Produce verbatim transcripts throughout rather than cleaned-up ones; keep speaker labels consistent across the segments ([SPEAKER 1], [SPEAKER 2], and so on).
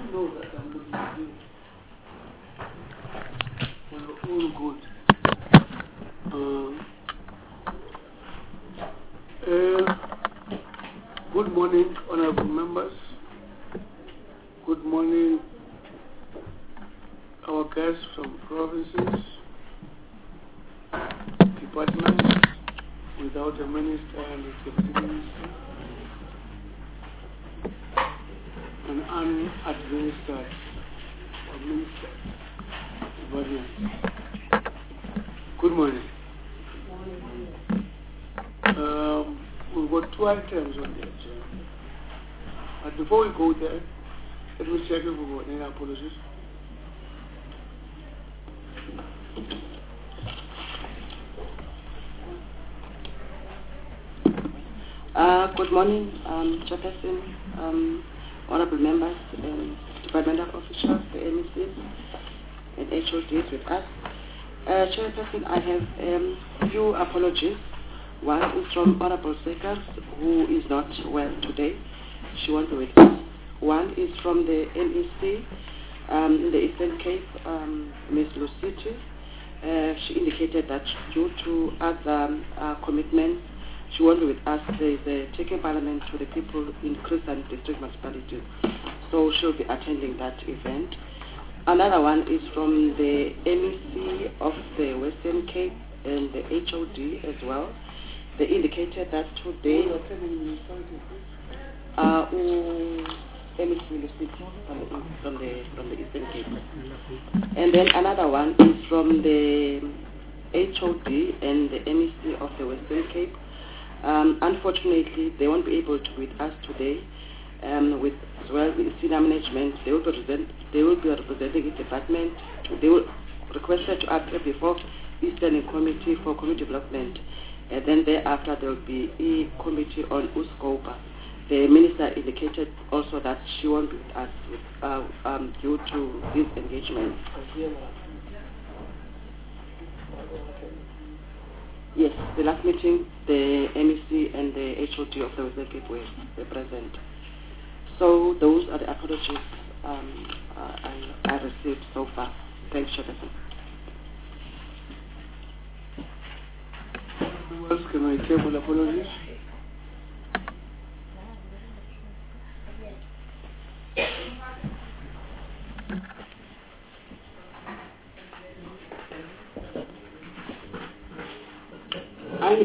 [SPEAKER 1] know that I'm going to do. We're all good. Uh, uh, good morning, honorable members. Good morning, our guests from provinces, departments, without a minister and a deputy minister, and unadministered or minister departments. Good morning. Um, we've got two items on the agenda. But before we go there, let me check if we've got any apologies.
[SPEAKER 2] Uh, good morning, um, Chairperson, um, honorable members, and departmental officials, the M E Cs, and H O Ds with us. Uh, Chairperson, I have um, a few apologies. One is from Honorable Sekas, who is not well today. She won't be with us. One is from the M E C um, in the Eastern Cape, um, Miz Luciti. Uh, she indicated that due to other uh, commitments, she won't be with us. There is a taking parliament to the people in Chris and district municipalities. So she'll be attending that event. Another one is from the M E C of the Western Cape and the H O D as well. They indicated that today uh, M E C from the, from the from the Eastern Cape. And then another one is from the H O D and the M E C of the Western Cape. Um, unfortunately, they won't be able to be with us today. Um, with as well with senior management, they will be represent, they will be representing the department. They will requested to appear before Eastern Committee for Community Development, and then thereafter there will be a committee on USCOPA. The minister indicated also that she won't be with us with, uh, um, due to this engagement. Yes, the last meeting, the M E C and the H O D of the Western Cape were present. So those are the apologies um, uh, I, I received so far. Thanks, Chairperson.
[SPEAKER 1] Who else can I table apologies?
[SPEAKER 3] I,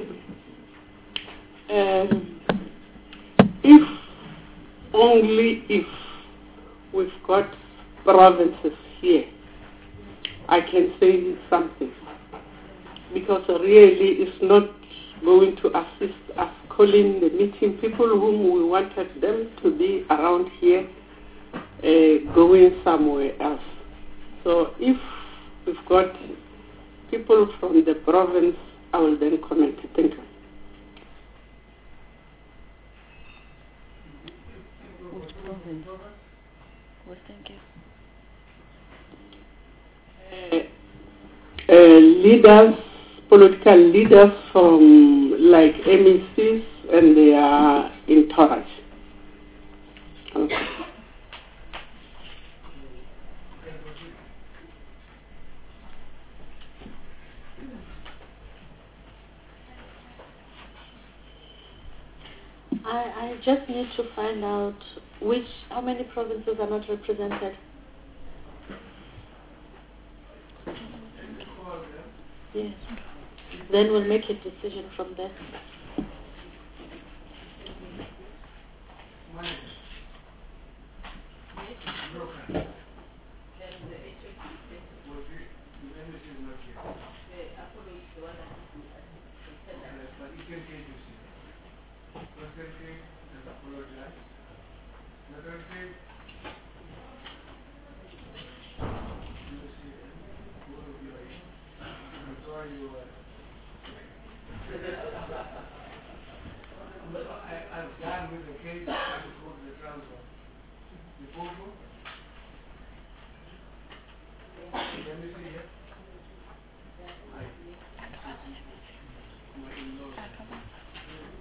[SPEAKER 3] um, if, only if we've got provinces here, I can say something. Because really it's not going to assist us calling the meeting people whom we wanted them to be around here, uh, going somewhere else. So if we've got people from the province, I will then comment. Thank you.
[SPEAKER 2] Which province? Western Cape.
[SPEAKER 3] Uh, uh, leaders, political leaders from like M E Cs, and they are in Torres. Okay.
[SPEAKER 4] I, I just need to find out which, how many provinces are not represented. Yes. Then we'll make a decision from there.
[SPEAKER 1] I've done with the case before the transfer. Before, let me see it. My in-laws.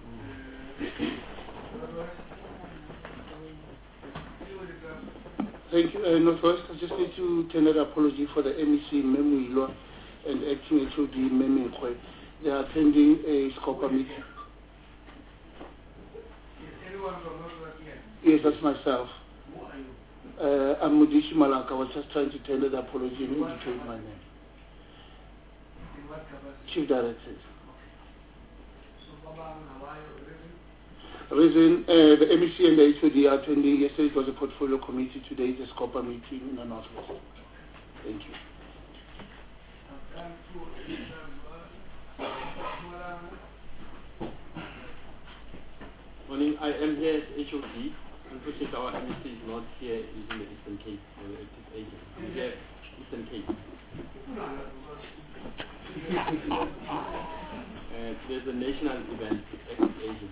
[SPEAKER 1] Uh, otherwise, see what it does. Thank you. Uh, no, first, I just need to tender an apology for the M E C, Memu Ilwa, and acting H O D, Memu Nkwe. They are attending a SCOPA meeting.
[SPEAKER 5] Is anyone from Northwest here?
[SPEAKER 1] Yes, that's myself.
[SPEAKER 5] Who are you?
[SPEAKER 1] Uh, I'm Mudishi Malaka. I was just trying to tender the apology and indicate my name.
[SPEAKER 5] In what capacity?
[SPEAKER 1] Chief Director.
[SPEAKER 5] So, Baba, Hawaii,
[SPEAKER 1] Reason, uh, the M E C and the H O D are attending. Yesterday it was a portfolio committee. Today is a SCOPA meeting in the Northwest. Thank you.
[SPEAKER 6] Morning. I am here at H O D. Unfortunately, our M E C is not here in the Eastern Cape, the active agent. I'm here Eastern Cape. uh, there's a national event, active agent.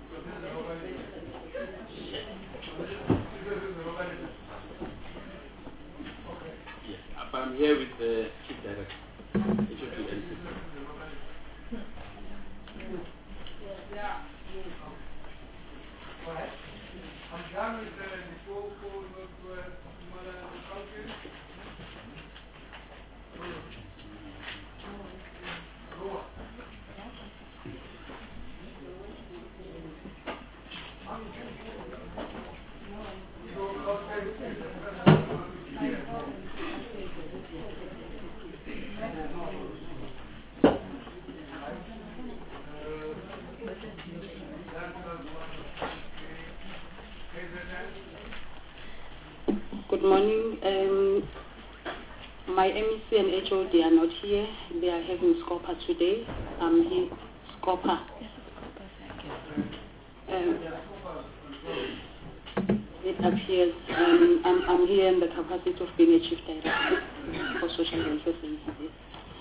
[SPEAKER 6] Yes, but I'm here with the Chief Director, H O D L C.
[SPEAKER 5] I'm done with the four, four, Northwest, Malawi, South.
[SPEAKER 2] Good morning. Um, my M E C and H O D are not here. They are having SCOPA today. I'm here. SCOPA. Um, it appears um, I'm, I'm here in the capacity of being a Chief Director for Social Welfare Services.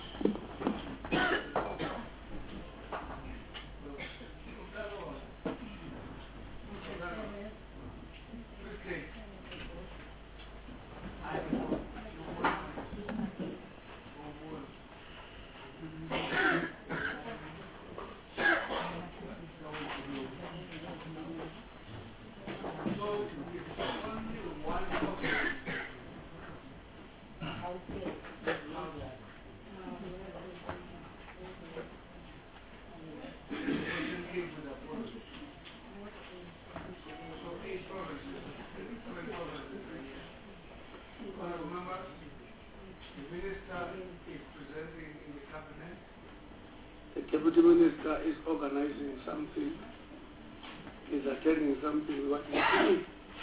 [SPEAKER 1] The Deputy Minister is organizing something, is attending something, what is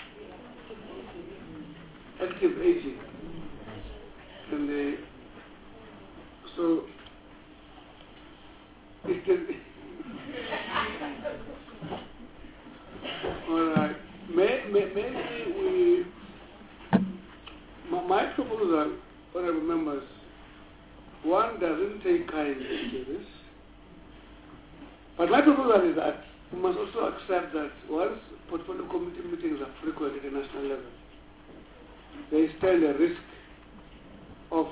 [SPEAKER 1] active aging. And they, so, it can, all right, may, may, maybe we, my, my proposal, honorable members, one doesn't take kindly to this. But my proposal is that we must also accept that once portfolio committee meetings are frequent at a national level, they stand a risk of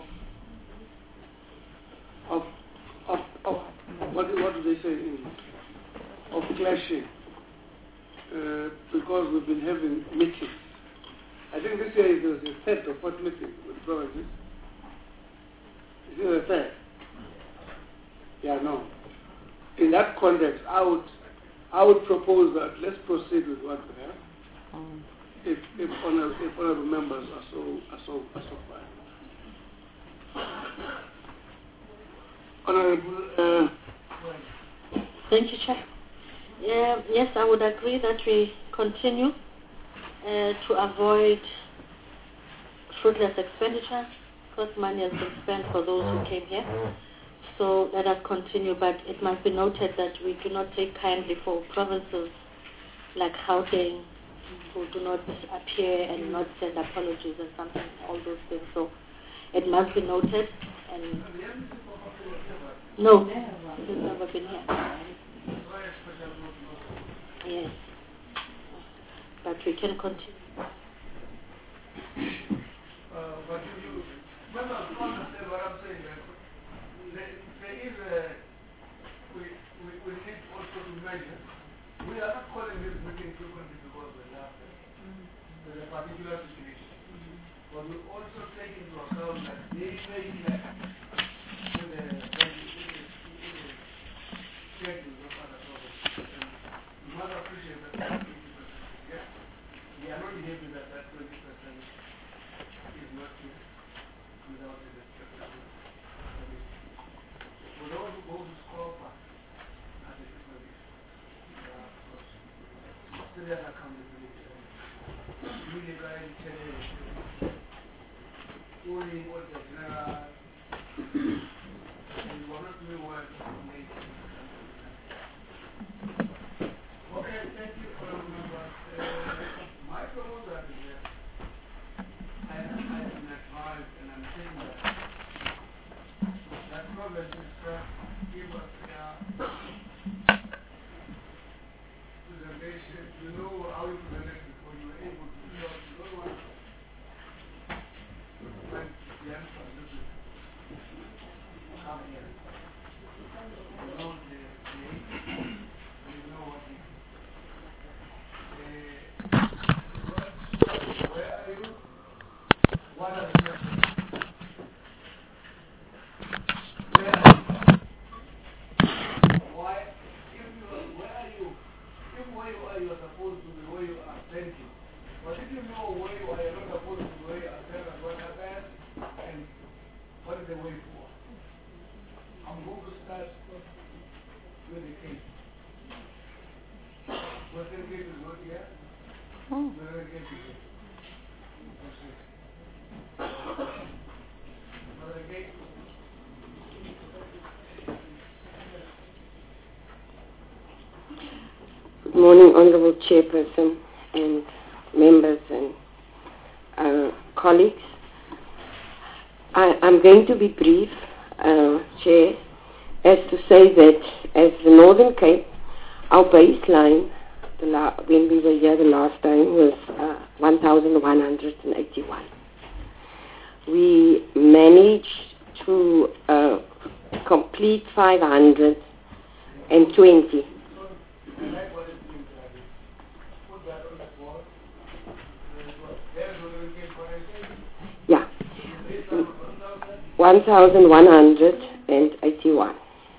[SPEAKER 1] of of, of what, what do they say in English? Of clashing, uh, because we've been having meetings. I think this year is the third or fourth meeting with provinces. Is it the third? Yeah, no. In that context, I would, I would propose that let's proceed with what we have. Mm. If, if, honorable, if honorable members are so, are so, are so fine. Honorable. Uh,
[SPEAKER 4] Thank you, Chair. Yeah, yes, I would agree that we continue uh, to avoid fruitless expenditure, because money has been spent for those who came here. So let us continue, but it must be noted that we do not take kindly for provinces like Gauteng who do not appear and not send apologies and something, all those things. So it must be noted. And no, it has never been here. Yes, but we can continue.
[SPEAKER 5] Uh, but you, you remember, understand what I'm saying? Right? There, there is a, we, we, we need also to measure. We are not calling this meeting frequently because we love them. There's a particular situation. But we also take into account that they may lack with the schedules of other programs. And you must appreciate that twenty percent. Yeah? We are not happy that that twenty percent is not here without the expectation. For those who go to school, at the different issue, of course, still have accountability. Really very intelligent. Only what the general and one of the words made. Okay, thank you for remembering. Uh, my proposal is that I am advised and I'm saying that that problem is uh, give us uh, presentation. You know how you present it before you were able to do it. You don't want to find the answer. This is come here. You know the date. You know what it is. Uh, where are you? What are the questions? Where are you? Why? If you are, where are you? If where you are, you are supposed to be where you are thinking. But if you know where you are, you are not supposed to be where you are thinking, what happened and what is the way forward. I'm going to start with the case. Western case is not here.
[SPEAKER 3] Oh.
[SPEAKER 5] Western case is here. Another case.
[SPEAKER 7] Good morning, Honorable Chairperson and members and uh, colleagues. I, I'm going to be brief, uh, Chair, as to say that as the Northern Cape, our baseline the la- when we were here the last time was uh, one thousand one hundred eighty-one. We managed to uh, complete five hundred twenty. Yeah, one thousand one hundred eighty-one.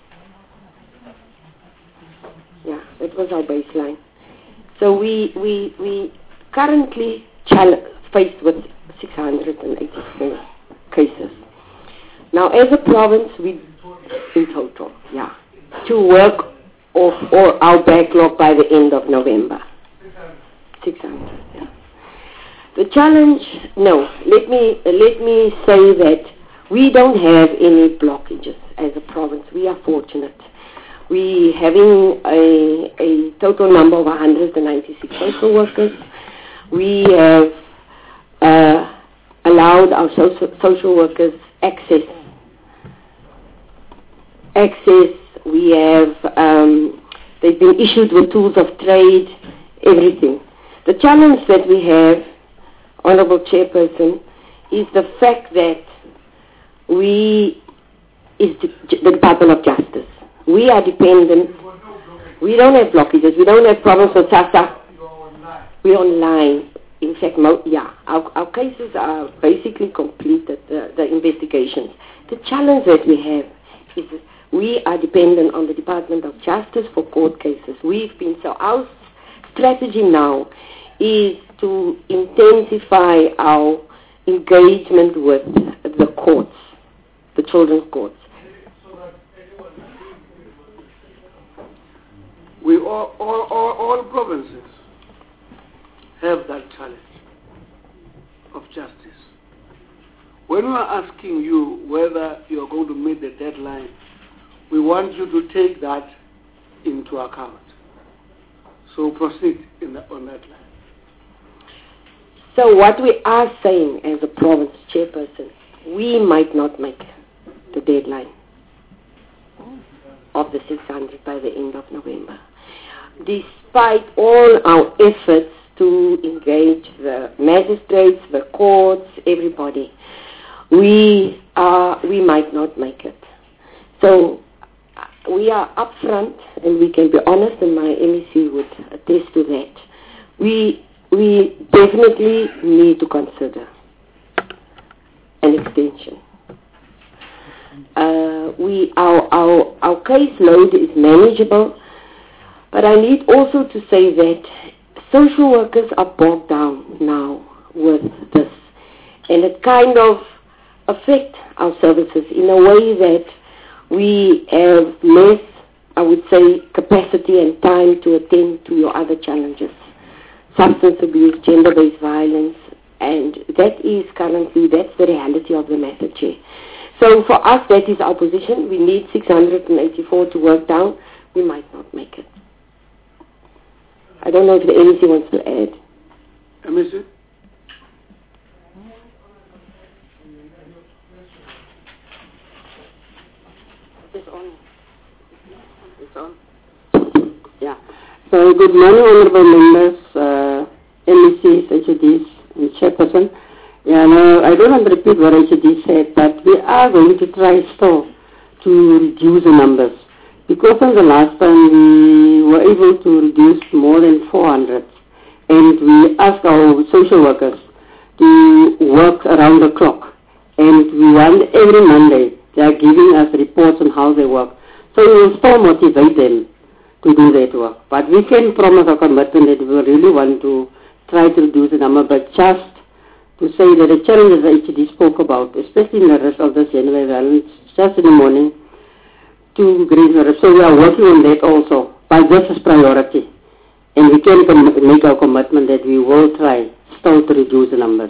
[SPEAKER 7] Yeah, that was our baseline. So we we we currently chal- faced with six hundred eighty-four cases. Now, as a province, we in total, yeah, to work off all our backlog by the end of November. six hundred. Yeah. The challenge, no, let me, uh, let me say that we don't have any blockages as a province. We are fortunate. We having a, a total number of one hundred ninety-six social workers. We have uh, allowed our social, social workers access. Access, we have, um, they've been issued with tools of trade, everything. The challenge that we have, Honorable Chairperson, is the fact that we, is the, the Department of Justice. We are dependent. We don't have blockages. We don't have problems with SASSA. We're online. In fact, mo- yeah, our, our cases are basically completed, the, the investigations. The challenge that we have is that we are dependent on the Department of Justice for court cases. We've been, so our strategy now is to intensify our engagement with the courts, the children's courts.
[SPEAKER 1] We all, all, all, all provinces have that challenge of justice. When we are asking you whether you are going to meet the deadline, we want you to take that into account. So proceed in the, on that line.
[SPEAKER 7] So what we are saying as a province chairperson, we might not make the deadline of the six hundred by the end of November. Despite all our efforts to engage the magistrates, the courts, everybody, we are, we might not make it. So we are upfront, and we can be honest, and my M E C would attest to that. We we definitely need to consider an extension. Uh, we, our, our, our caseload is manageable, but I need also to say that social workers are bogged down now with this, and it kind of affects our services in a way that we have less, I would say, capacity and time to attend to your other challenges. Substance abuse, gender-based violence, and that is currently, that's the reality of the matter, Chair. So for us, that is our position. We need six hundred eighty-four to work down. We might not make it. I don't know if the M E C wants to add.
[SPEAKER 1] M E C?
[SPEAKER 2] It's on. It's on. Yeah. So good morning, honorable members, uh, M E Cs, H O Ds, and Chairperson. Yeah, no, I don't want to repeat what H O D said, but we are going to try still to reduce the numbers. Because on the last time we were able to reduce more than four hundred, and we asked our social workers to work around the clock, and we want every Monday they are giving us reports on how they work. So we will still motivate them to do that work. But we can promise our commitment that we really want to try to reduce the number, but just to say that the challenges that H D spoke about, especially in the rest of the gender violence, just in the morning, to grade the rest. So we are working on that also, but this is priority. And we can com- make our commitment that we will try still to reduce the numbers.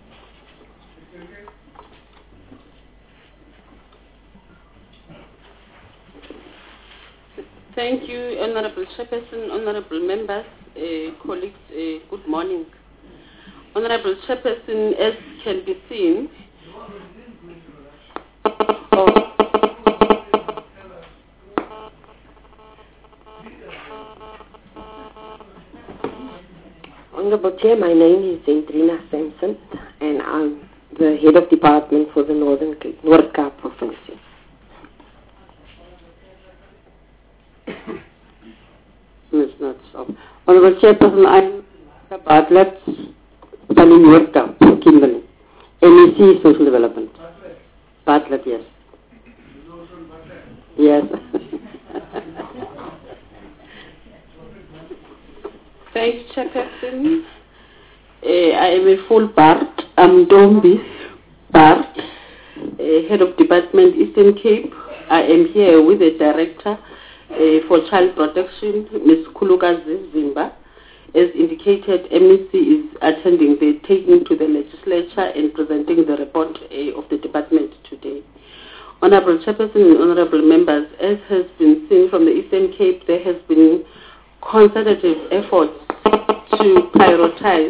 [SPEAKER 8] Thank you, Honorable Chairperson, Honorable Members, uh, colleagues, uh, good morning. Honorable Chairperson, as can be seen, oh,
[SPEAKER 7] Honorable Chair, my name is Zentrina Sampson, and I'm the head of department for the Northern Cape, North Cape province.
[SPEAKER 2] It's not so. Honorable Chairperson, I'm Bartlett, Sunny North Cape, Kimberley. M E C Social Development. Bartlett, yes. Yes.
[SPEAKER 8] Thanks, Chairperson. Uh, I am a full Bart. I'm Dombi Bart, uh, head of department Eastern Cape. I am here with the director uh, for child protection, Miz Khulukazi Zimba. As indicated, M E C is attending the taking to the legislature and presenting the report uh, of the department today. Honorable Chairperson and honorable members, as has been seen from the Eastern Cape, there has been concerted efforts to prioritize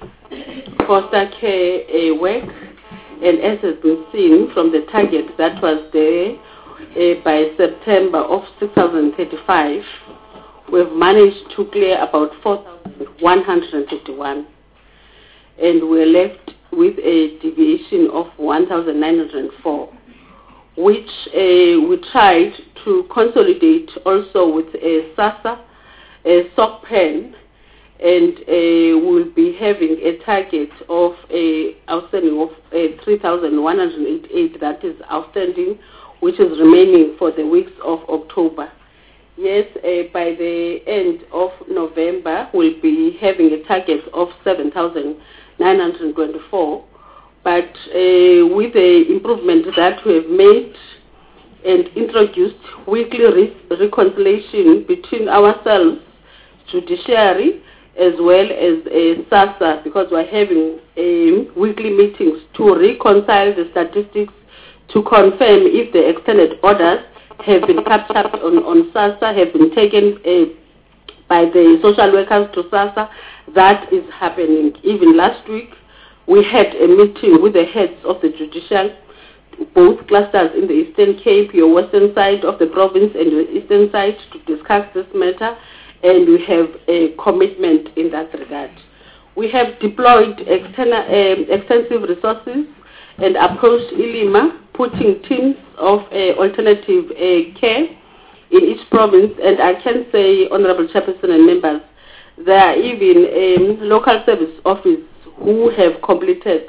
[SPEAKER 8] foster care uh, work, and as has been seen from the target that was there uh, by September of six thousand thirty-five, we've managed to clear about four thousand one hundred fifty-one, and we're left with a deviation of one thousand nine hundred four, which uh, we tried to consolidate also with a SASSA, a S O C pen, and uh, we'll be having a target of a outstanding of uh, three thousand one hundred eighty-eight that is outstanding, which is remaining for the weeks of October. Yes, uh, by the end of November, we'll be having a target of seven thousand nine hundred twenty-four, but uh, with the improvement that we have made and introduced weekly re- reconciliation between ourselves, judiciary, as well as uh, SASSA, because we're having uh, weekly meetings to reconcile the statistics, to confirm if the extended orders have been captured on, on SASSA, have been taken uh, by the social workers to SASSA. That is happening. Even last week, we had a meeting with the heads of the judicial, both clusters in the Eastern Cape, your western side of the province and your eastern side, to discuss this matter, and we have a commitment in that regard. We have deployed external, uh, extensive resources and approached ILIMA, putting teams of uh, alternative uh, care in each province, and I can say, Honorable Chairperson and members, there are even um, local service offices who have completed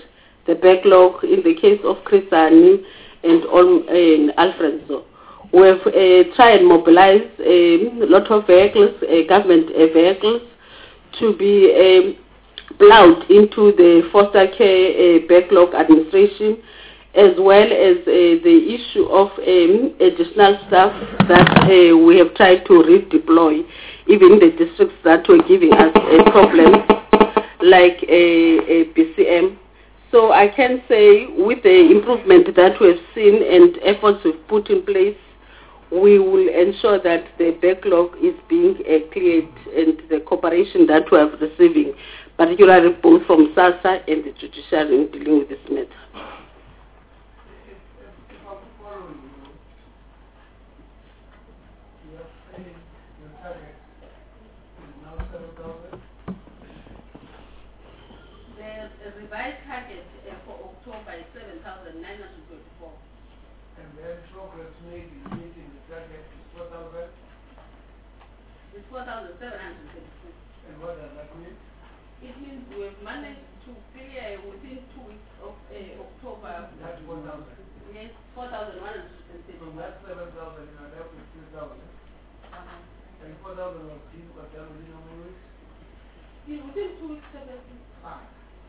[SPEAKER 8] the backlog in the case of Crisani and Olm, in Alfredo. We have uh, tried and mobilize a lot of vehicles, uh, government uh, vehicles, to be um, plowed into the foster care uh, backlog administration, as well as uh, the issue of um, additional staff that uh, we have tried to redeploy, even the districts that were giving us a problem, like a, a B C M. So I can say with the improvement that we have seen and efforts we've put in place, we will ensure that the backlog is being uh, cleared and the cooperation that we are receiving, particularly both from SASSA and the judiciary in dealing with this matter.
[SPEAKER 4] The revised target uh, for October is seven thousand nine hundred twenty-four.
[SPEAKER 5] And then progress made in meeting the target is four thousand.
[SPEAKER 4] It's four thousand seven hundred twenty-two.
[SPEAKER 5] And what does that mean?
[SPEAKER 4] It means we've managed to clear within two weeks of uh, October.
[SPEAKER 5] That's four thousand.
[SPEAKER 4] Yes, four thousand one hundred twenty-two.
[SPEAKER 5] From that seven thousand, you are left with two thousand.
[SPEAKER 4] Uh-huh.
[SPEAKER 5] And four thousand was due for done within how many weeks?
[SPEAKER 4] Yeah, within two weeks, seventeen.
[SPEAKER 5] Five.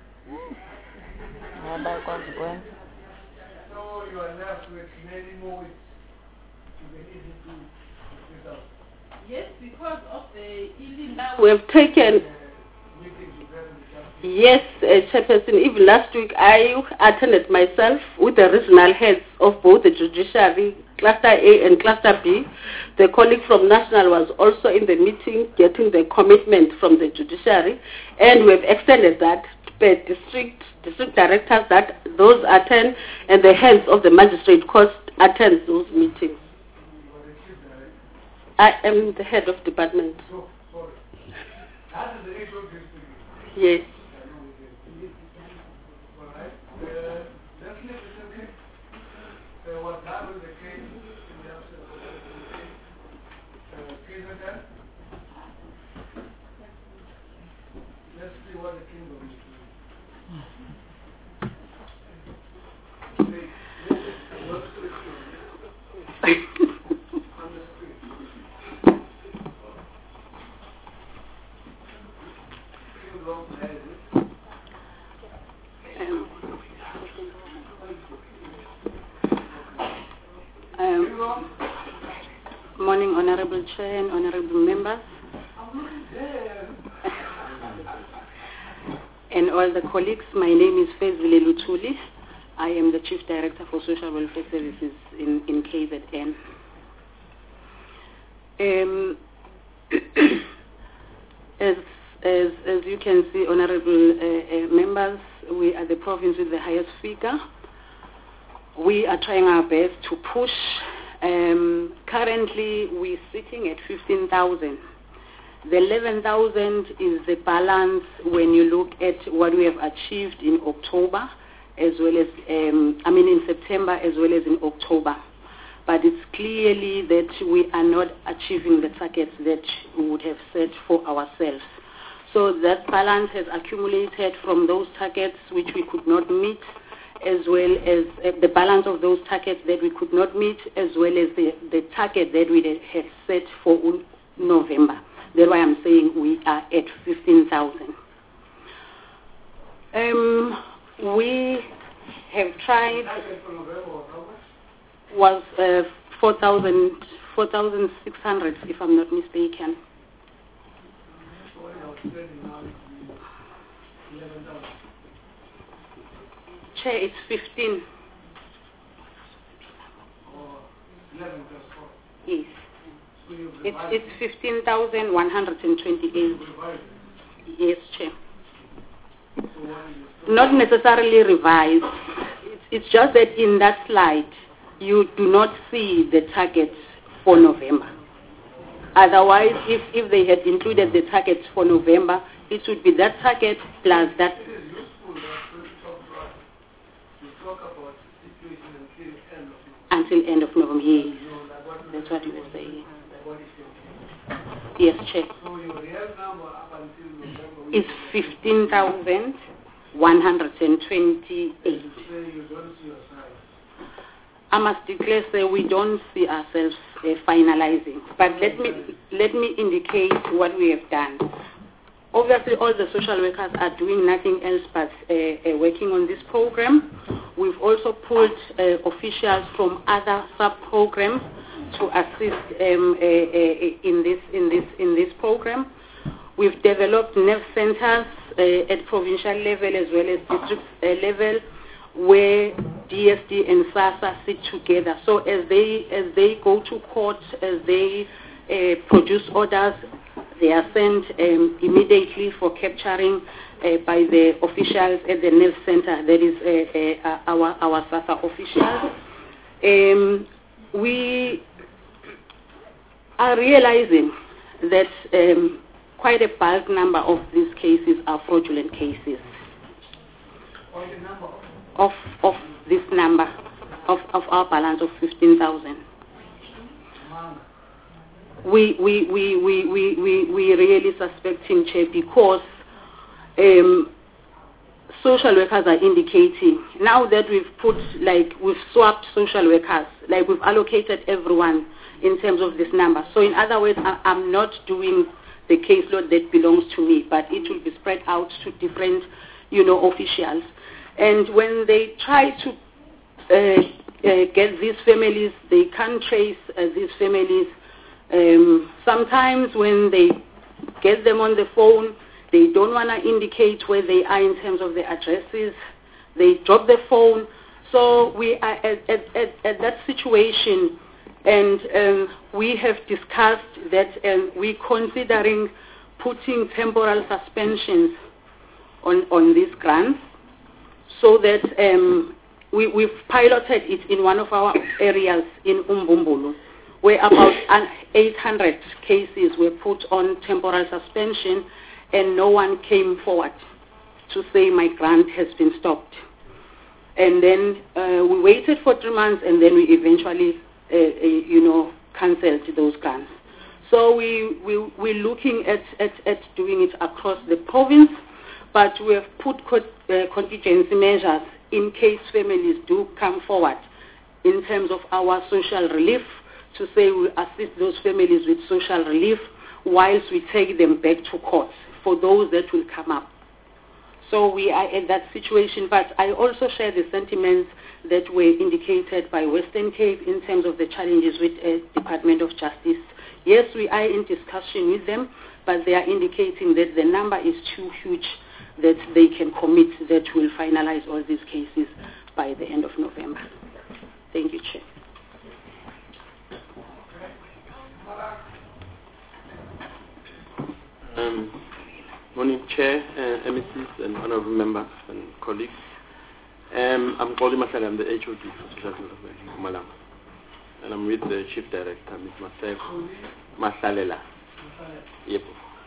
[SPEAKER 5] So you are left with many more weeks to get easy to two thousand.
[SPEAKER 4] Yes, because of the illegal.
[SPEAKER 8] We have taken, yes, uh, Chairperson, even last week I attended myself with the regional heads of both the judiciary, Cluster A and Cluster B. The colleague from National was also in the meeting getting the commitment from the judiciary, and we have extended that to district, district directors that those attend, and the heads of the magistrate court attend those meetings. I am the head of department.
[SPEAKER 5] So, sorry. That is the issue of district.
[SPEAKER 8] Yes.
[SPEAKER 5] All right. Uh, let's leave it okay. Uh, what happened the case in the absence of the case? Uh, case again? Let's see what the kingdom is doing. See, this is what's the on the screen. You don't have it.
[SPEAKER 2] Um, morning, Honorable Chair and Honorable Members, and all the colleagues. My name is Fezile Lutuli. I am the Chief Director for Social Welfare Services in, in K Z N. Um, as, as, as you can see, Honorable uh, uh, Members, we are the province with the highest figure. We are trying our best to push. Um, currently, we're sitting at fifteen thousand. The eleven thousand is the balance when you look at what we have achieved in October, as well as, um, I mean in September as well as in October. But it's clearly that we are not achieving the targets that we would have set for ourselves. So that balance has accumulated from those targets which we could not meet, as well as uh, the balance of those targets that we could not meet, as well as the, the target that we had set for November. That's why I'm saying we are at fifteen thousand. Um, we have tried, was uh, four thousand six hundred, if I'm not mistaken. Chair, it's fifteen. Yes. It's, it's fifteen thousand one hundred twenty-eight. Yes, Chair. Not necessarily revised. It's, it's just that in that slide, you do not see the targets for November. Otherwise, if, if they had included the targets for November, it would be that target plus that. Until end of November, yes. That's what you were saying. Yes, Chair. It's fifteen thousand
[SPEAKER 8] one hundred twenty-eight. I must declare that we don't see ourselves uh, finalizing. But let me let me indicate what we have done. Obviously, all the social workers are doing nothing else but uh, uh, working on this program. We've also pulled uh, officials from other sub-programs to assist um, uh, uh, in this in this in this program. We've developed nerve centers uh, at provincial level as well as district uh, level, where D S D and SASSA sit together. So as they as they go to court, as they uh, produce orders, they are sent um, immediately for capturing uh, by the officials at the nerve center. That is uh, uh, our our SASSA officials. Um, we are realizing that um, quite a bulk number of these cases are fraudulent cases. Of of this number of, of our balance of fifteen thousand. We we, we, we, we, we, we really suspecting, Chair, because um, social workers are indicating, now that we've put, like, we've swapped social workers, like we've allocated everyone in terms of this number. So in other words, I, I'm not doing the caseload that belongs to me, but it will be spread out to different, you know, officials. And when they try to uh, uh, get these families, they can't trace uh, these families. Um, sometimes when they get them on the phone, they don't want to indicate where they are in terms of the addresses. They drop the phone. So we are at, at, at, at that situation, and um, we have discussed that um, we're considering putting temporal suspensions on, on these grants, so that um, we, we've piloted it in one of our areas in Umbumbulu, where about eight hundred cases were put on temporal suspension, and no one came forward to say my grant has been stopped. And then uh, we waited for three months, and then we eventually, uh, uh, you know, cancelled those grants. So we, we, we're looking at, at, at doing it across the province, but we have put co- uh, contingency measures in case families do come forward in terms of our social relief, to say we assist those families with social relief whilst we take them back to court for those that will come up. So we are in that situation, but I also share the sentiments that were indicated by Western Cape in terms of the challenges with the uh, Department of Justice. Yes, we are in discussion with them, but they are indicating that the number is too huge that they can commit that will finalize all these cases by the end of November. Thank you, Chair.
[SPEAKER 6] Um, morning, Chair, uh, M E Cs, and honorable members and colleagues. Um, I'm Goli Masale, I'm the H O D for Social Development in Mpumalanga, and I'm with the Chief Director, Miz Maseko Masalela. Yep.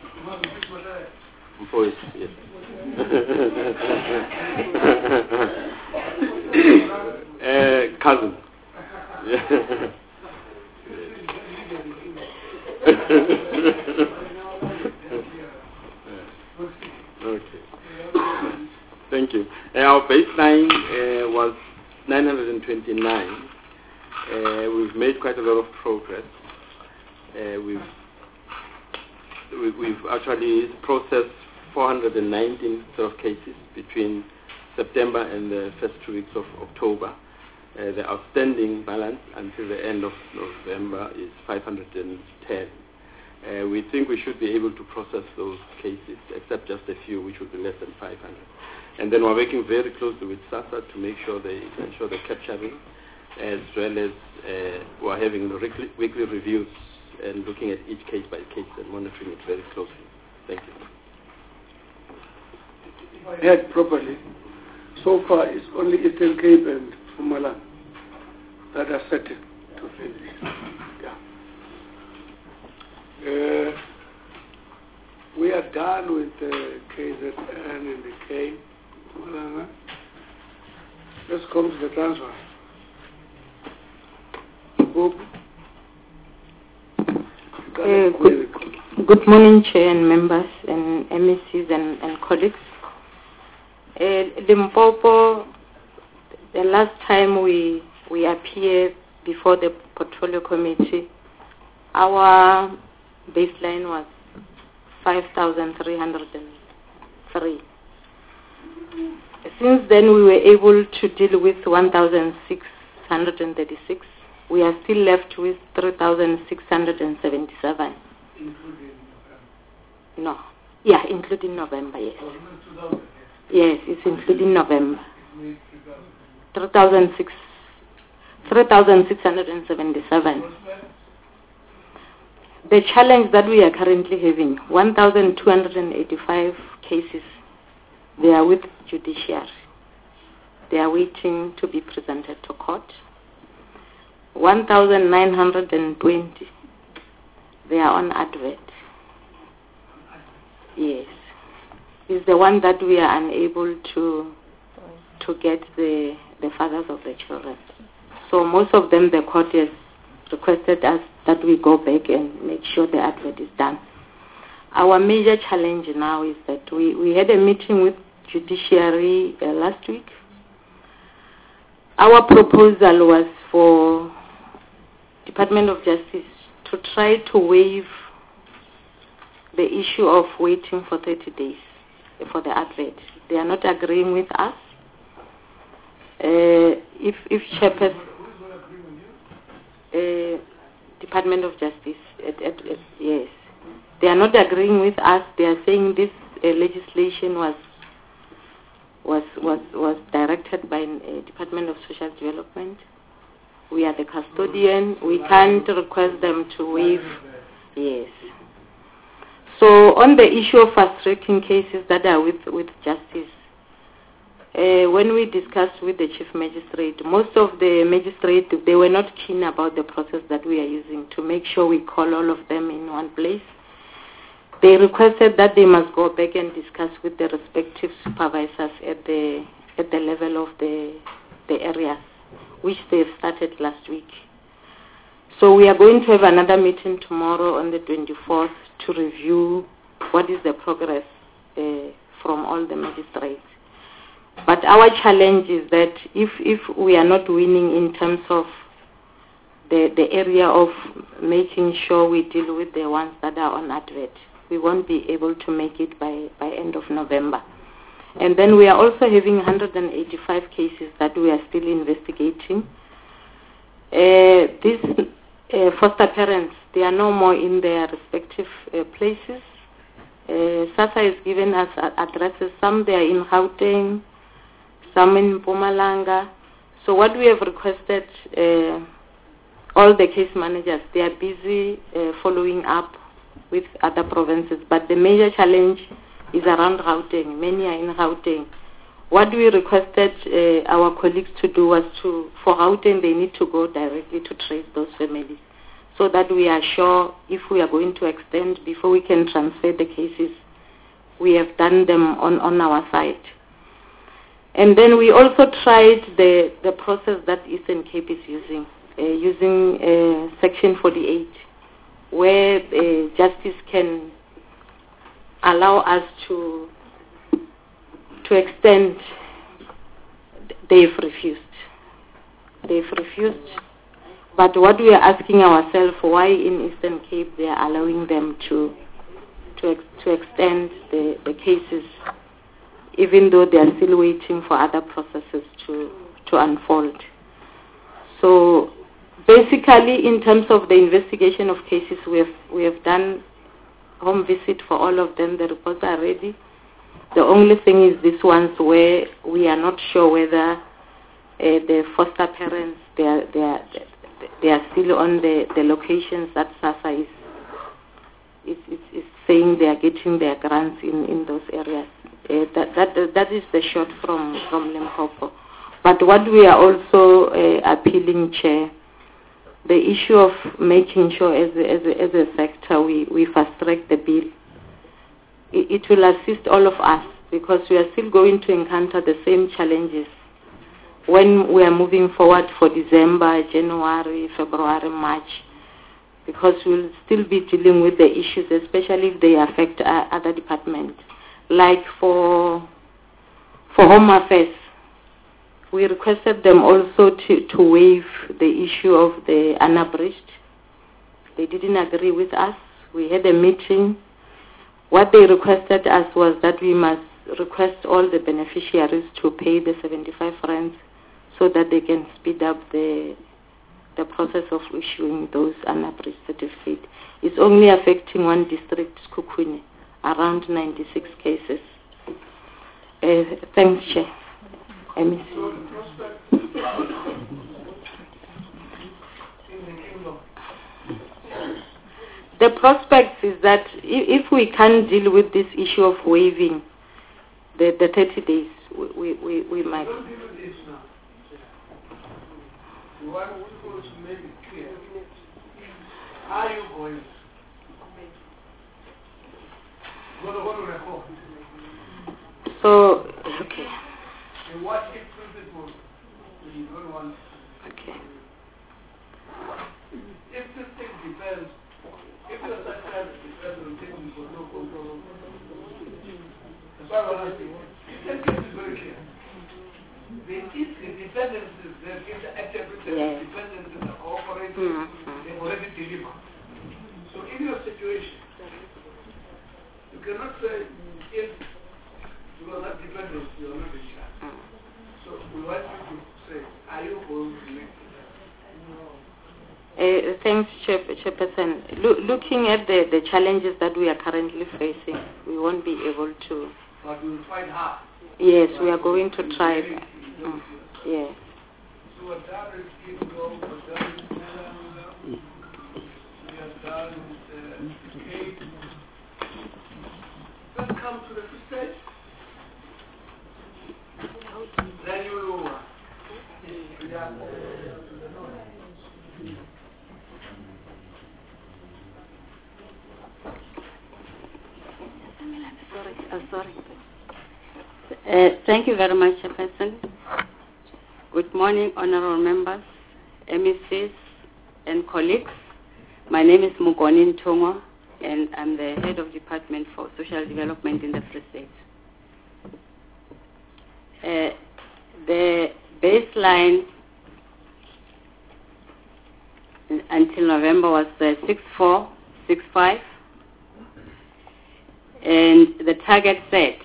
[SPEAKER 6] Voice, yes. uh, cousin. Okay. Thank you. Uh, our baseline uh, was nine hundred twenty-nine. Uh, we've made quite a lot of progress. Uh, we've we've actually processed four hundred nineteen sort of cases between September and the first two weeks of October. Uh, the outstanding balance until the end of November is five hundred ten. Uh, we think we should be able to process those cases, except just a few, which will be less than five hundred. And then we're working very closely with SASSA to make sure they ensure the capturing, as well as uh, we're having weekly, weekly reviews and looking at each case by case and monitoring it very closely. Thank you.
[SPEAKER 1] If I heard properly, so far it's only Eastern Cape and Mpumalanga that are set to finish. Yeah. Uh, we are done with the K Z N and the K. Mpumalanga. Let's come to the transfer. Bob.
[SPEAKER 9] Uh, good, good morning, Chair and members and M E Cs and, and colleagues. Uh, Limpopo, the last time we we appeared before the portfolio committee, our baseline was five thousand three hundred three. Since then, we were able to deal with one thousand six hundred thirty-six. We are still left with three thousand six hundred seventy-seven.
[SPEAKER 5] Including
[SPEAKER 9] No. Yeah, including November, yes.
[SPEAKER 5] November?
[SPEAKER 9] Yes, it's including November.
[SPEAKER 5] It
[SPEAKER 9] three thousand six hundred seventy-seven. The challenge that we are currently having, one thousand two hundred eighty-five cases, they are with judiciary. They are waiting to be presented to court. one thousand nine hundred twenty, they are on advert. Yes. It's the one that we are unable to to get the, the fathers of the children. So most of them, the court has requested us that we go back and make sure the advert is done. Our major challenge now is that we, we had a meeting with judiciary uh, last week. Our proposal was for Department of Justice to try to waive the issue of waiting for thirty days for the advert. They are not agreeing with us. Uh, if if chairperson, uh, Department of Justice, at, at, at, yes, they are not agreeing with us. They are saying this uh, legislation was was was was directed by uh, Department of Social Development. We are the custodian. We can't request them to waive. Yes. So on the issue of fast-tracking cases that are with, with justice, uh, when we discussed with the chief magistrate, most of the magistrates, they were not keen about the process that we are using to make sure we call all of them in one place. They requested that they must go back and discuss with the respective supervisors at the at the level of the the areas, which they've started last week. So we are going to have another meeting tomorrow on the twenty-fourth to review what is the progress uh, from all the magistrates. But our challenge is that if, if we are not winning in terms of the, the area of making sure we deal with the ones that are on advert, we won't be able to make it by, by end of November. And then we are also having one hundred eighty-five cases that we are still investigating. Uh, these uh, foster parents, they are no more in their respective uh, places. Uh, SASSA has given us addresses. Some they are in Gauteng, some in Mpumalanga. So what we have requested, uh, all the case managers, they are busy uh, following up with other provinces. But the major challenge is around Gauteng. Many are in Gauteng. What we requested uh, our colleagues to do was to, for Gauteng, they need to go directly to trace those families so that we are sure if we are going to extend before we can transfer the cases, we have done them on, on our side. And then we also tried the, the process that Eastern Cape is using, uh, using uh, Section forty-eight, where uh, justice can allow us to to extend. They've refused. They've refused. But what we are asking ourselves, why in Eastern Cape they are allowing them to to ex to extend the, the cases, even though they are still waiting for other processes to to unfold. So basically, in terms of the investigation of cases, we have we have done home visit for all of them. The reports are ready. The only thing is these ones where we are not sure whether uh, the foster parents they are they are they are still on the, the locations that SASSA is is, is is saying they are getting their grants in, in those areas. Uh, that that that is the short from from Limpopo. But what we are also uh, appealing, Chair, the issue of making sure as a, as a, as a sector we, we fast-track the bill. It, it will assist all of us because we are still going to encounter the same challenges when we are moving forward for December, January, February, March, because we'll still be dealing with the issues, especially if they affect uh, other departments. Like for for Home Affairs, we requested them also to, to waive the issue of the unabridged. They didn't agree with us. We had a meeting. What they requested us was that we must request all the beneficiaries to pay the seventy-five rands so that they can speed up the the process of issuing those unabridged certificates. It's only affecting one district, Skukwini, around ninety-six cases. Uh, thanks, Chair. M E C. The prospects is that if we can't deal with this issue of waiving the, the thirty days, we, we, we might.
[SPEAKER 5] Don't deal with this now. We want to make it clear. Are you going? Go to go to record.
[SPEAKER 9] So, okay.
[SPEAKER 5] And what if principle you don't want?
[SPEAKER 9] Okay.
[SPEAKER 5] If this thing depends, if your success depends on things you got no control over, that's why I'm asking. This case is very clear. The, the dependencies that interactive with the
[SPEAKER 9] yes.
[SPEAKER 5] dependencies are cooperating,
[SPEAKER 9] mm-hmm.
[SPEAKER 5] they already deliver. So in your situation, you cannot say if you are not dependent, you are not in charge. Mm. So we want you to say, are you going to make
[SPEAKER 9] Uh, thanks, Chair- Chairperson. Lo- looking at the, the challenges that we are currently facing, we won't be able to.
[SPEAKER 5] But we will fight hard.
[SPEAKER 9] Yes, we are going to try. Mm. Yes.
[SPEAKER 5] So what that is, if you go, what that is, we have done with the case. Let's come to the first stage. Then you lower. Yeah.
[SPEAKER 10] Sorry, oh, sorry. Uh, thank you very much, Chairperson. Good morning, honorable members, M E Cs, and colleagues. My name is Mugoni Ntongwa, and I'm the head of Department for Social Development in the Free State. Uh, the baseline until November was uh, six four six five. And the target set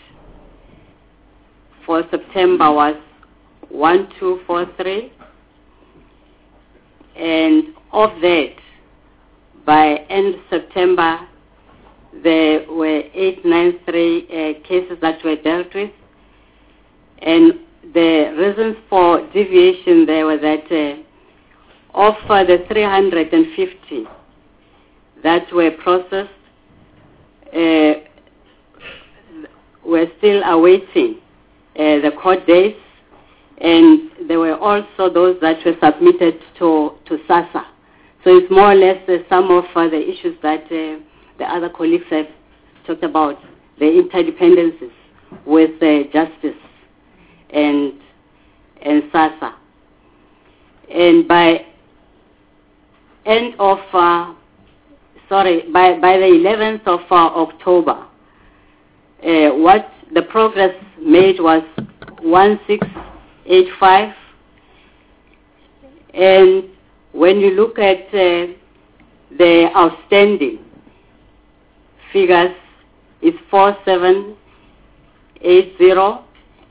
[SPEAKER 10] for September was one two four three. And of that, by end September, there were eight ninety-three uh, cases that were dealt with. And the reasons for deviation there were that uh, of uh, the three hundred fifty that were processed, uh, we're still awaiting uh, the court dates, and there were also those that were submitted to, to SASSA. So it's more or less uh, some of uh, the issues that uh, the other colleagues have talked about, the interdependencies with uh, justice and, and SASSA. And by end of, uh, sorry, by, by the eleventh of uh, October, Uh, what the progress made was one six eight five, and when you look at uh, the outstanding figures, it's four seven eight zero,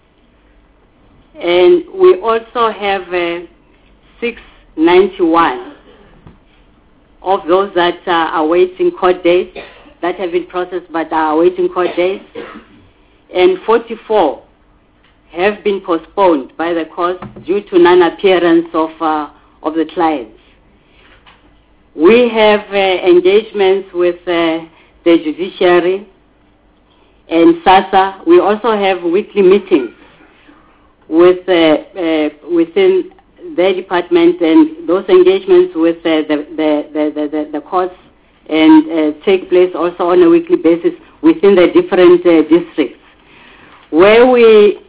[SPEAKER 10] and we also have uh, six ninety-one of those that are awaiting court dates, that have been processed but are awaiting court dates, and forty-four have been postponed by the court due to non-appearance of uh, of the clients. We have uh, engagements with uh, the judiciary and SASSA. We also have weekly meetings with uh, uh, within their department, and those engagements with uh, the, the, the, the, the courts and uh, take place also on a weekly basis within the different uh, districts. Where we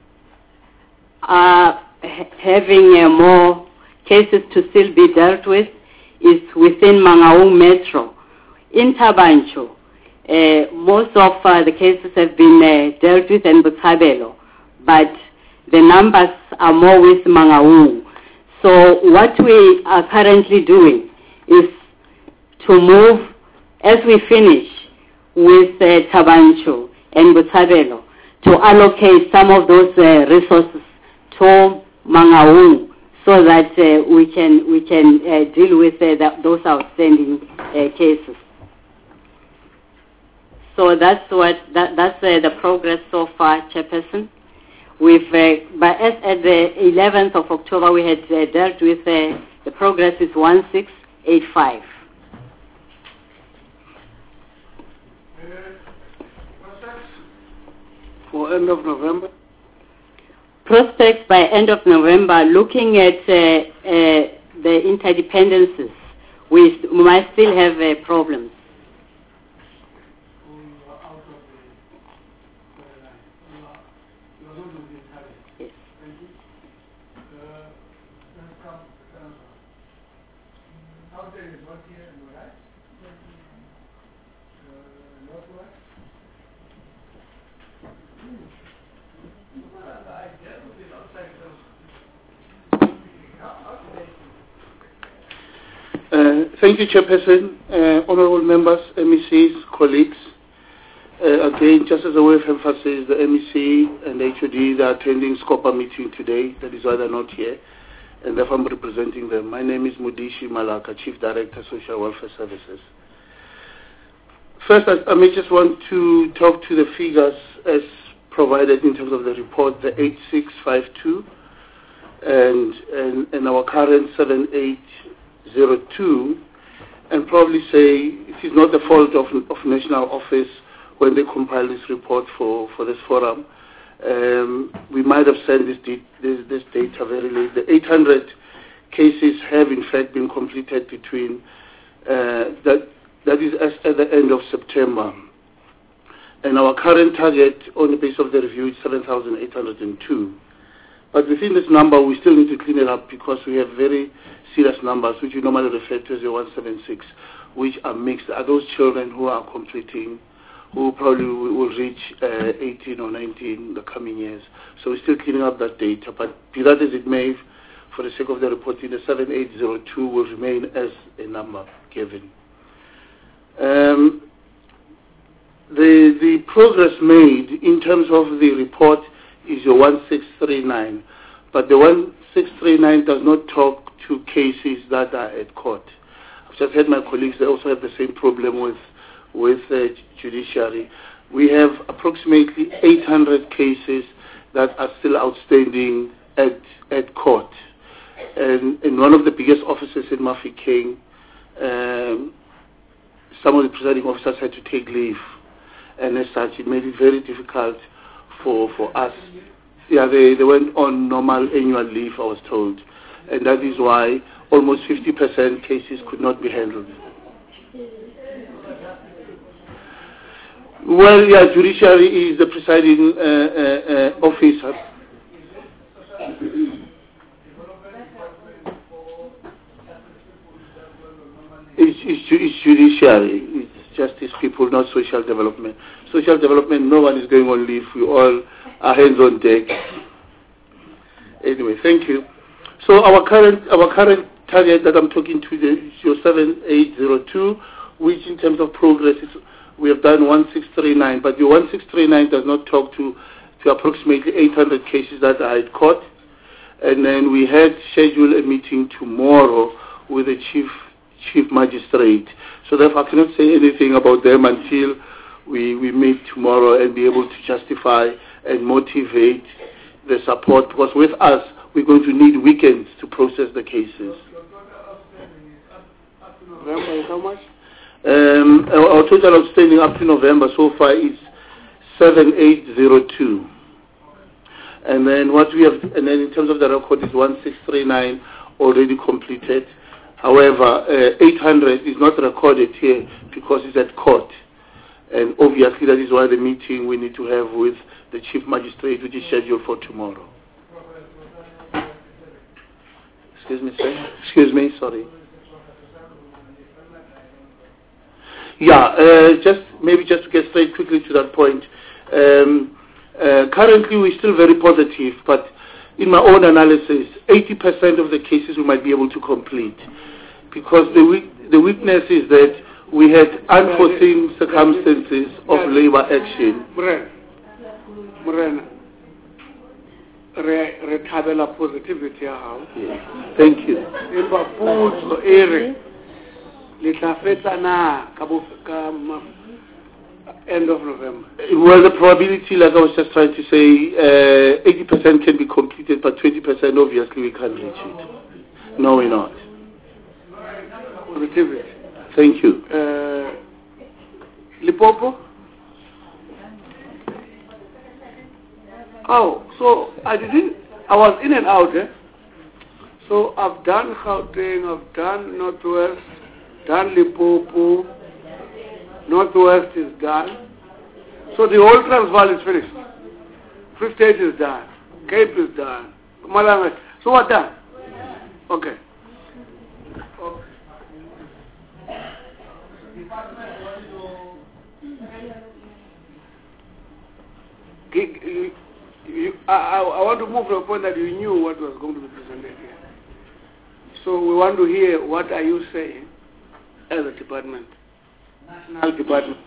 [SPEAKER 10] are ha- having uh, more cases to still be dealt with is within Mangaung Metro. In Tabancho, uh, most of uh, the cases have been uh, dealt with in Botshabelo, but the numbers are more with Mangaung. So what we are currently doing is to move, as we finish with uh, Tabancho and Botshabelo, to allocate some of those uh, resources to Mangaung so that uh, we can we can uh, deal with uh, the, those outstanding uh, cases. So that's what that, that's uh, the progress so far, Chairperson. We've uh, by as at the eleventh of October we had uh, dealt with uh, the progress is one six eight five.
[SPEAKER 1] For end of November?
[SPEAKER 10] Prospects by end of November, looking at uh, uh, the interdependencies, we, we might still have uh, problems. Yes.
[SPEAKER 1] Uh, thank you, Chairperson, uh, honorable members, M E Cs, colleagues. Uh, again, just as a way of emphasis, the M E C and the H O D, they are attending SCOPA meeting today. That is why they're not here, and therefore I'm representing them. My name is Mudishi Malaka, Chief Director, Social Welfare Services. First, I, I may just want to talk to the figures as provided in terms of the report, the eight six five two and, and, and our current seven eight zero two, and probably say it is not the fault of, of National Office when they compile this report for, for this forum. Um, we might have sent this, this, this data very late. The eight hundred cases have in fact been completed between, uh, that, that is as at the end of September. And our current target on the basis of the review is seven thousand eight hundred two. But within this number, we still need to clean it up because we have very serious numbers, which we normally refer to as the one seven six, which are mixed. Are those children who are completing, who probably will reach uh, eighteen or nineteen in the coming years. So we're still cleaning up that data. But be that as it may, for the sake of the reporting, the seven eight zero two will remain as a number given. Um, the, the progress made in terms of the report is your one six three nine, but the one six three nine does not talk to cases that are at court. I've just had my colleagues, they also have the same problem with, with uh, judiciary. We have approximately eight hundred cases that are still outstanding at, at court. And in one of the biggest offices in Mafeking, um, some of the presiding officers had to take leave, and as such it made it very difficult for, for us. Yeah, they, they went on normal annual leave, I was told. And that is why almost fifty percent cases could not be handled. Well, yeah, judiciary is the presiding uh, uh, uh, officer. It's, it's, it's judiciary. It's justice people, not social development. Social development, no one is going on leave. We all are hands on deck. Anyway, thank you. So our current our current target that I'm talking to is your seven eight zero two, which in terms of progress is we have done one six three nine, but your one six three nine does not talk to, to approximately eight hundred cases that are at court. And then we had scheduled a meeting tomorrow with the chief chief magistrate. So therefore I cannot say anything about them until we, we meet tomorrow and be able to justify and motivate the support, because with us we're going to need weekends to process the cases. How much? Um, our, our total outstanding up to November so far is seven eight zero two. And then what we have, and then in terms of the record is one six three nine already completed. However, uh, eight hundred is not recorded here because it's at court. And obviously that is why the meeting we need to have with the chief magistrate, which is scheduled for tomorrow. Excuse me, sir. Excuse me, sorry. Yeah, uh, just maybe just to get straight quickly to that point. Um, Uh, currently, we're still very positive, but in my own analysis, eighty percent of the cases we might be able to complete, because the weak, the weakness is that we had unforeseen circumstances of labor action.
[SPEAKER 5] Morena, Morena, re re thabela positivity ya hao.
[SPEAKER 1] Thank you.
[SPEAKER 5] Empa potso e re le tla fetsa na ka bo ka ma- end of November.
[SPEAKER 1] Well, the probability, like I was just trying to say, uh, eighty percent can be completed, but twenty percent obviously we can't reach it. No, we're not.
[SPEAKER 5] Positivity.
[SPEAKER 1] Thank you.
[SPEAKER 5] Uh, Lipopo? Oh, so I didn't, I was in and out, eh? So I've done Gauteng, I've done Northwest, done Lipopo, Northwest is done. So the whole Transvaal is finished. fifty-eight is done. Cape is done. Malanga. So what done? Okay. Okay. G- You, you, I, I I want to move to a point that you knew what was going to be presented here. So we want to hear what are you saying as a department, national department.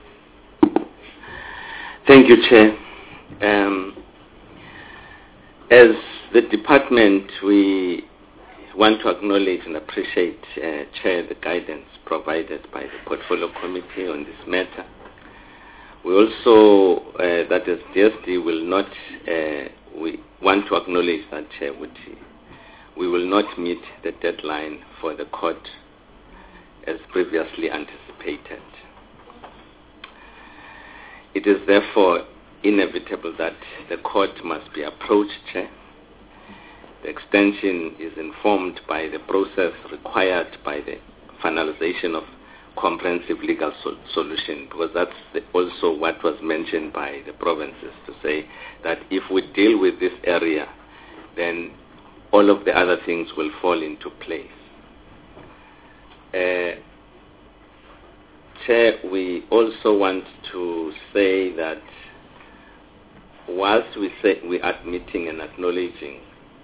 [SPEAKER 6] Thank you, Chair. Um, as the department, we want to acknowledge and appreciate, uh, Chair, the guidance provided by the Portfolio Committee on this matter. We also, uh, that as D S D will not, uh, we want to acknowledge that, Chair, we, we will not meet the deadline for the court as previously anticipated. It is therefore inevitable that the court must be approached, Chair. The extension is informed by the process required by the finalization of comprehensive legal sol- solution, because that's the, also what was mentioned by the provinces, to say that if we deal with this area, then all of the other things will fall into place. Uh, Chair, we also want to say that whilst we say we are admitting and acknowledging,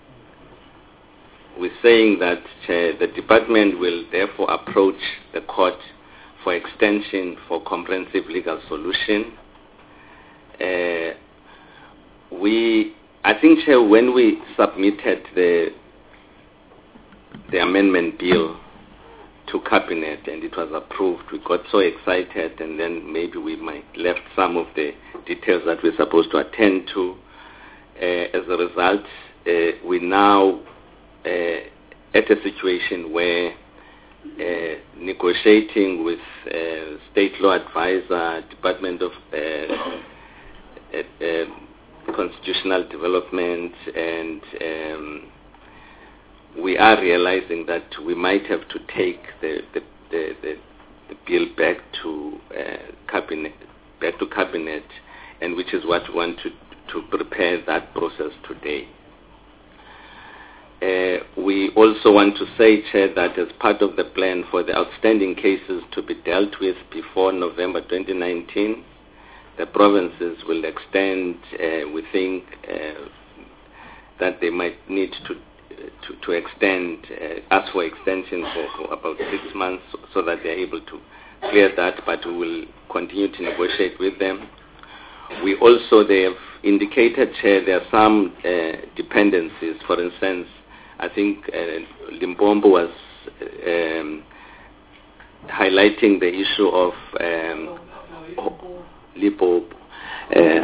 [SPEAKER 6] we're saying that, Chair, the department will therefore approach the court for extension for comprehensive legal solution. Uh, we, I think, Chair, when we submitted the the amendment bill to cabinet and it was approved, we got so excited, and then maybe we might left some of the details that we're supposed to attend to. Uh, as a result, uh, we now uh, at a situation where uh, negotiating with uh, state law advisor, Department of uh, uh, uh, Constitutional Development, and um, we are realizing that we might have to take the the, the, the, the bill back to uh, cabinet, back to cabinet, and which is what we want to to prepare that process today. Uh, we also want to say, Chair, that as part of the plan for the outstanding cases to be dealt with before November twenty nineteen, the provinces will extend, uh, we think, uh, that they might need to to, to extend, uh, ask for extension for, for about six months so, so that they're able to clear that, but we will continue to negotiate with them. We also, they have indicated, Chair, there are some uh, dependencies. For instance, I think uh, Limbombo was um, highlighting the issue of um, Lipopo. Uh,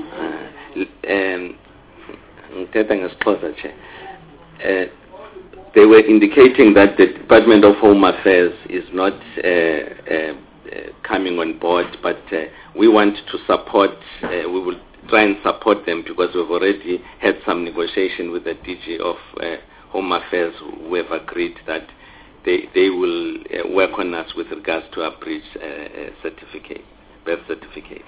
[SPEAKER 6] um, uh, they were indicating that the Department of Home Affairs is not uh, uh, uh, coming on board, but uh, we want to support, uh, we will try and support them, because we've already had some negotiation with the D G of uh, Home Affairs who have agreed that they, they will uh, work on us with regards to our breach uh, certificate, birth certificate.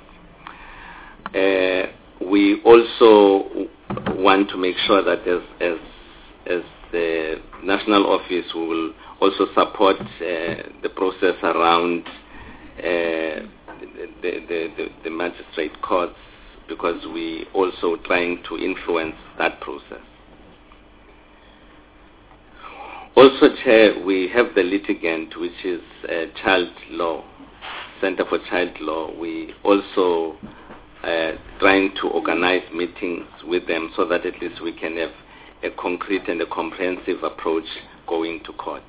[SPEAKER 6] Uh, we also want to make sure that as, as, as the national office, we will also support uh, the process around uh, the, the, the, the magistrate courts,
[SPEAKER 11] because we also trying to influence that process. Also, Chair, we have the litigant, which is uh, Child Law, Center for Child Law. We also uh, trying to organize meetings with them so that at least we can have a concrete and a comprehensive approach going to court.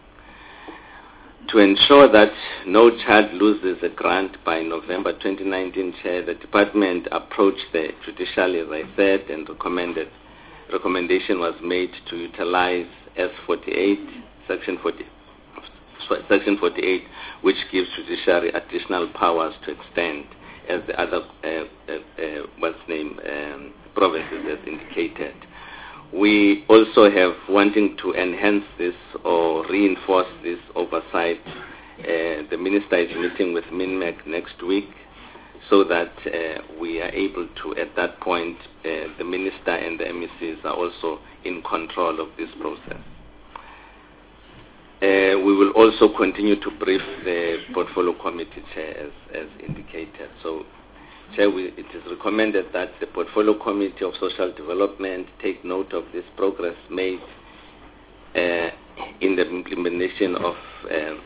[SPEAKER 11] To ensure that no child loses a grant by November twenty nineteen, Chair, the department approached the judiciary, as I said, and recommended, recommendation was made to utilize S forty-eight, Section forty, Section forty-eight, which gives judiciary additional powers to extend, as the other uh, uh, uh, what's name um, provinces has indicated. We also have wanting to enhance this or reinforce this oversight. Uh, the minister is meeting with MINMEC next week so that uh, we are able to, at that point, uh, the minister and the M E Cs are also in control of this process. Uh, we will also continue to brief the portfolio committee, Chair, as, as indicated. So, Chair, we, it is recommended that the Portfolio Committee of Social Development take note of this progress made uh, in the implementation of um,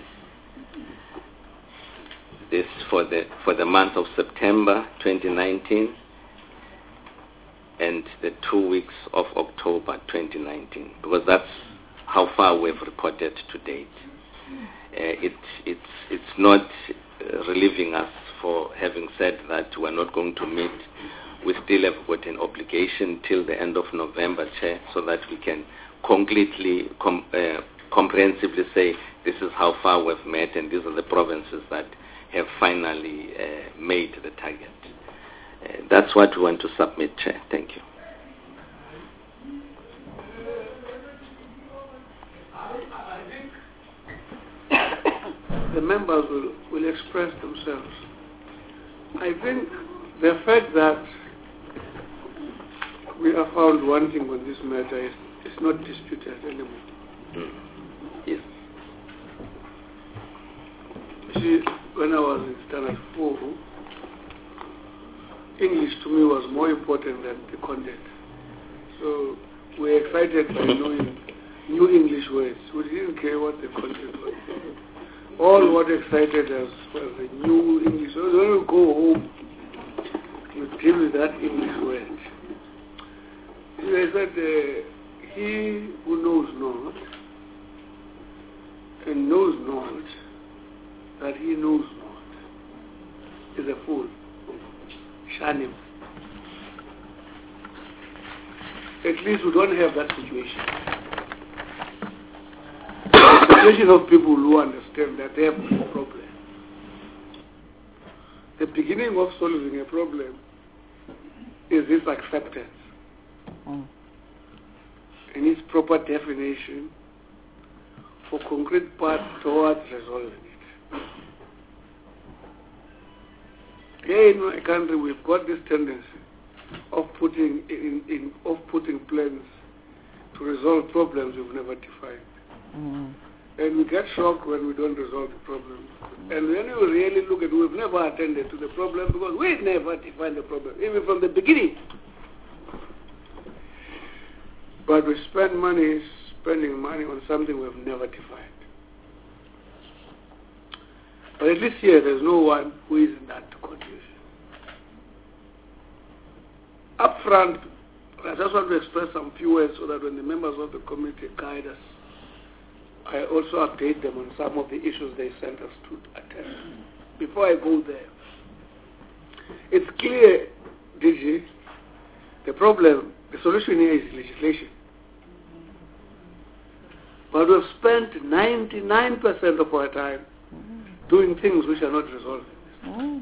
[SPEAKER 11] this for the for the month of September twenty nineteen and the two weeks of October twenty nineteen, because that's how far we've reported to date. Uh, it, it's, it's not uh, relieving us for having said that we're not going to meet. We still have got an obligation till the end of November, Chair, so that we can concretely, com- uh, comprehensively say this is how far we've met and these are the provinces that have finally uh, made the target. Uh, that's what we want to submit, Chair. Thank you.
[SPEAKER 1] The members will, will express themselves. I think the fact that we are found wanting on this matter is, is not disputed anymore.
[SPEAKER 11] Mm. Yes.
[SPEAKER 1] You see, when I was in Standard four, English to me was more important than the content. So we were excited by knowing new English words. We didn't care what the content was. All what excited us was the new English. So when we go home, we deal with that English word. They said, uh, he who knows not, and knows not that he knows not, is a fool. Shun him. At least we don't have that situation. The situation of people who understand that they have a problem. The beginning of solving a problem is this acceptance mm. and its proper definition for concrete path towards resolving it. Here in my country, we've got this tendency of putting in, in of putting plans to resolve problems we've never defined. Mm. And we get shocked when we don't resolve the problem. And when you really look at it, we've never attended to the problem because we never defined the problem, even from the beginning. But we spend money, spending money on something we've never defined. But at least here, there's no one who is in that confusion. Up front, I just want to express some few words so that when the members of the committee guide us, I also update them on some of the issues they sent us to attend. Before I go there, it's clear, D G, the problem, the solution here is legislation. But we've spent ninety-nine percent of our time doing things which are not resolving this.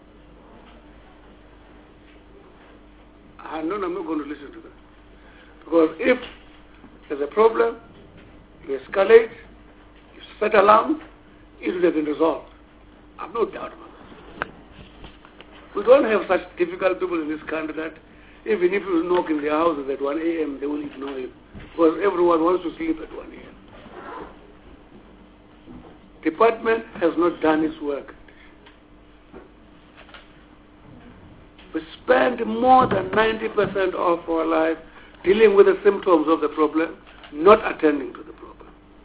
[SPEAKER 1] I know I'm not going to listen to that. Because if there's a problem, you escalate, you set alarm, it will have been resolved. I have no doubt about that. We don't have such difficult people in this country that even if you knock in their houses at one a.m., they will ignore you. Because everyone wants to sleep at one a.m. Department has not done its work. We spend more than ninety percent of our life dealing with the symptoms of the problem, not attending to the problem.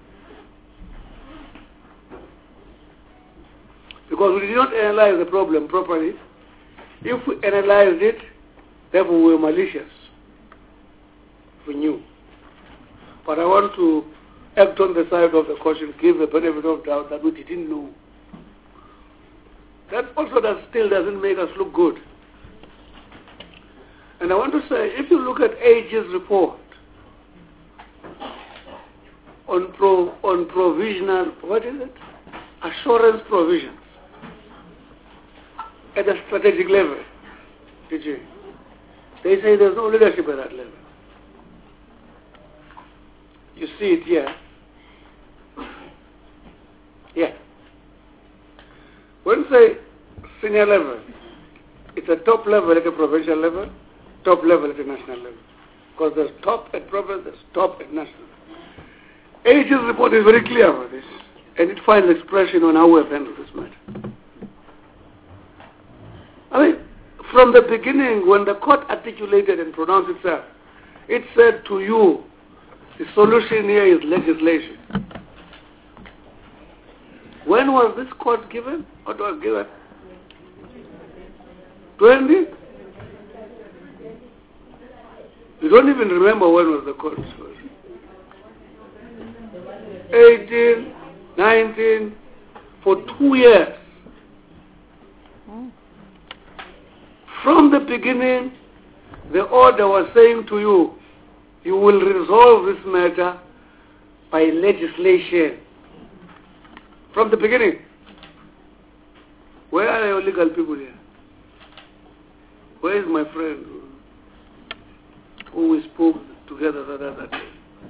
[SPEAKER 1] Because we did not analyze the problem properly. If we analyzed it, therefore we were malicious. We knew. But I want to act on the side of the caution, give the benefit of doubt that we didn't know. That also does, still doesn't make us look good. And I want to say, if you look at A G's report on pro, on provisional, what is it? Assurance provisions at the strategic level, D G, they say there's no leadership at that level. You see it here. Yeah. When you say senior level, it's a top level at a provincial level, top level at a national level. Because there's top at province, there's top at national. A G's report is very clear about this, and it finds expression on how we have handled this matter. I mean, from the beginning, when the court articulated and pronounced itself, it said to you, the solution here is legislation. When was this court given? What was given? twenty? You don't even remember when was the court. eighteen, nineteen, for two years. From the beginning, the order was saying to you, you will resolve this matter by legislation. From the beginning. Where are your legal people here? Where is my friend who we spoke together the other day?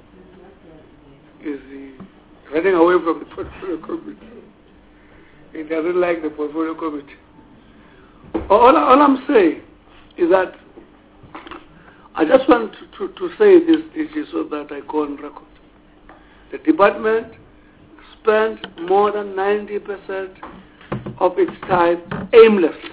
[SPEAKER 1] Is he running away from the portfolio committee? He doesn't like the portfolio committee. All, all I'm saying is that I just want to, to, to say this issue so that I go on record. The department spent more than ninety percent of its time aimlessly.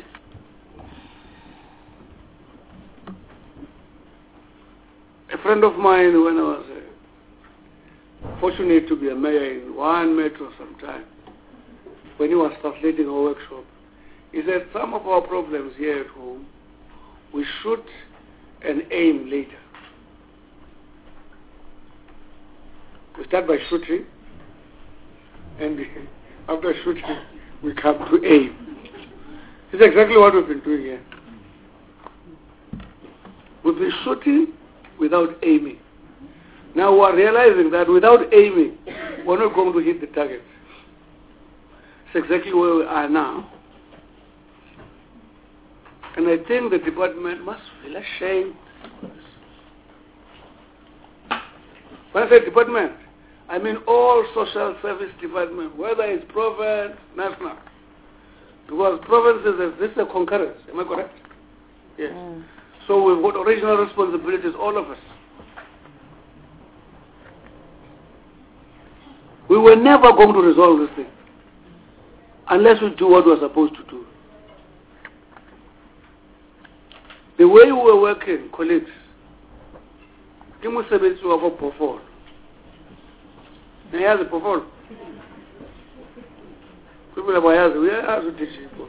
[SPEAKER 1] A friend of mine, when I was uh, fortunate to be a mayor in one metro sometime, when he was translating a workshop, he said some of our problems here at home, we shoot and aim later. We start by shooting, and after shooting, we come to aim. This is exactly what we've been doing here. We've been shooting without aiming. Now we are realizing that without aiming, we're not going to hit the target. It's exactly where we are now. And I think the department must feel ashamed. When I say department, I mean all social service department, whether it's province, national. Because provinces, this is a concurrence, am I correct? Yes. Mm. So we've got original responsibilities, all of us. We were never going to resolve this thing unless we do what we're supposed to do. The way we were working, colleagues, ke mosebetsi wa go phofolo. Nayazi phofolo. People have ayazi, we are to teach people.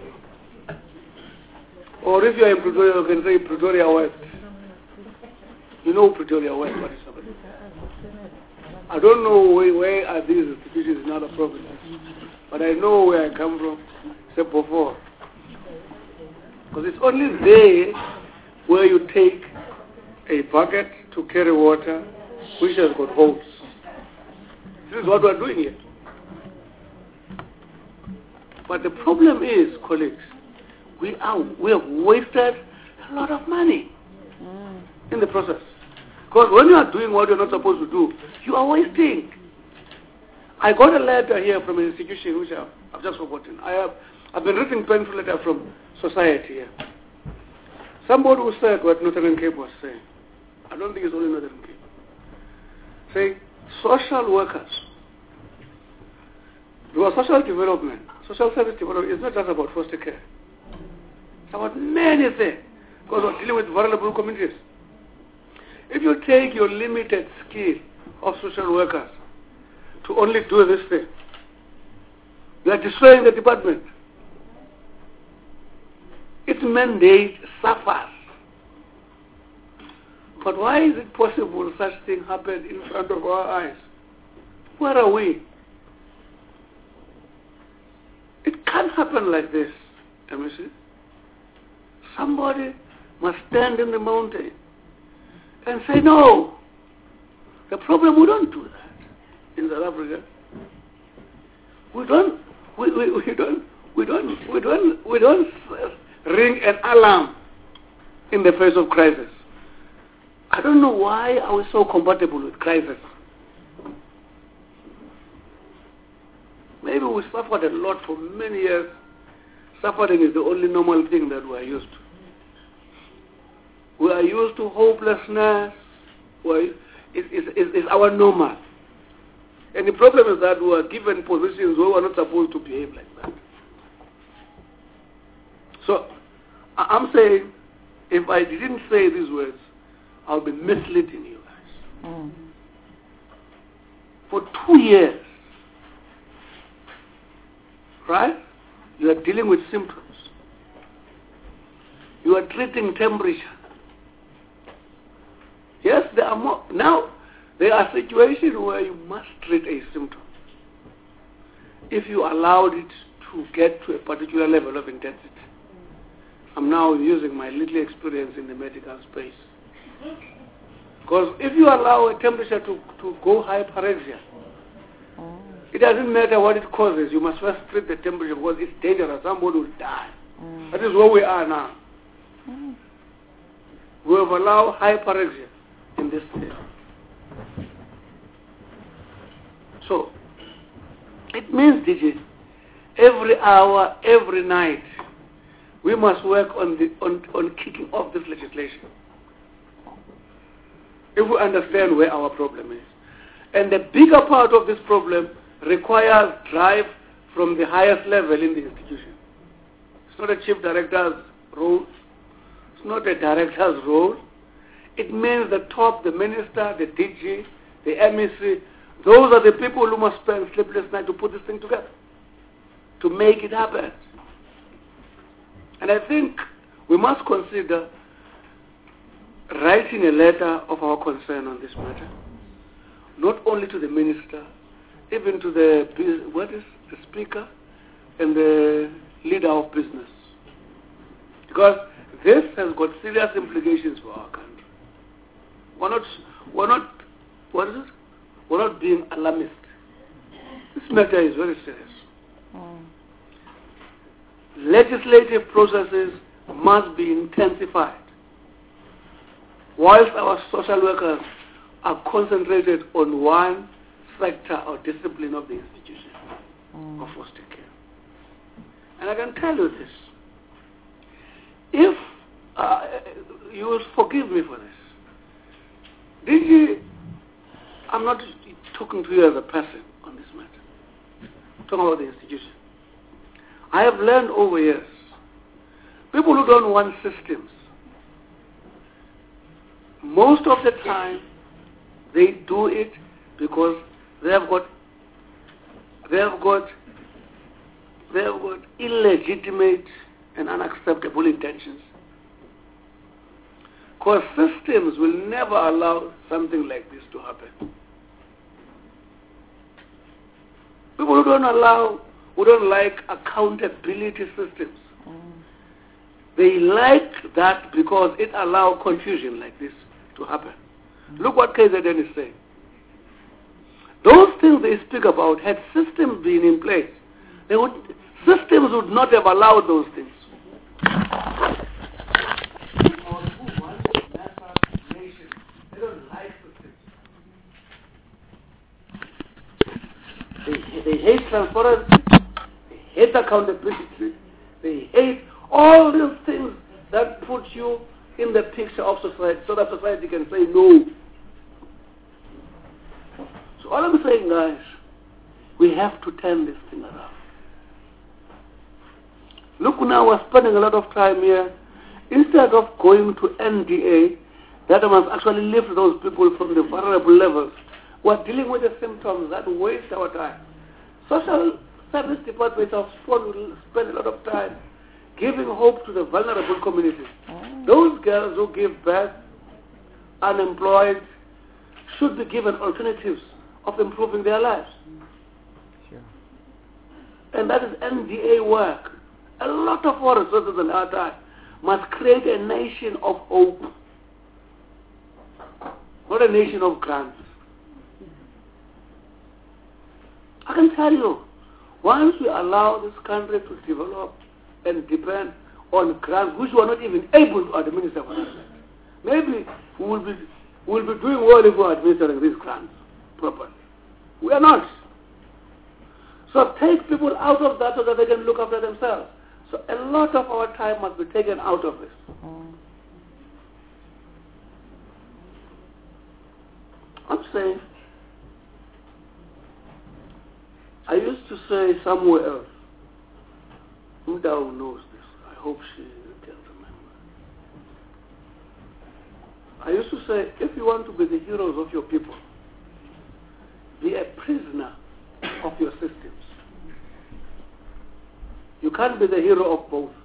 [SPEAKER 1] Or if you are in Pretoria, you can say Pretoria West. You know Pretoria West, what is happening. I don't know where, where are these institutions in other provinces, but I know where I come from, except before. Because it's only there where you take a bucket to carry water, which has got holes. This is what we're doing here. But the problem is, colleagues, we are we have wasted a lot of money mm. in the process. Because when you are doing what you're not supposed to do, you are wasting. I got a letter here from an institution which I've, I've just forgotten. I have I've been reading painful letter from society here. Somebody who said what Northern Cape was saying. I don't think it's only Northern Cape. Say social workers. Because social development, social service development is not just about foster care. It's about many things. because we're dealing with vulnerable communities. If you take your limited skill of social workers to only do this thing, you are destroying the department. Its mandate suffers. But why is it possible such thing happened in front of our eyes? Where are we? It can't happen like this, M S C. Somebody must stand in the mountain and say, no, the problem, we don't do that in South Africa. We don't, we, we, we don't, we don't, we don't, we don't ring an alarm in the face of crisis. I don't know why are we so compatible with crisis. Maybe we suffered a lot for many years. Suffering is the only normal thing that we are used to. We are used to hopelessness. It's, it's, it's our normal. And the problem is that we are given positions where we are not supposed to behave like that. So, I'm saying, if I didn't say these words, I'll be misleading you guys. Mm. For two years, right, you are dealing with symptoms. You are treating temperature. Yes, there are more. Now, there are situations where you must treat a symptom if you allowed it to get to a particular level of intensity. I'm now using my little experience in the medical space. Because if you allow a temperature to, to go hyperexia, oh. It doesn't matter what it causes. You must first treat the temperature because it's dangerous. Somebody will die. Mm. That is where we are now. Mm. We have allowed hyperexia in this state. So, it means, D J, every hour, every night, we must work on, the, on, on kicking off this legislation. If we understand where our problem is. And the bigger part of this problem requires drive from the highest level in the institution. It's not a chief director's role. It's not a director's role. It means the top, the minister, the D G, the M E C, those are the people who must spend sleepless nights to put this thing together, to make it happen. And I think we must consider writing a letter of our concern on this matter, not only to the minister, even to the, what is the speaker and the leader of business. Because this has got serious implications for our country. We're not, we're not, what is it? We're not being alarmist. This matter is very serious. Mm. Legislative processes must be intensified, whilst our social workers are concentrated on one sector or discipline of the institution mm. of foster care. And I can tell you this. If uh, you will forgive me for this, D G, I'm not talking to you as a person on this matter. I'm talking about the institution. I have learned over years, people who don't want systems, most of the time, they do it because they have got, they have got, they have got illegitimate and unacceptable intentions. Because systems will never allow something like this to happen. People who don't allow, who don't like accountability systems, mm. they like that because it allows confusion like this to happen. Mm. Look what K Z N is saying. Those things they speak about, had systems been in place, they would, systems would not have allowed those things. They, they hate transparency, they hate accountability, they hate all these things that put you in the picture of society so that society can say no. So all I'm saying, guys, we have to turn this thing around. Look, now we're spending a lot of time here instead of going to N D A, that must actually lift those people from the vulnerable levels, who are dealing with the symptoms that waste our time. Social service departments have spent a lot of time giving hope to the vulnerable communities. Oh. Those girls who give birth, unemployed, should be given alternatives of improving their lives. Sure. And that is N D A work. A lot of our resources in our time must create a nation of hope, not a nation of grants. I can tell you, once we allow this country to develop and depend on grants which we are not even able to administer for us, maybe we will be, we will be doing well if we are administering these grants properly. We are not. So take people out of that so that they can look after themselves. So a lot of our time must be taken out of this. Mm. I'm saying, I used to say somewhere else, Mdao knows this, I hope she can remember. I used to say, if you want to be the heroes of your people, be a prisoner of your systems. You can't be the hero of both.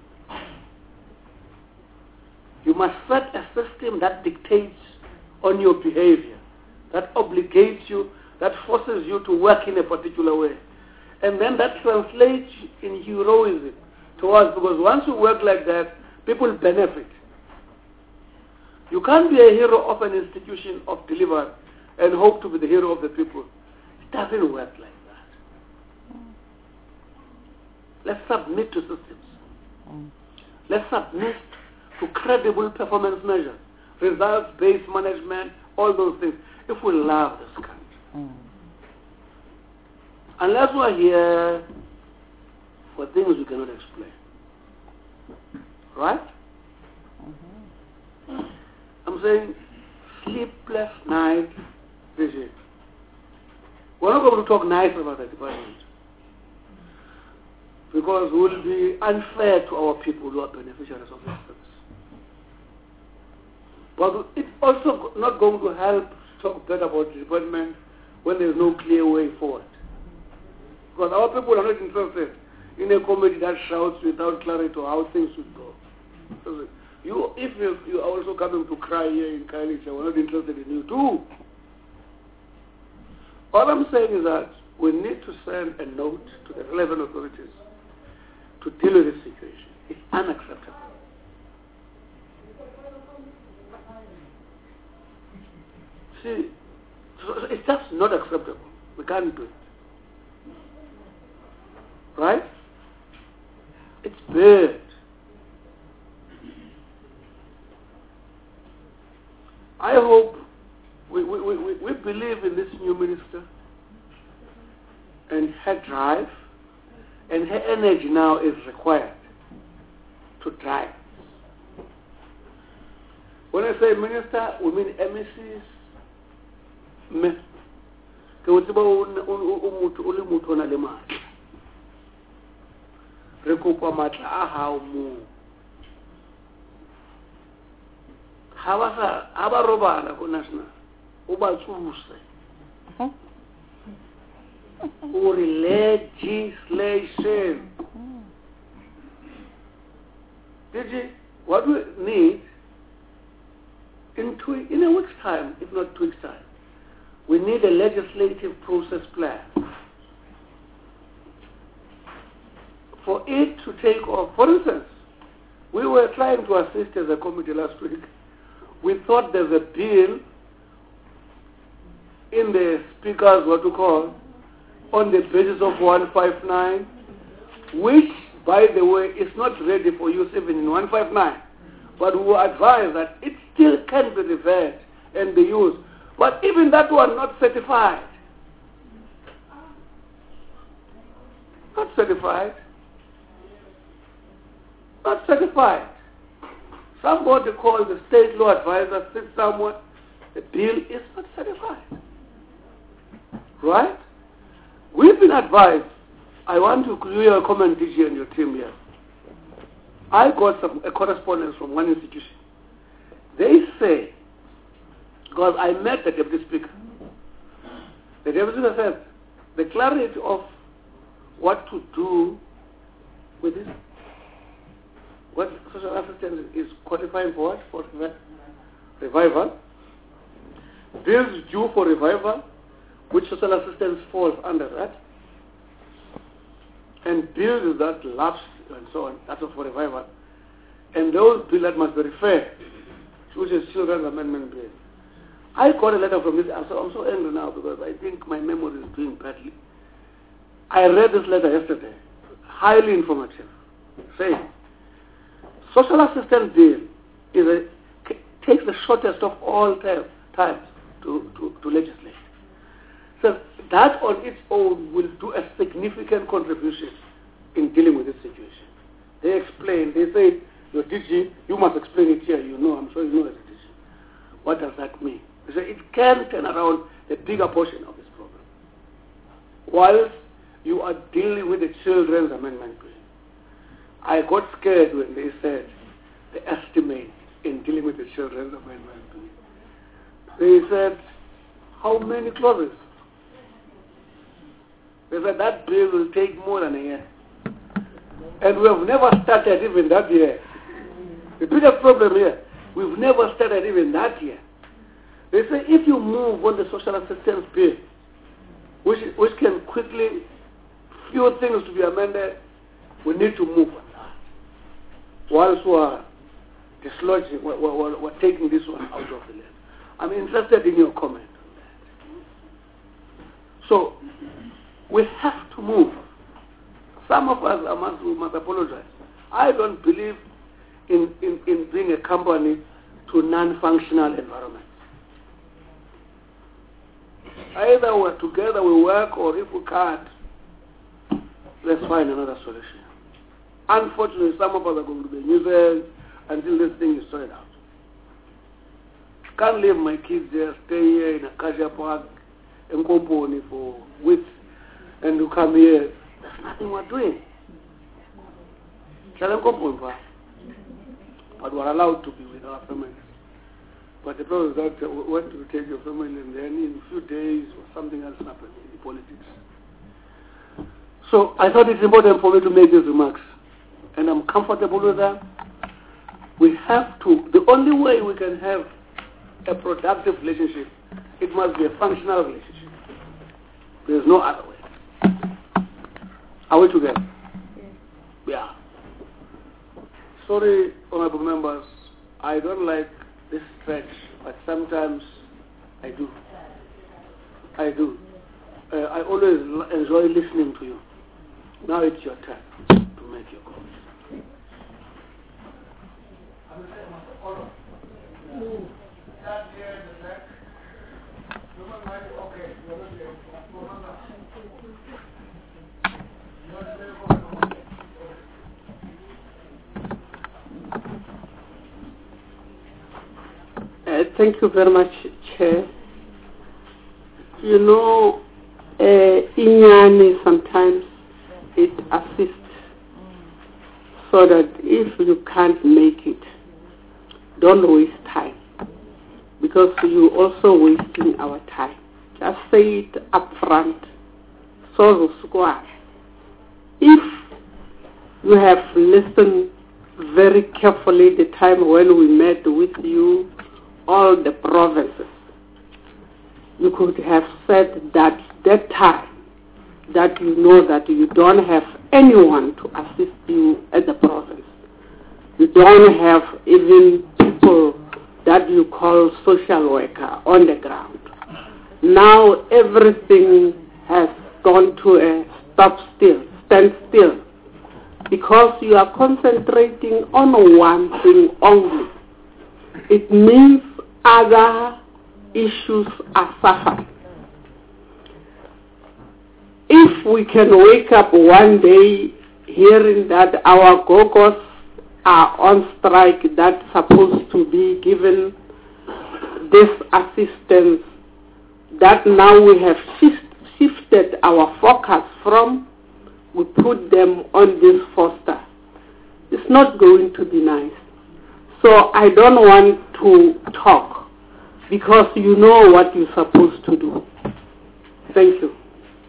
[SPEAKER 1] You must set a system that dictates on your behavior, that obligates you, that forces you to work in a particular way. And then that translates in heroism to us, because once you work like that, people benefit. You can't be a hero of an institution of deliverance and hope to be the hero of the people. It doesn't work like that. Let's submit to systems. Mm. Let's submit to credible performance measures, results-based management, all those things, if we love this country. Mm. Unless we are here for things we cannot explain. Right? Mm-hmm. I'm saying sleepless night vision. We're not going to talk nice about the department, because we will be unfair to our people who are beneficiaries of this service. But it's also not going to help talk better about the department when there's no clear way forward. Because our people are not interested in a committee that shouts without clarity to how things should go. So you, if you, you are also coming to cry here in Kailicha, we're not interested in you too. All I'm saying is that we need to send a note to the relevant authorities to deal with this situation. It's unacceptable. See, so it's just not acceptable. We can't do it. Right? It's bad. I hope we, we, we, we believe in this new minister and her drive, and her energy now is required to drive. When I say minister, we mean M E Cs. Me. Ke o tseba o motho o le motho na le matla. Re kopa matla a hao mo. Ha ba sa ha ba robala go national. O ba tsuse. Or legislation. Did you? What we need in two, in a week's time, if not two weeks' time, we need a legislative process plan for it to take off. For instance, we were trying to assist as a committee last week. We thought there's a bill in the speaker's what to call on the basis of one fifty-nine, which, by the way, is not ready for use even in one fifty-nine. But we were advised that it still can be reversed and be used. But even that one not certified. Not certified. Not certified. Somebody called the state law advisor, sits somewhere, the bill is not certified. Right? We've been advised. I want to clear your comment, D G, and your team here. I got some a correspondence from one institution. They say, because I met the deputy speaker, the deputy speaker said the clarity of what to do with this, what social assistance is qualifying for what? For revival. Bills due for revival, which social assistance falls under that. And bills that lapse and so on, that's for revival. And those bills that must be referred, which is Children's Amendment Bill. I got a letter from this, I'm so, I'm so angry now because I think my memory is doing badly. I read this letter yesterday, highly informative, saying, social assistance bill is a, takes the shortest of all time, times to, to, to legislate. So that on its own will do a significant contribution in dealing with this situation. They explain, they say, your D G, you must explain it here, you know, I'm sure you know as a D G. What does that mean? They say it can turn around a bigger portion of this problem. Whilst you are dealing with the Children's Amendment Bill. I got scared when they said the estimate in dealing with the Children's Amendment Bill. They said, how many clauses? They said that bill will take more than a year. And we have never started even that year. The biggest problem here, we've never started even that year. They say if you move on the social assistance bill, which, which can quickly, few things to be amended, we need to move on that. Whilst we are dislodging, we're, we're, we're taking this one out of the list. I'm interested in your comment on that. So, we have to move. Some of us I must, must apologize. I don't believe in, in, in being a company to non-functional environments. Either we're together, we work, or if we can't, let's find another solution. Unfortunately, some of us are going to be users until this thing is sorted out. Can't leave my kids there, stay here in a Acacia Park, in Komponi for weeks, and you come here. There's nothing we're doing. But we're allowed to be with our families. But the problem is that uh, when you take your family and then in a few days or something else happens in the politics. So I thought it's important for me to make these remarks. And I'm comfortable with that. We have to, the only way we can have a productive relationship, it must be a functional relationship. There's no other way. Are we together? Yeah. Sorry, honorable members, I don't like this stretch, but sometimes I do. I do. Uh, I always l- enjoy listening to you. Now it's your turn to make your comments.
[SPEAKER 3] Uh, thank you very much, Chair. You know, uh, Inyani sometimes it assists so that if you can't make it, don't waste time, because you're also wasting our time. Just say it up front. So, if you have listened very carefully the time when we met with you, all the provinces, you could have said that that time that you know that you don't have anyone to assist you at the province. You don't have even people that you call social worker on the ground. Now everything has gone to a stop still, stand still, because you are concentrating on one thing only. It means other issues are suffering. If we can wake up one day hearing that our Gogos are on strike, that's supposed to be given this assistance, that now we have shift, shifted our focus from, we put them on this foster. it's not going to be nice. So I don't want to talk because you know what you're supposed to do. Thank you.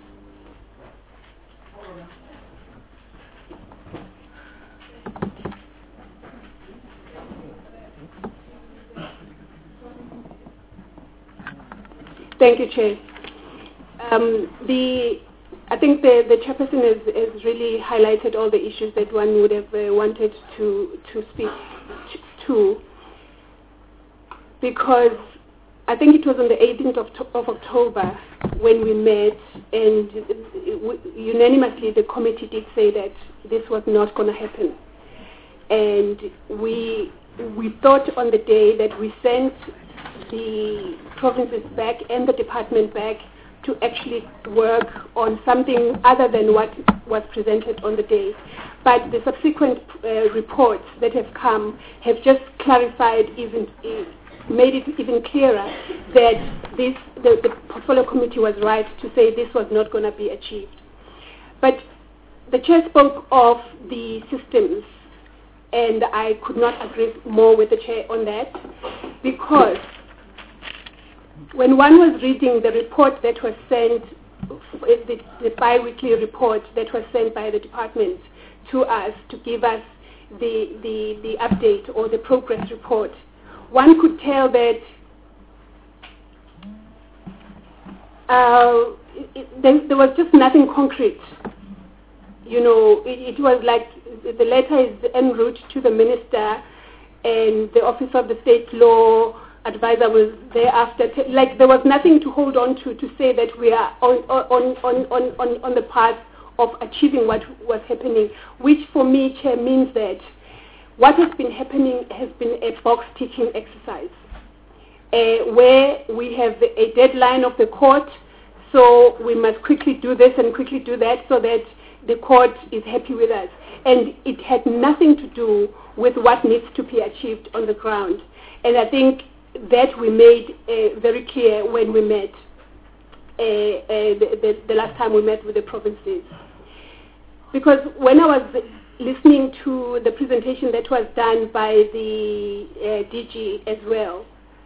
[SPEAKER 12] Thank you, Chair. Um, the, I think the, the chairperson has, has really highlighted all the issues that one would have uh, wanted to, to speak to, because I think it was on the eighteenth of, of October when we met, and unanimously the committee did say that this was not going to happen. And we, we thought on the day that we sent the provinces back and the department back to actually work on something other than what was presented on the day. But the subsequent uh, reports that have come have just clarified, even uh, made it even clearer that this, the, the portfolio committee was right to say this was not going to be achieved. But the chair spoke of the systems, and I could not agree more with the chair on that, because when one was reading the report that was sent, the, the bi-weekly report that was sent by the department to us to give us the, the, the update or the progress report, one could tell that uh, it, it, there, there was just nothing concrete. You know, it, it was like the letter is en route to the minister, and the Office of the State Law Advisor was thereafter. T- like there was nothing to hold on to to say that we are on on on on on, on the path of achieving what was happening, which for me, Chair, means that what has been happening has been a box-ticking exercise, uh, where we have a deadline of the court, so we must quickly do this and quickly do that so that the court is happy with us. And it had nothing to do with what needs to be achieved on the ground. And I think that we made uh, very clear when we met, uh, uh, the, the, the last time we met with the provinces. Because when I was listening to the presentation that was done by the uh, D G as well,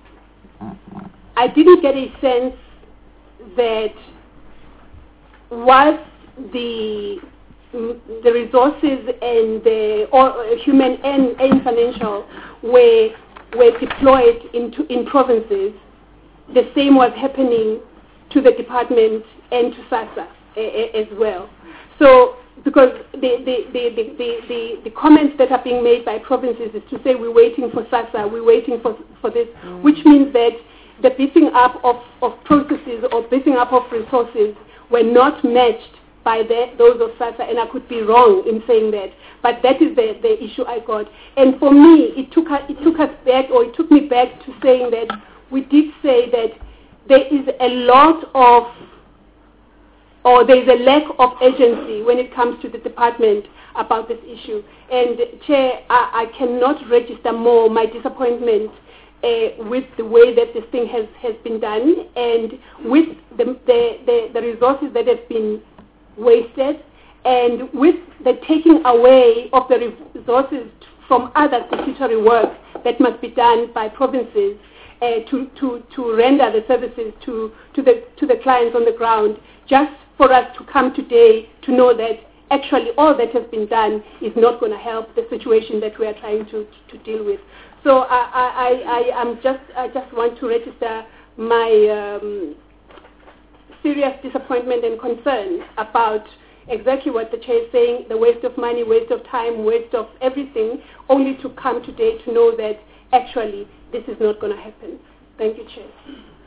[SPEAKER 12] I didn't get a sense that was the the resources and the or human and, and financial were were deployed into in provinces. The same was happening to the department and to SASSA uh, as well. So because the the, the, the, the, the, the comments that are being made by provinces is to say we're waiting for SASSA, we're waiting for for this, mm. which means that the beefing up of, of processes or beefing up of resources were not matched by the, those of SASSA, and I could be wrong in saying that, but that is the, the issue I got. And for me, it took, it took us back, or it took me back to saying that we did say that there is a lot of, or there is a lack of agency when it comes to the department about this issue. And Chair, I, I cannot register more my disappointment Uh, with the way that this thing has, has been done, and with the, the, the, the resources that have been wasted, and with the taking away of the resources from other statutory work that must be done by provinces uh, to, to, to render the services to, to, the, to the clients on the ground, just for us to come today to know that actually all that has been done is not going to help the situation that we are trying to, to deal with. So I, I, I, I'm just, I just want to register my um, serious disappointment and concern about exactly what the chair is saying, the waste of money, waste of time, waste of everything, only to come today to know that actually this is not going to happen. Thank you, Chair.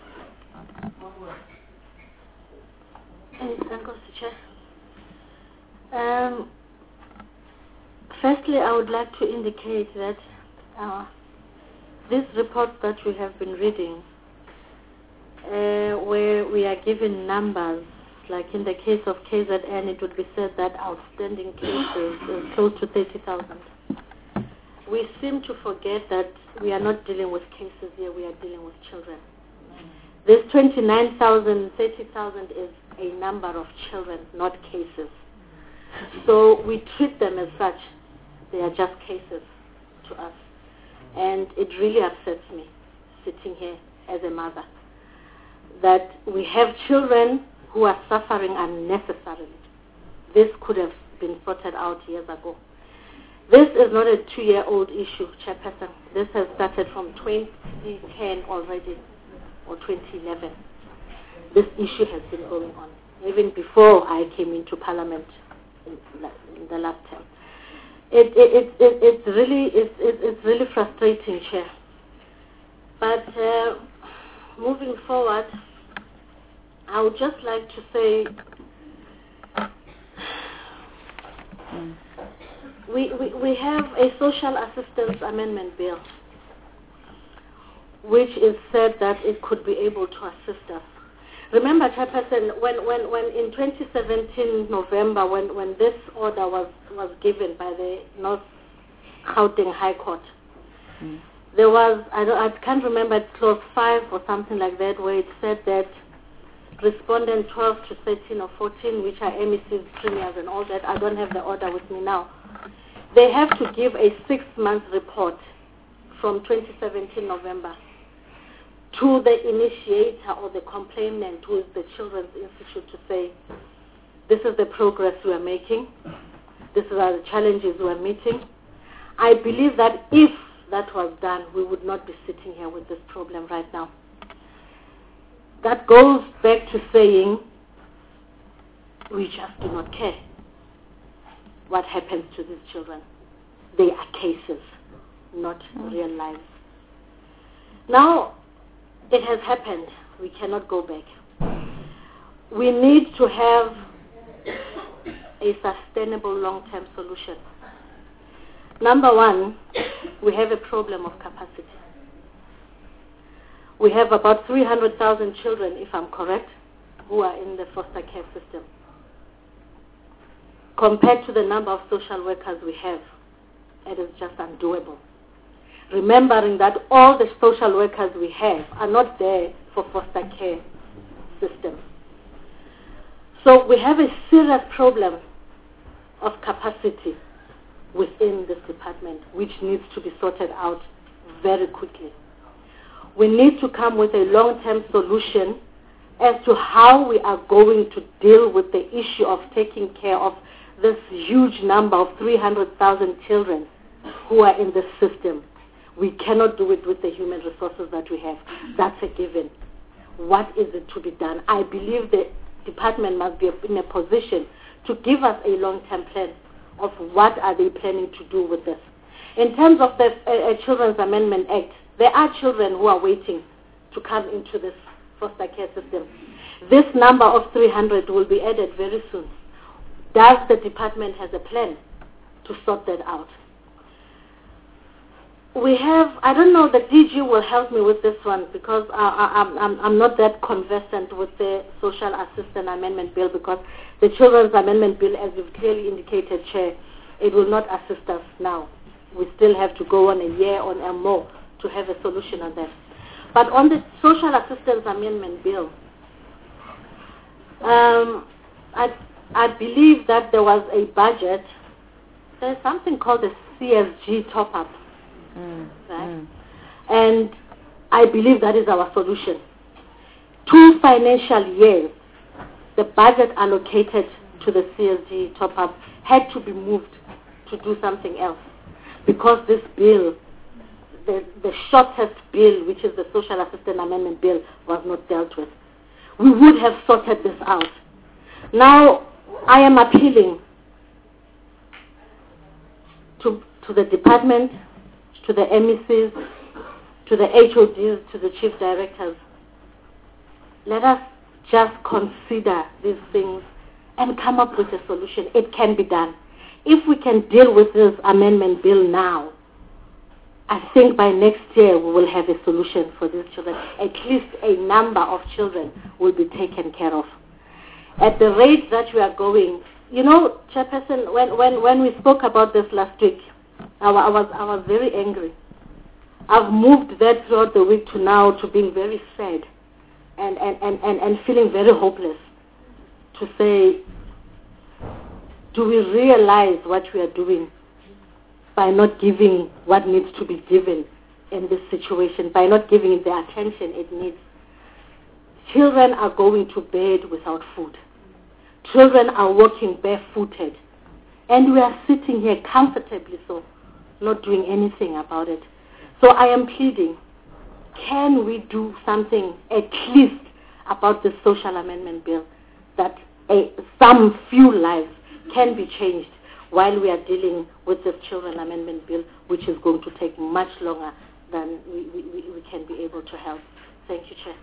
[SPEAKER 4] Thank you, Chair. Um, firstly, I would like to indicate that uh, this report that we have been reading, uh, where we are given numbers, like in the case of K Z N, it would be said that outstanding cases is close to thirty thousand. We seem to forget that we are not dealing with cases here, we are dealing with children. This twenty-nine thousand, thirty thousand is a number of children, not cases. So we treat them as such. They are just cases to us. And it really upsets me, sitting here as a mother, that we have children who are suffering unnecessarily. This could have been sorted out years ago. This is not a two-year-old issue, Chairperson. This has started from twenty ten already, or twenty eleven. This issue has been going on, even before I came into Parliament in, in the last term. It, it, it, it, it's really it, it, it's really frustrating, Chair. But uh, moving forward, I would just like to say we, we, we have a social assistance amendment bill which is said that it could be able to assist us. Remember, Chairperson, when, when, when in twenty seventeen November, when, when this order was, was given by the North Gauteng High Court, mm. there was, I, don't, I can't remember, it's clause five or something like that, where it said that respondent twelve to thirteen or fourteen, which are M E Cs, premiers and all that, I don't have the order with me now, they have to give a six-month report from twenty seventeen November to the initiator or the complainant, who is the Children's Institute, to say, this is the progress we are making, these are the challenges we are meeting. I believe that if that was done, we would not be sitting here with this problem right now. That goes back to saying we just do not care what happens to these children. They are cases, not real lives. Now, it has happened. We cannot go back. We need to have a sustainable long-term solution. Number one, we have a problem of capacity. We have about three hundred thousand children, if I'm correct, who are in the foster care system. Compared to the number of social workers we have, it is just undoable. Remembering that all the social workers we have are not there for foster care system. So we have a serious problem of capacity within this department, which needs to be sorted out very quickly. We need to come with a long-term solution as to how we are going to deal with the issue of taking care of this huge number of three hundred thousand children who are in the system. We cannot do it with the human resources that we have. That's a given. What is it to be done? I believe the department must be in a position to give us a long-term plan of what are they planning to do with this. In terms of the uh, Children's Amendment Act, there are children who are waiting to come into this foster care system. This number of three hundred will be added very soon. Does the department have a plan to sort that out? We have, I don't know, the D G will help me with this one because I, I, I'm, I'm not that conversant with the Social Assistance Amendment Bill, because the Children's Amendment Bill, as you've clearly indicated, Chair, it will not assist us now. We still have to go on a year on and more to have a solution on that. But on the Social Assistance Amendment Bill, um, I, I believe that there was a budget. There's something called the C S G top-up. Mm, right? Mm. And I believe that is our solution. Two financial years, the budget allocated to the C S G top-up had to be moved to do something else, because this bill, the, the shortest bill, which is the Social Assistance Amendment Bill, was not dealt with. We would have sorted this out. Now, I am appealing to, to the department, to the M E Cs, to the H O Ds, to the chief directors. Let us just consider these things and come up with a solution. It can be done. If we can deal with this amendment bill now, I think by next year we will have a solution for these children. At least a number of children will be taken care of. At the rate that we are going, you know, Chairperson, when, when, when we spoke about this last week, I, I, was, I was very angry. I've moved that throughout the week to now to being very sad and, and, and, and, and feeling very hopeless to say, do we realize what we are doing? by not giving what needs to be given in this situation, by not giving it the attention it needs. Children are going to bed without food. Children are walking barefooted. And we are sitting here comfortably so, not doing anything about it. So I am pleading, can we do something at least about the social amendment bill, that a, some few lives can be changed while we are dealing with the children amendment bill, which is going to take much longer than we, we, we can be able to help. Thank you, Chair.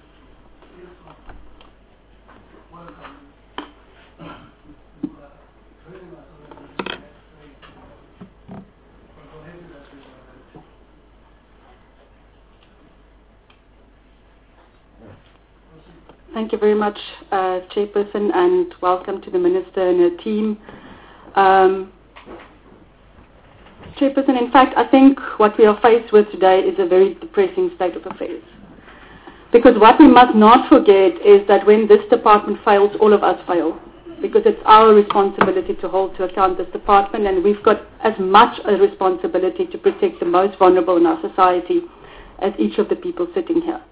[SPEAKER 13] Thank you very much, uh, Chairperson, and welcome to the Minister and her team. Um, Chairperson, in fact, I think what we are faced with today is a very depressing state of affairs. Because what we must not forget is that when this department fails, all of us fail. Because it's our responsibility to hold to account this department, and we've got as much a responsibility to protect the most vulnerable in our society as each of the people sitting here.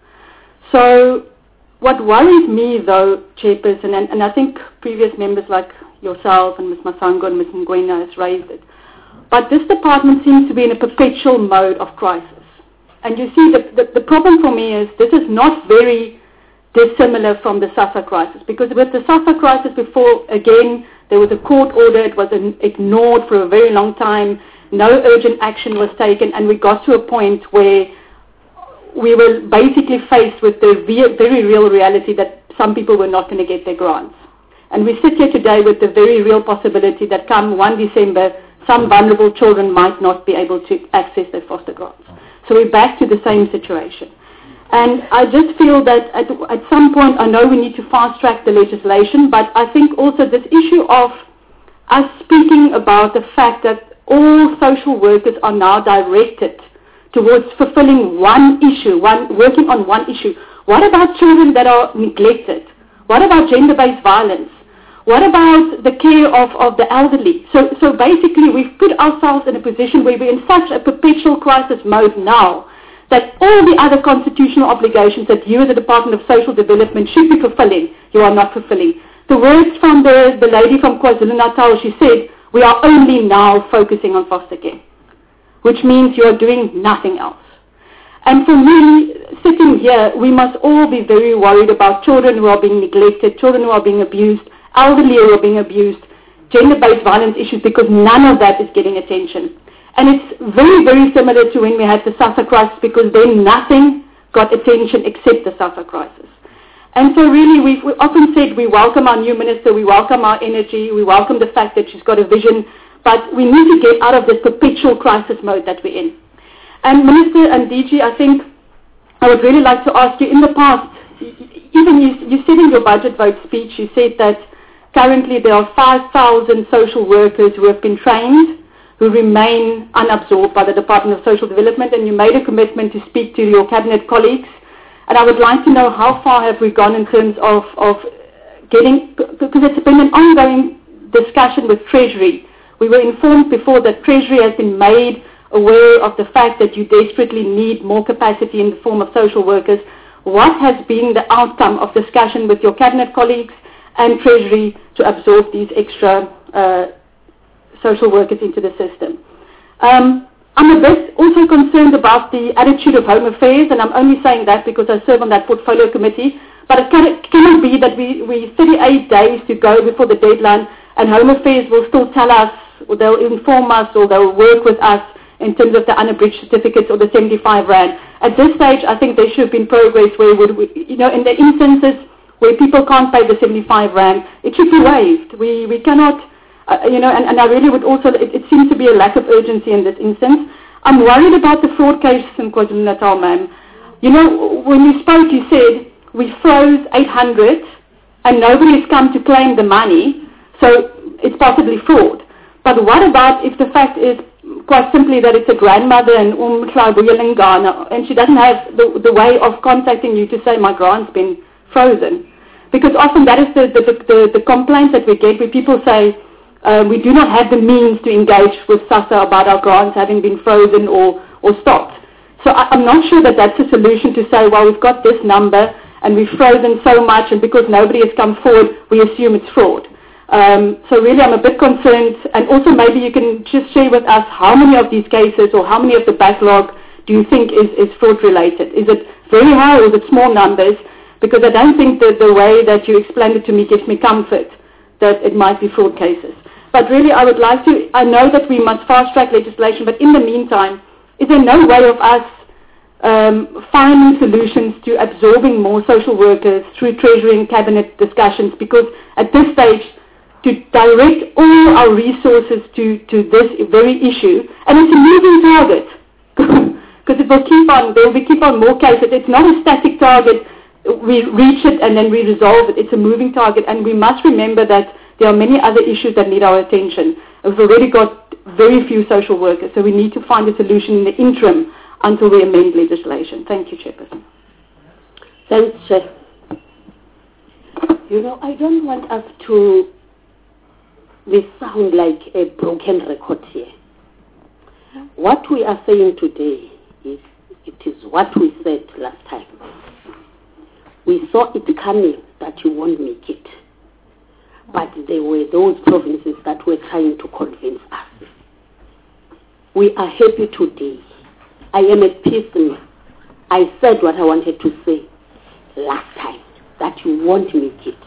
[SPEAKER 13] So what worries me, though, Chairperson, and, and I think previous members like yourself and Miz Masango and Miz Ngwena has raised it, but this department seems to be in a perpetual mode of crisis. And you see, the, the, the problem for me is this is not very dissimilar from the SASSA crisis, because with the SASSA crisis before, again, there was a court order, it was an, ignored for a very long time, no urgent action was taken, and we got to a point where we were basically faced with the ve- very real reality that some people were not going to get their grants. And we sit here today with the very real possibility that come the first of December, some vulnerable children might not be able to access their foster grants. So we're back to the same situation. And I just feel that at, at some point, I know we need to fast-track the legislation, but I think also this issue of us speaking about the fact that all social workers are now directed towards fulfilling one issue, one, working on one issue. What about children that are neglected? What about gender-based violence? What about the care of, of the elderly? So, so basically we've put ourselves in a position where we're in such a perpetual crisis mode now that all the other constitutional obligations that you as the Department of Social Development should be fulfilling, you are not fulfilling. The words from the, the lady from KwaZulu-Natal, she said, we are only now focusing on foster care, which means you are doing nothing else. And for me, sitting here, we must all be very worried about children who are being neglected, children who are being abused, elderly who are being abused, gender-based violence issues, because none of that is getting attention. And it's very, very similar to when we had the SASSA crisis, because then nothing got attention except the SASSA crisis. And so really, we've we often said we welcome our new minister, we welcome our energy, we welcome the fact that she's got a vision, but we need to get out of this perpetual crisis mode that we're in. And Minister and D G, I think I would really like to ask you, in the past, even you, you said in your budget vote speech, you said that currently there are five thousand social workers who have been trained, who remain unabsorbed by the Department of Social Development, and you made a commitment to speak to your cabinet colleagues. And I would like to know how far have we gone in terms of, of getting, because it's been an ongoing discussion with Treasury. We were informed before that Treasury has been made aware of the fact that you desperately need more capacity in the form of social workers. What has been the outcome of discussion with your cabinet colleagues and Treasury to absorb these extra uh, social workers into the system? Um, I'm a bit also concerned about the attitude of Home Affairs, and I'm only saying that because I serve on that portfolio committee, but it, can, it cannot be that we, we thirty-eight days to go before the deadline, and Home Affairs will still tell us, or they'll inform us, or they'll work with us in terms of the unabridged certificates or the seventy-five rand. At this stage, I think there should have been progress where, would we, you know, in the instances where people can't pay the seventy-five rand, it should be waived. We, we cannot... Uh, you know, and, and I really would also, it, it seems to be a lack of urgency in this instance. I'm worried about the fraud cases in KwaZulu-Natal, ma'am. You know, when you spoke, you said, we froze eight hundred and nobody has come to claim the money, so it's possibly fraud. But what about if the fact is quite simply that it's a grandmother in Umhlabuyelengana and she doesn't have the, the way of contacting you to say my grant's been frozen? Because often that is the, the, the, the complaint that we get where people say, Uh, we do not have the means to engage with SASSA about our grants having been frozen or, or stopped. So I, I'm not sure that that's a solution to say, well, we've got this number and we've frozen so much, and because nobody has come forward, we assume it's fraud. Um, so really I'm a bit concerned, and also maybe you can just share with us how many of these cases or how many of the backlog do you think is, is fraud related? Is it very high or is it small numbers? Because I don't think that the way that you explained it to me gives me comfort that it might be fraud cases. But really I would like to, I know that we must fast track legislation, but in the meantime, is there no way of us um, finding solutions to absorbing more social workers through Treasury and Cabinet discussions? Because at this stage, to direct all our resources to, to this very issue, and it's a moving target, because it will keep on, there will be keep on more cases. It's not a static target, we reach it and then we resolve it. It's a moving target, and we must remember that there are many other issues that need our attention. We've already got very few social workers, so we need to find a solution in the interim until we amend legislation. Thank you, Chairperson.
[SPEAKER 10] Thanks, Chair. You know, I don't want us to we sound like a broken record here. What we are saying today is it is what we said last time. We saw it coming that you won't make it. But there were those provinces that were trying to convince us. We are happy today. I am at peace now. I said what I wanted to say last time, that you won't make it.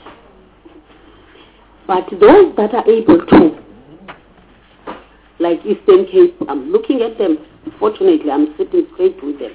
[SPEAKER 10] But those that are able to, like Eastern Cape, I'm looking at them. Fortunately, I'm sitting straight with them.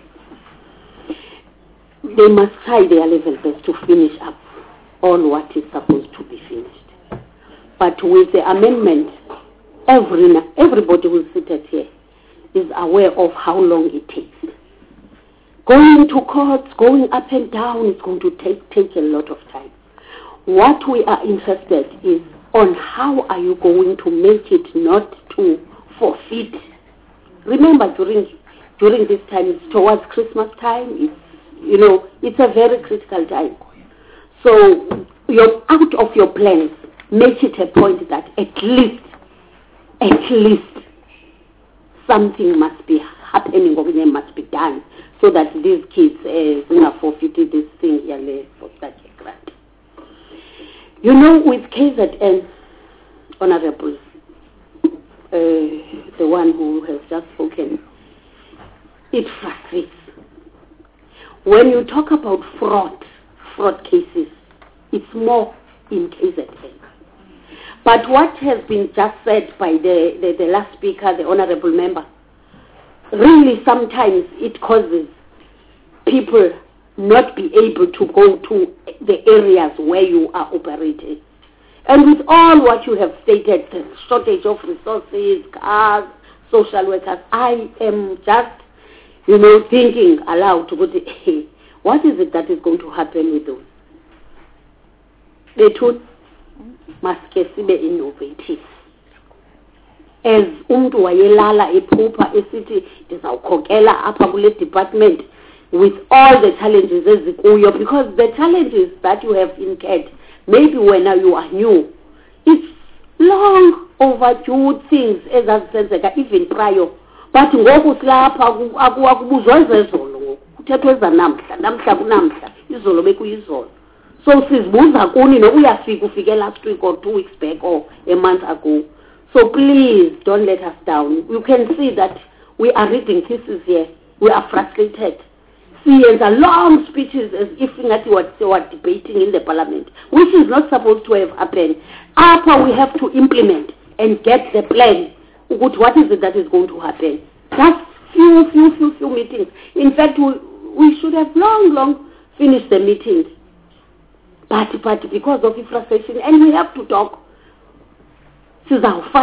[SPEAKER 10] They must try their level best to finish up all what is supposed to be finished. But with the amendment, every, everybody who is seated here is aware of how long it takes. Going to courts, going up and down, is going to take, take a lot of time. What we are interested is on how are you going to make it not to forfeit. Remember, during during this time, it's towards Christmas time, it's, you know, it's a very critical time. So you're out of your plans, make it a point that at least, at least, something must be happening or there must be done so that these kids uh, forfeited this thing here for such a grant. You know, with K Z N, Honorable, uh, the one who has just spoken, it frustrates. When you talk about fraud, fraud cases, it's more in K Z N. But what has been just said by the, the, the last speaker, the Honorable Member, really sometimes it causes people not be able to go to the areas where you are operating. And with all what you have stated, the shortage of resources, cars, social workers, I am just, you know, thinking aloud to go to, hey, what is it that is going to happen with those? The truth must be innovative. As umntu wayelala ephupha esithi ndizawukhokela apha kule department with all the challenges ezikuyo, because the challenges that you have incurred, maybe when you are new, it's long overdue things ezazisenzeka even prior. But ngoku silapha akubuzwa ezezolo ngoku kuthethwa ezanamhla namhla kunamhla izolo bekuyizolo. So sizibuza kuni nokuyafika ufike last week or two weeks back or a month ago. So please don't let us down. You can see that we are reading pieces here. We are frustrated. See, as a long speeches as if we were debating in the parliament, which is not supposed to have happened. After we have to implement and get the plan. What is it that is going to happen? Just few, few, few, few meetings. In fact, we, we should have long, long finished the meetings. But, but because of the frustration, and we have to talk. So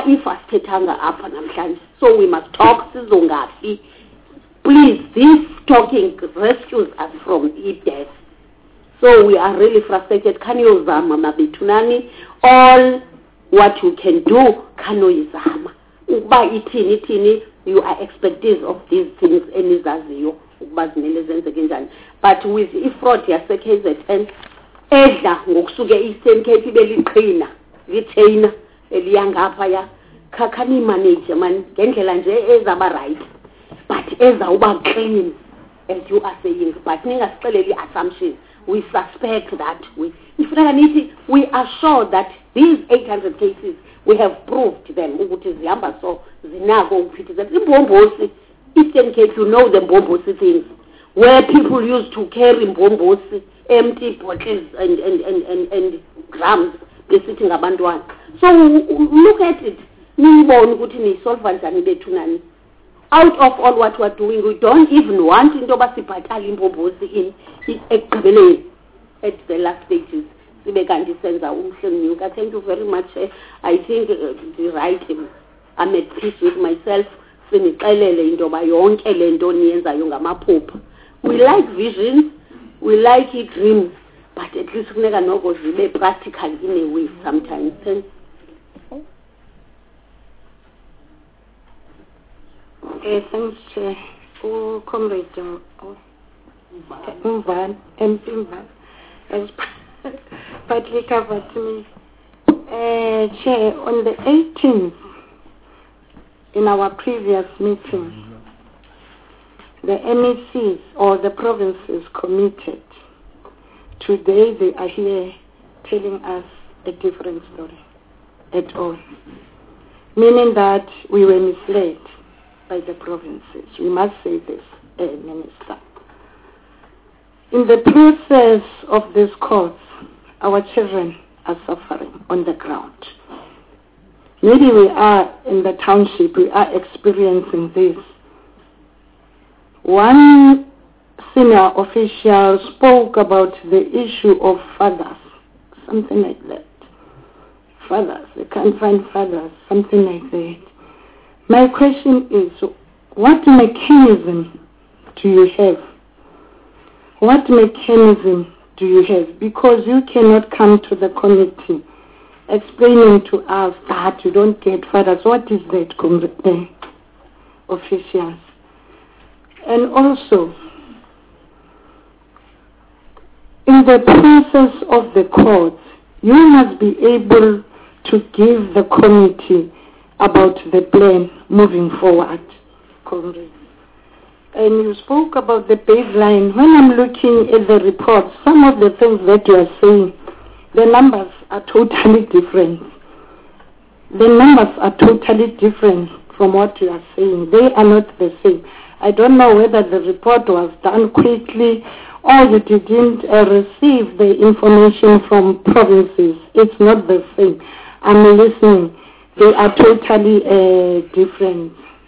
[SPEAKER 10] we must talk. Please, this talking rescues us from death. So we are really frustrated. Can you zama mabitunani? All what you can do, can you zama? Uba itini itini, you are expecting of these things enizaziyo. But with ifraud yase-K Z N, edla ngokusuke Eastern Cape beliqhina, lithena
[SPEAKER 14] eliyangaphaya khakhani manage man ngendlela nje ezaba right but ezawuba clean as you are saying but ningasixeleli assumption we suspect that we ifuneka nithi we are sure that these eight hundred cases we have proved them ukuthi zihamba so zinako ukuphithisa imbombosi Eastern Cape, you know the Mbombosi things, where people used to carry Mbombosi, empty bottles and, and, and, and, and drums, they're sitting abandoned. So look at it. Out of all what we're doing, we don't even want into basiphatali Mbombosi in at the last stages. Thank you very much. I think uh, the right, I'm at peace with myself. We like visions, we like dreams, but at least we know be practical in a way sometimes.
[SPEAKER 15] Uh, thanks, Chair. Oh, Comrade Mvan, M P Mvan, has partly covered me. Uh, Chair, on the eighteenth, in our previous meeting, the M E Cs or the provinces committed. Today they are here telling us a different story at all. Meaning that we were misled by the provinces. We must say this, uh, Minister. In the process of this course, our children are suffering on the ground. Maybe we are in the township, we are experiencing this. One senior official spoke about the issue of fathers, something like that. Fathers, they can't find fathers, something like that. My question is, what mechanism do you have? What mechanism do you have? Because you cannot come to the committee explaining to us that you don't get fathers. What is that, uh, officials? And also, in the process of the court, you must be able to give the committee about the plan moving forward, Congress. And you spoke about the baseline. When I'm looking at the report, some of the things that you are saying, the numbers are totally different. The numbers are totally different from what you are saying. They are not the same. I don't know whether the report was done quickly or you didn't uh, receive the information from provinces. It's not the same. I'm listening. They are totally uh, different.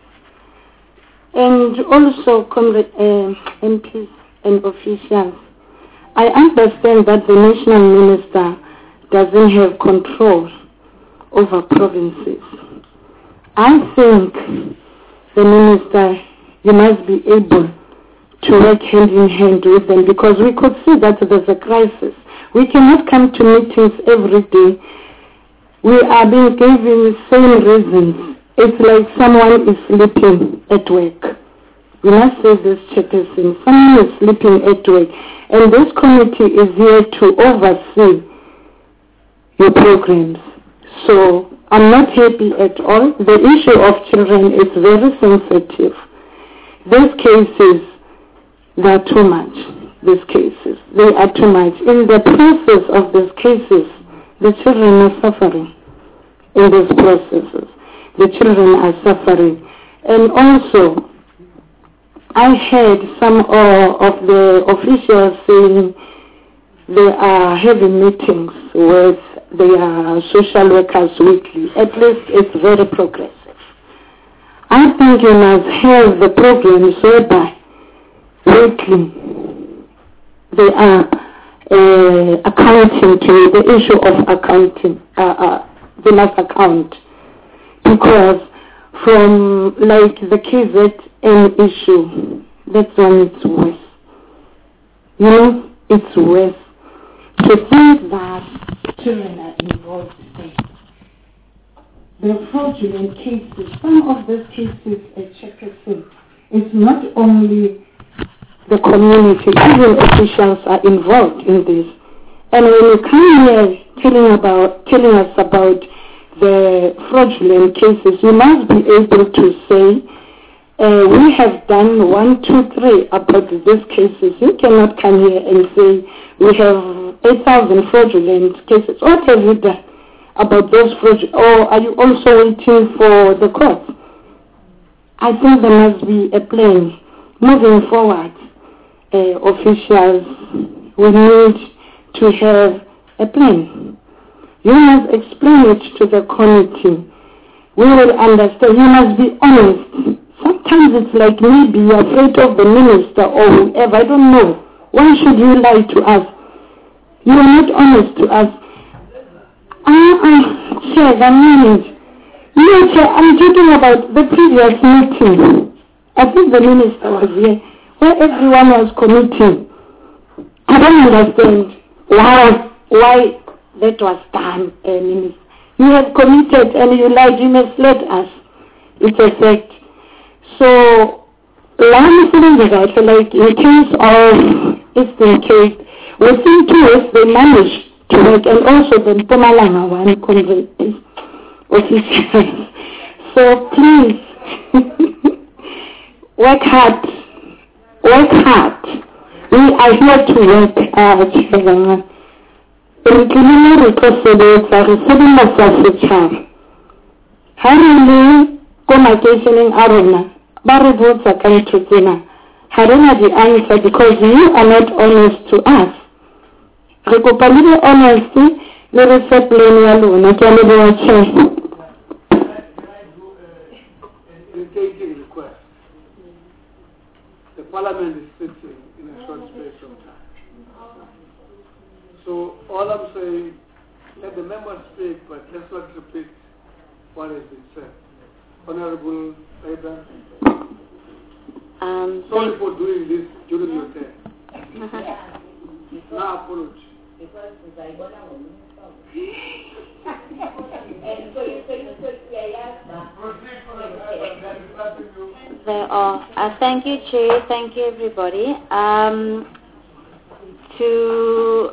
[SPEAKER 15] And also, uh, M Ps and officials, I understand that the national minister doesn't have control over provinces. I think the minister, you must be able to work hand in hand with them, because we could see that there's a crisis. We cannot come to meetings every day. We are being given the same reasons. It's like someone is sleeping at work. We must say this, Chairperson. Someone is sleeping at work. And this committee is here to oversee your programs. So I'm not happy at all. The issue of children is very sensitive. These cases, they are too much. These cases, they are too much. In the process of these cases, the children are suffering. In these processes, the children are suffering. And also, I heard some uh, of the officials saying they are having meetings with their social workers weekly. At least it's very progressive. I think you must have the programs whereby weekly they are uh, accounting to the issue of accounting. Uh, uh, they must account, because from like the K Z N issue, that's when it's worse. You know, it's worse. To think that children are involved there. The fraudulent cases, some of those cases at Chairperson, it's not only the community, even officials are involved in this. And when you come here telling about telling us about the fraudulent cases, you must be able to say, uh, we have done one, two, three about these cases. You cannot come here and say, we have eight thousand fraudulent cases. What have you done about those fraudulent? Or are you also waiting for the court? I think there must be a plan. Moving forward, uh, officials, we need to have a plan. You must explain it to the committee. We will understand. You must be honest. Sometimes it's like maybe you're afraid of the minister or whoever. I don't know. Why should you lie to us? You are not honest to us. Ah, ah, Chair, the minute. No, Chair, I'm talking about the previous meeting. I think the minister was here, where everyone was committing. I don't understand why why that was done, uh, Minister. You have committed and you lied. You must let us. It's a fact. So, like in case of Eastern Cape, within two weeks they managed to work, and also the Mpumalanga one conveyed officials. So please, work hard. Work hard. We are here to work, uh, Chairman. In criminal proceedings, I receiving a sausage. How many communicating Aruna? Barry votes are coming to dinner. Haruna the answer because you are not honest to us. Recopilate honesty, there is a plain alone. I can't even watch.
[SPEAKER 1] Irritating request. The Parliament is sitting in a short space of time. So all I'm saying, let the members speak, but let's not repeat what has been said. Honorable Aida,
[SPEAKER 4] um,
[SPEAKER 1] sorry for doing this during your time. No apology.
[SPEAKER 4] There are. Uh, thank you, Chair. Thank you, everybody. Um, to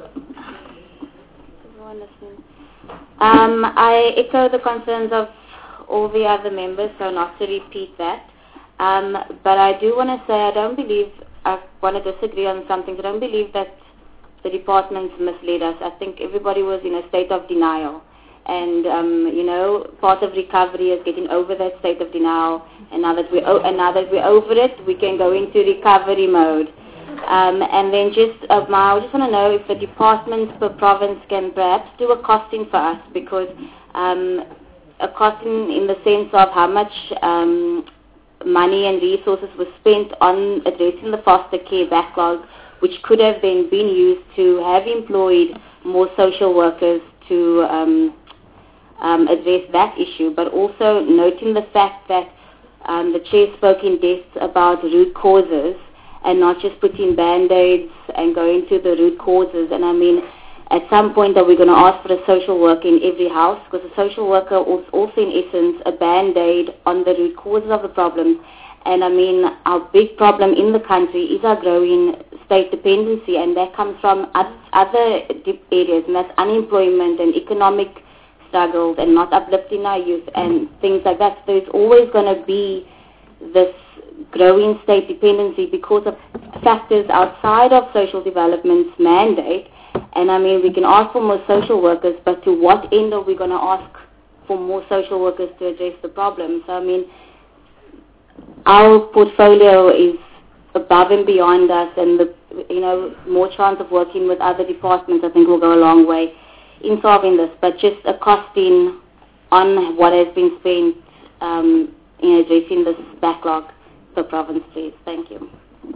[SPEAKER 4] um, I echo the concerns of all the other members, so not to repeat that. Um, but I do want to say I don't believe, I want to disagree on something. I don't believe that the departments misled us. I think everybody was in a state of denial. And, um, you know, part of recovery is getting over that state of denial. And now that we're, o- and now that we're over it, we can go into recovery mode. Um, and then just, uh, I just want to know if the departments per province can perhaps do a costing for us, because um, a costing in the sense of how much um, money and resources were spent on addressing the foster care backlog, which could have then been used to have employed more social workers to um, um, address that issue, but also noting the fact that um, the chair spoke in depth about root causes and not just putting band-aids and going to the root causes. And I mean, at some point are we going to ask for a social worker in every house? Because a social worker is also in essence a band-aid on the root causes of the problems. And I mean, our big problem in the country is our growing state dependency, and that comes from other areas, and that's unemployment and economic struggles and not uplifting our youth and things like that. So there's always going to be this growing state dependency because of factors outside of social development's mandate. And I mean, we can ask for more social workers, but to what end are we going to ask for more social workers to address the problem? So I mean, our portfolio is above and beyond us, and the you know more chance of working with other departments, I think, will go a long way in solving this. But just a costing on what has been spent um, in addressing this backlog per province, please. Thank you.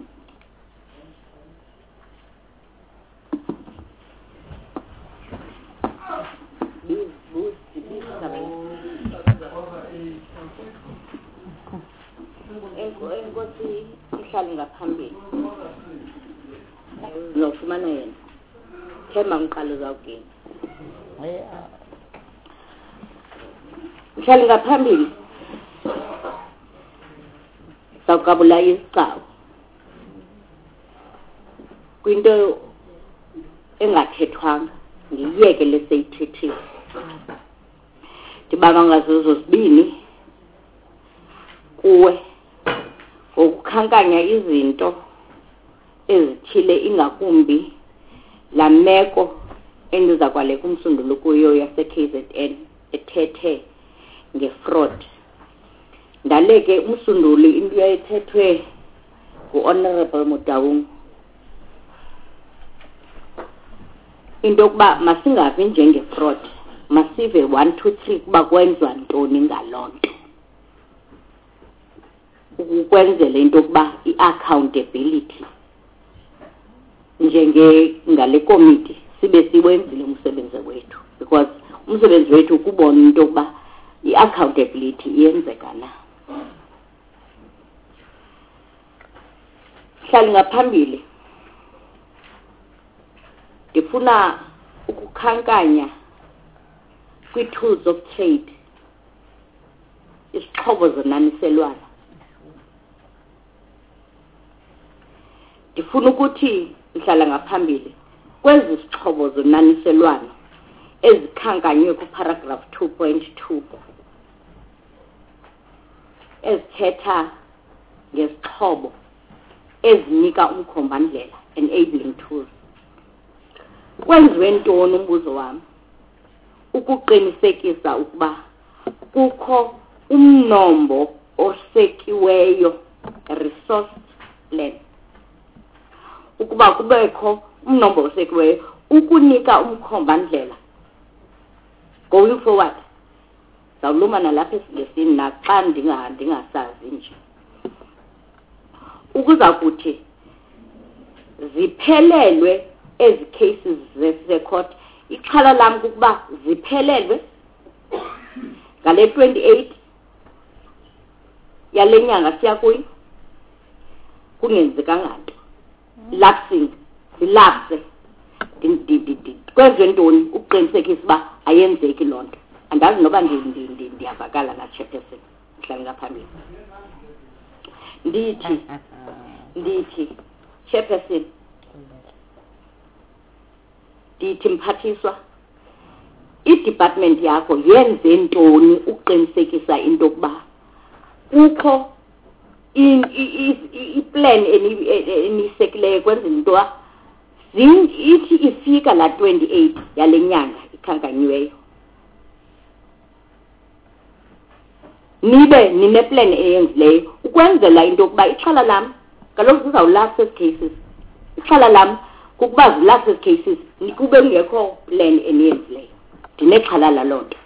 [SPEAKER 2] Enkosi ihlali ngaphambili nofumana yena themba ngiqala zawugeni ihlali ngaphambili sawukabula isicawu kwinto engathethwanga ngiyeke leseyithethiwe
[SPEAKER 14] ndibanga ngazo zosibini kuwe ukukhankanya izinto ezithile ingakumbi la meko endiza kwale kumsundulo kuyo yase-K Z N ethethe nge-fraud. Ndaleke umsunduli into yayithethwe ngu-Honorable Mutaung into yokuba masingavi njenge-fraud, masive one two three kuba kwenziwa ntoni ngaloo nto ukwenzela into yokuba i-accountability njenge ngale committee sibe siwenzile umsebenzi wethu, because umsebenzi wethu ukubona into yokuba i-accountability iyenzeka na. Hlali ngaphambili ndifuna ukukhankanya kwi-tools of trade, isixhobo zonaniselwana. Ndifuna ukuthi ngihlala ngaphambili kwezi isixhobo zonaniselwana ezikhankanywe ku-paragraph two point two ezithetha ngesixhobo ezinika umkhombandlela, enabling tools. Kwenziwe ntoni umbuzo wami? Ukuqinisekisa ukuba kukho umnombo osekiweyo, resource plan, ukuba kubekho umnombo osekiweyo ukunika umkhombandlela going forward. Zawuluma nalapha esilesini naxa ndingasazi nje ukuza kuthi ziphelelwe ezi cases ze-court. Ixhala lam kukuba ziphelelwe ngale twenty-eight yale nyanga siya kuyo kungenzekanga nto, lapsing zilapse. Kwenziwe ntoni ukuqinisekisa uba ayenzeki loo nto? Andazi noba ndiyavakala na chairperson mhlawumbi ngaphambili. Ndithi ndithi chairperson, ndithi mphathiswa, i-department yakho yenze ntoni uqinisekisa into yokuba kukho i-plan enisekileyo kwenzela into ithi ifika la twenty-eight yale nyanga ikhankanyiweyo nibe nineplan eyenzileyo ukwenzela into yokuba ixhala lam kaloku zizawulapse ezi cases. Ixhala lam kukuba zilapse ezi cases nikube kungekho plan eniyenzileyo. Ndinexhala laloo nto.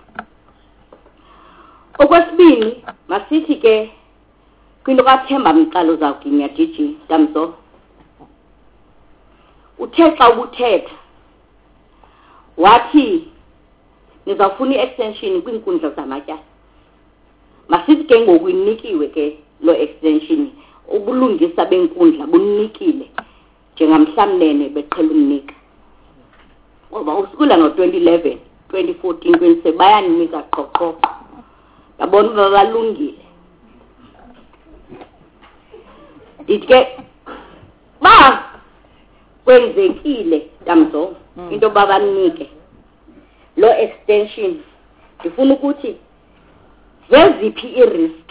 [SPEAKER 14] Okwesibini, masithi ke kwinto kaThemba Mqalo zawuginya Gigi Damso, uthe xa ubuthetha wathi nizawufuna i-extension kwiinkundla zamatyala. Masithi ke ngoku inikiwe ke lo extension, ubulungisa benkundla bunikile njengamhlamlene beqhela umnika, ngoba usukula ngo-twenty eleven twenty fourteen twenty bayaninika qoqoqo, yabona uba balungile. Ndithi ke ba kwenzekile Damso into yoba banike lo extension, ndifuna ukuthi zeziphi i-risk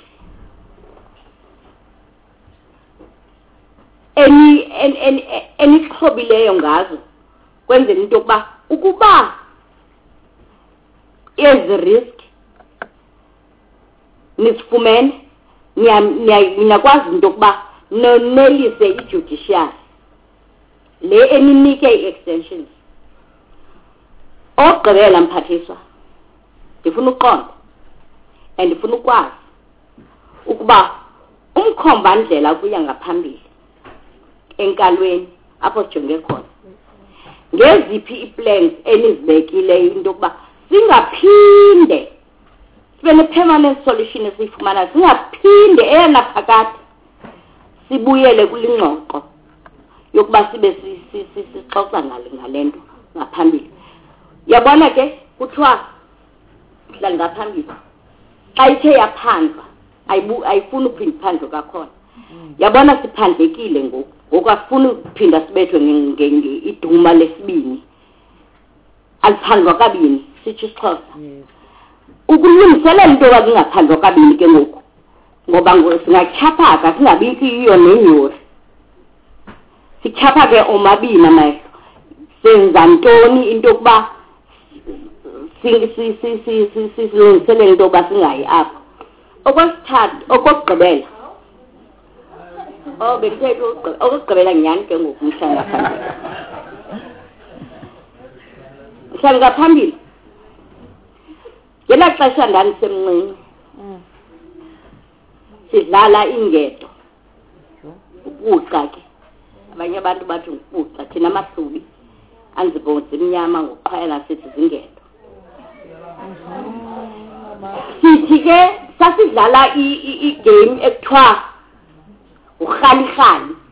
[SPEAKER 14] enixhobileyo ngazo kwenzela into yokuba ukuba ezi risk nisifumene niyakwazi into yokuba nonelise i-judiciary le eninike i-extensions. Ogqibela mphathiswa, ndifuna uqonda and ndifuna ukwazi ukuba umkhombandlela kuya ngaphambili enkalweni apho sijonge khona ngeziphi i-plans enizibekileyo into yokuba singaphinde sibe ne-permanent solution esiyifumana, singaphinde eyana phakade sibuyele kulingxoxo yokuba sibe sixoxa ngale nto ngaphambili. Yabona ke kuthiwa mhlali ngaphambili xa ithe yaphandlwa ayifuni uphinda iphandlwe kakhona. Yabona siphandlekile ngoku, ngoku asifuni ukuphinda sibethwe iduma lesibini, aliphandlwa kabini sitsho isiXhosa. ukulungiselela into wakungaphandwa kabili ke ngoku ngoba singachaphaka singabiki iyo nenyori sichapha ke omabini amehlo senza ntoni into yokuba silungiselela into yokuba singayi apho okwesithathu okokugqibela oh bekuthetha okokugqibela nyhani ke ngoku mhlanga phambili mhlanga phambili ngela xesha ndandisemncinci sidlala ingedo ukuqa ke abanye abantu bathi ukuqa thina amahlubi anzibonzi emnyama ngokuqhayela sithi zingedo sithi ke sasidlala i-game ekuthiwa urhalihlali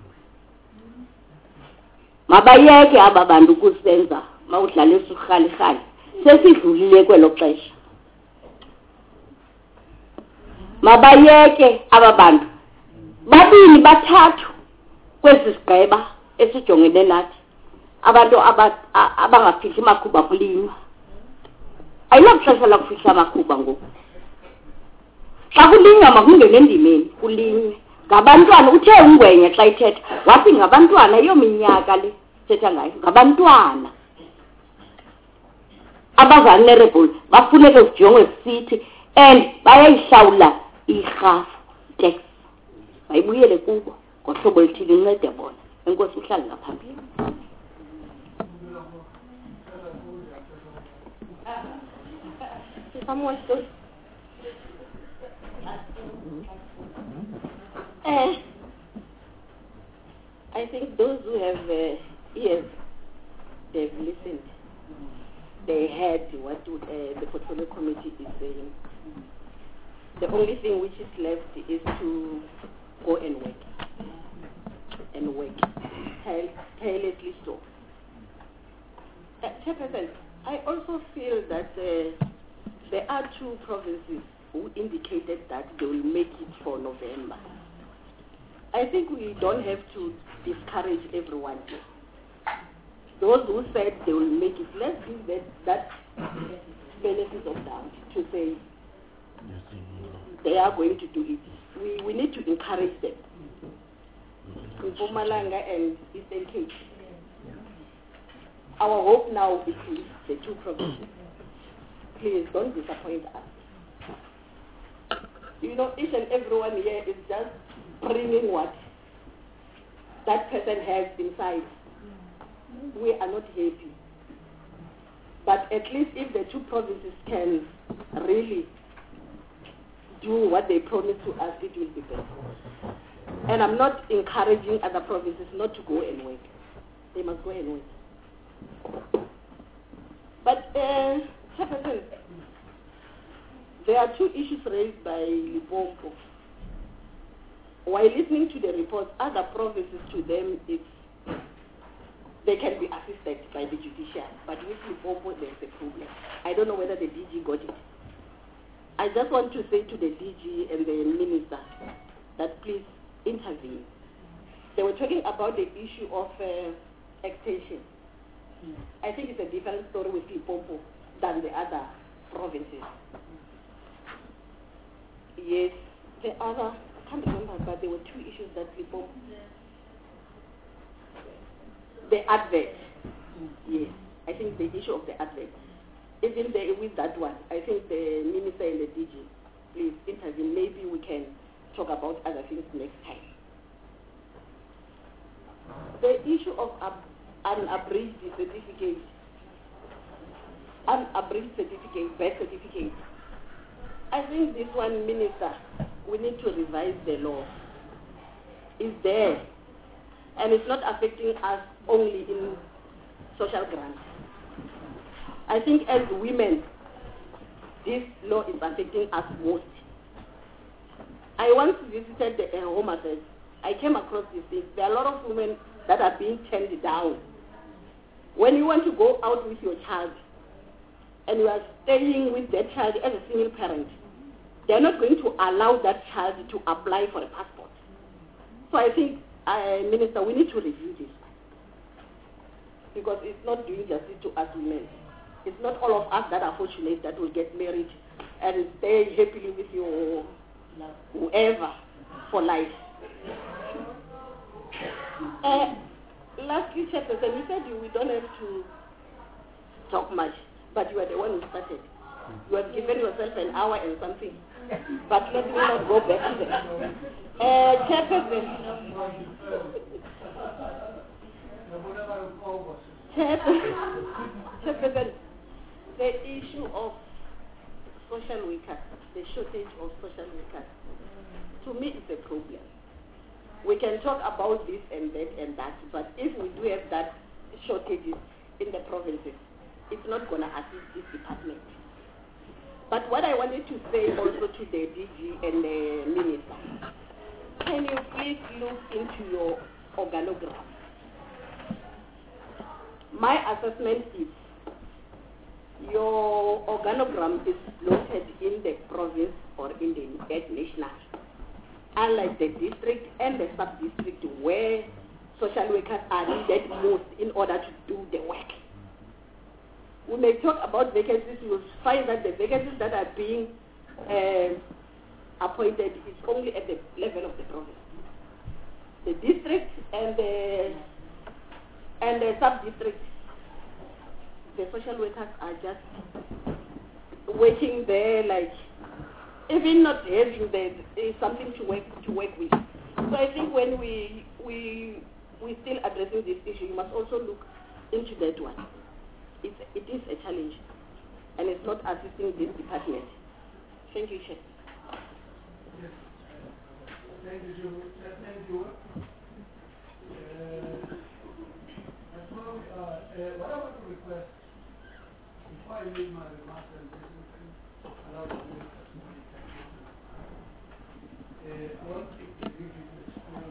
[SPEAKER 14] mabayeke aba bantu ukusenza mawudlalisa urhalihlali sesidlulile kwelo xesha mabayeke aba bantu babini bathathu kwesi sigqeba esijongene nathi abantu abangafihli amakhuba kulinywa ayinakuxesha lakufihla amakhuba ngoku xa kulinywa makungene endimeni kulinywe ngabantwana uthe ungwenye xa ithetha wathi ngabantwana iyo minyaka le thetha ngayo ngabantwana abazalnerable bafuneke zijongwe sithi and bayayihlawula irhafu tax bayibuyele kubo ngohlobo lithile incede bona enkosi uhlale ngaphambili
[SPEAKER 2] Uh, I think those who have uh, ears, they've listened. They heard what uh, the portfolio committee is saying. The only thing which is left is to go and work. And work. Tirelessly so. Uh, Chairperson, I also feel that uh, there are two provinces who indicated that they will make it for November. I think we don't have to discourage everyone. Those who said they will make it, let's give that, that benefit of doubt to say they are going to do it. We, we need to encourage them. In Mpumalanga and Eastern Cape. Our hope now is the two provinces. Please don't disappoint us. You know, each and everyone here is just bringing what that person has inside. We are not happy. But at least if the two provinces can really do what they promised to us, it will be better. And I'm not encouraging other provinces not to go and work. They must go and work. But, uh, there are two issues raised by Limpopo. While listening to the reports, other provinces, to them, it's, they can be assisted by the judiciary. But with Limpopo, there's a problem. I don't know whether the D G got it. I just want to say to the D G and the minister that please intervene. They were talking about the issue of uh, extension. Mm. I think it's a different story with Limpopo than the other provinces. Yes, the other, I can't remember, but there were two issues that Limpopo. The advert. Mm. Yes, I think the issue of the advert. Even the, with that one, I think the minister and the D G, please intervene. Maybe we can talk about other things next time. The issue of ab- unabridged certificate, unabridged certificate, birth certificate. I think this one, Minister, we need to revise the law. It's there, and it's not affecting us only in social grants. I think as women, this law is affecting us most. I once visited the uh, Home Affairs. I came across these things. There are a lot of women that are being turned down. When you want to go out with your child, and you are staying with that child as a single parent, they are not going to allow that child to apply for a passport. So I think, uh, Minister, we need to review this, because it's not doing justice to us women. It's not all of us that are fortunate that will get married
[SPEAKER 14] and stay happily with your whoever for life. Uh, lastly, Chairperson, you said you, we don't have to talk much, but you are the one who started. You have given yourself an hour and something. But let me not go back to that. Uh, Chairperson, Chairperson, Chairperson, the issue of social workers, the shortage of social workers, to me is a problem. We can talk about this and that and that, but if we do have that shortages in the provinces, it's not going to assist this department. But what I wanted to say also to the D G and the minister, can you please look into your organogram? My assessment is your organogram is located in the province or in the at national, unlike the district and the sub-district where social workers are needed most in order to do the work. We may talk about vacancies, you will find that the vacancies that are being uh, appointed is only at the level of the province. The district and the, and the sub-district, the social workers are just working there like, even not having the, uh, something to work to work with. So I think when we we we still addressing this issue, you must also look into that one. It's, it is a challenge, and it's not assisting this department. Thank you, Chair.
[SPEAKER 5] Yes. Thank you, thank you. Uh, as well, uh, uh, what I want to request, before I make my remarks and allow the minister to speak, uh, I want to give you to explain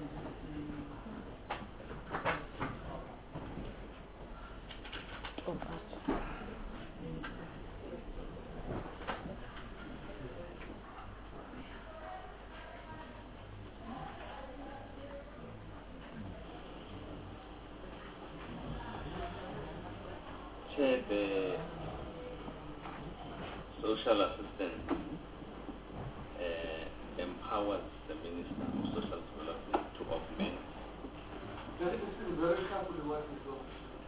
[SPEAKER 11] Chair, the social assistant uh, empowers the Minister of Social Development to augment.
[SPEAKER 5] That is very carefully what is going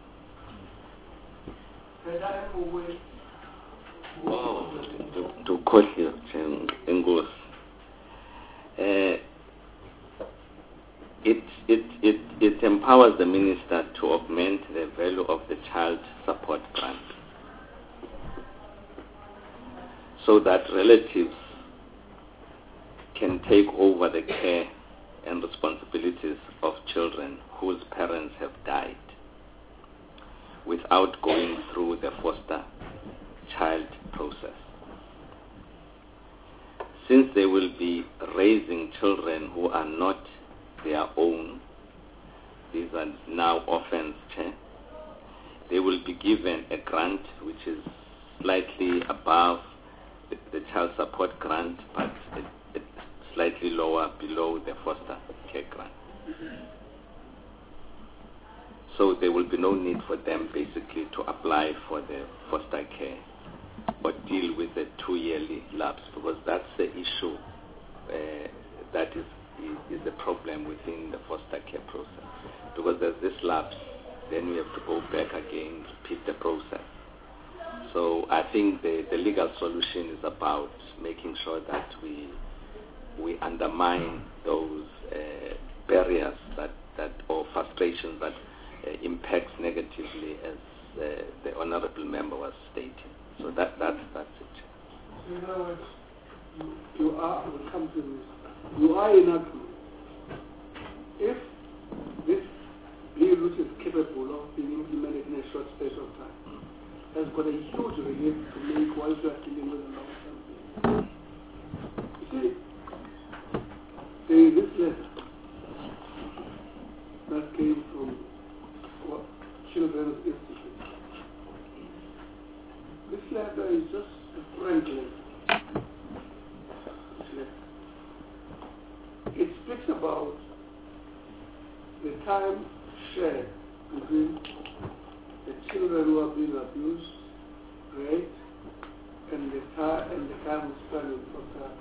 [SPEAKER 5] on.
[SPEAKER 11] Oh, to, to quote you, English. Uh, it, it, it, it empowers the minister to augment the value of the child support grant so that relatives can take over the care and responsibilities of children whose parents have died without going through the foster child process. Since they will be raising children who are not their own, these are now orphans, they will be given a grant which is slightly above the, the child support grant, but it, it's slightly lower below the foster care grant. So there will be no need for them basically to apply for the foster care or deal with the two-yearly lapse, because that's the issue uh, that is, is the problem within the foster care process. Because there's this lapse, then we have to go back again, repeat the process. So I think the, the legal solution is about making sure that we we undermine those uh, barriers that, that or frustrations that uh, impacts negatively, as uh, the honourable member was stating. So that that's that's it.
[SPEAKER 1] So in other words, you, you are will come to this. You are in agreement. If this bill, which is capable of being implemented in a short space of time, has got a huge relief to make while you are dealing with a long-term thing. You see, there is this letter that came from what, Children's Institute. This letter is just a frank letter. This letter. It speaks about the time shared between the children who are being abused, raped, and the her and the time we spent with Doctor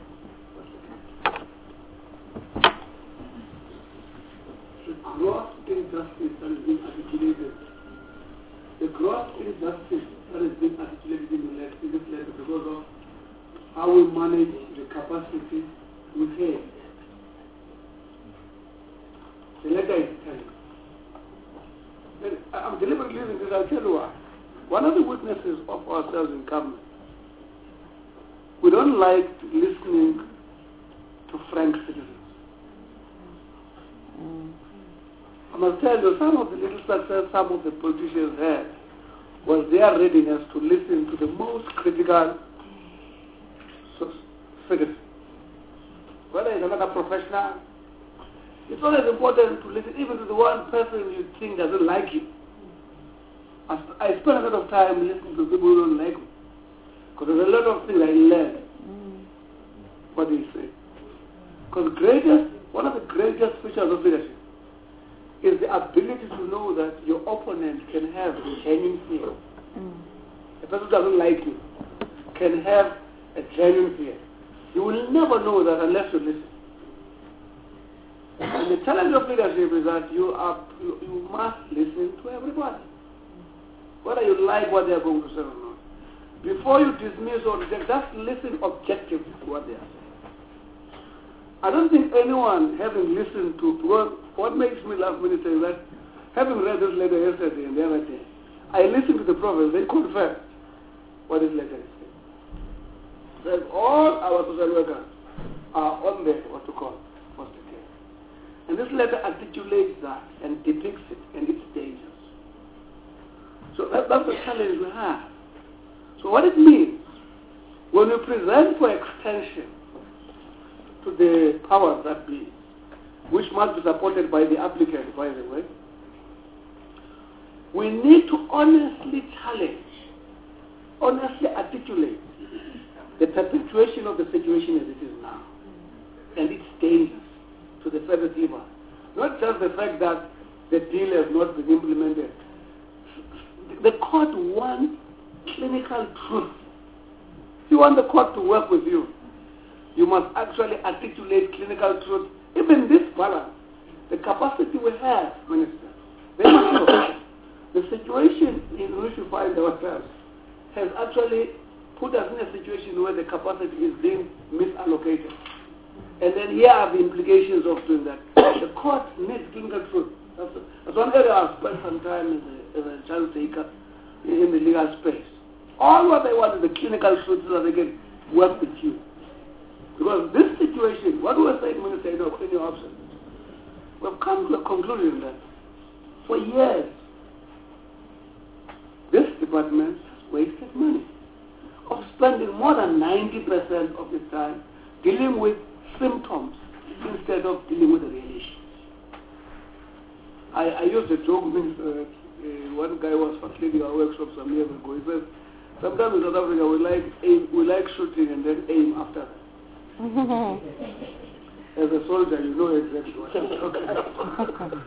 [SPEAKER 1] The gross injustice that has been articulated, the gross injustice that has been articulated in, the letter, in this letter because of how we manage the capacity we have. The letter is telling. I'm deliberately using this, I'll tell you why. One of the weaknesses of ourselves in government, we don't like listening to frank citizens. Mm. I must tell you, some of the little success some of the politicians had was their readiness to listen to the most critical citizen. Whether it's another professional, it's always important to listen even to the one person you think doesn't like you. I spend a lot of time listening to people who don't like me. Because there's a lot of things I learn. Mm. What do you say? Because greatest, one of the greatest features of leadership is the ability to know that your opponent can have a genuine fear. Mm. A person who doesn't like you can have a genuine fear. You will never know that unless you listen. And the challenge of leadership is that you, are, you, you must listen to everybody. Whether you like what they are going to say or not. Before you dismiss or reject, just listen objectively to what they are saying. I don't think anyone having listened to, because what makes me laugh when you say that, having read this letter yesterday and the other day, I listened to the prophets, they confirmed what this letter is saying. That all our social workers are on there, what to call, foster care. And this letter articulates that and depicts it and its dangers. So that, that's the challenge we have. So what it means, when we present for extension to the powers that be, which must be supported by the applicant, by the way, we need to honestly challenge, honestly articulate the perpetuation of the situation as it is now and its dangers to the service leaver. Not just the fact that the deal has not been implemented. The court wants clinical truth. If you want the court to work with you, you must actually articulate clinical truth. Even this balance, the capacity we have, Minister, very much so. The situation in which we find ourselves has actually put us in a situation where the capacity is being misallocated. And then here are the implications of doing that. The court needs clinical truth. That's, that's one area I've spent some time as a, as a child taker in the legal space. All what they want is the clinical truth so that they can work with you. Because this situation, what we were saying when we said, no, in your absence, we've come to a conclusion that for years, this department has wasted money of spending more than ninety percent of its time dealing with symptoms instead of dealing with the real issue. I, I used a joke when uh, uh, one guy was facilitating our workshop some years ago. He said, sometimes in South Africa we like aim, we like shooting and then aim after that. As a soldier, you know exactly what I'm talking about.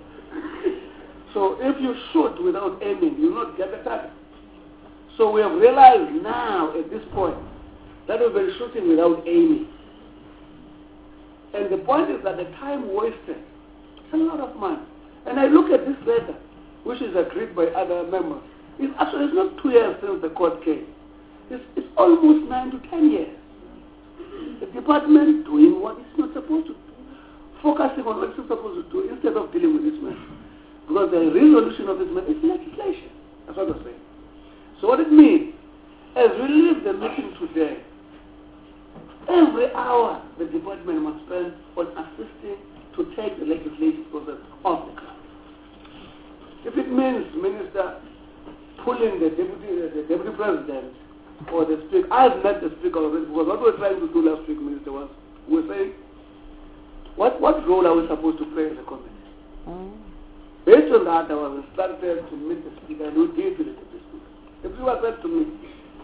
[SPEAKER 1] So if you shoot without aiming, you will not get the target. So we have realized now at this point that we've been shooting without aiming. And the point is that the time wasted, it's a lot of money. And I look at this letter, which is agreed by other members. It's actually it's not two years since the court came. It's, it's almost nine to ten years. The department doing what it's not supposed to do, focusing on what it's supposed to do instead of dealing with this matter. Because the resolution of this matter is legislation. That's what I'm saying. So what it means, as we leave the meeting today, every hour the department must spend on assisting to take the legislative process off the ground. If it means, Minister, pulling the deputy, the deputy president or the speaker, I've met the speaker already because what we were trying to do last week, Minister, was we were saying, what, what role are we supposed to play as a committee? Mm. Based on that, I was instructed to meet the speaker and we did with the deputy speaker. The speaker said to me,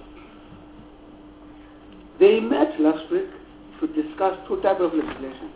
[SPEAKER 1] they met last week to discuss two types of legislation.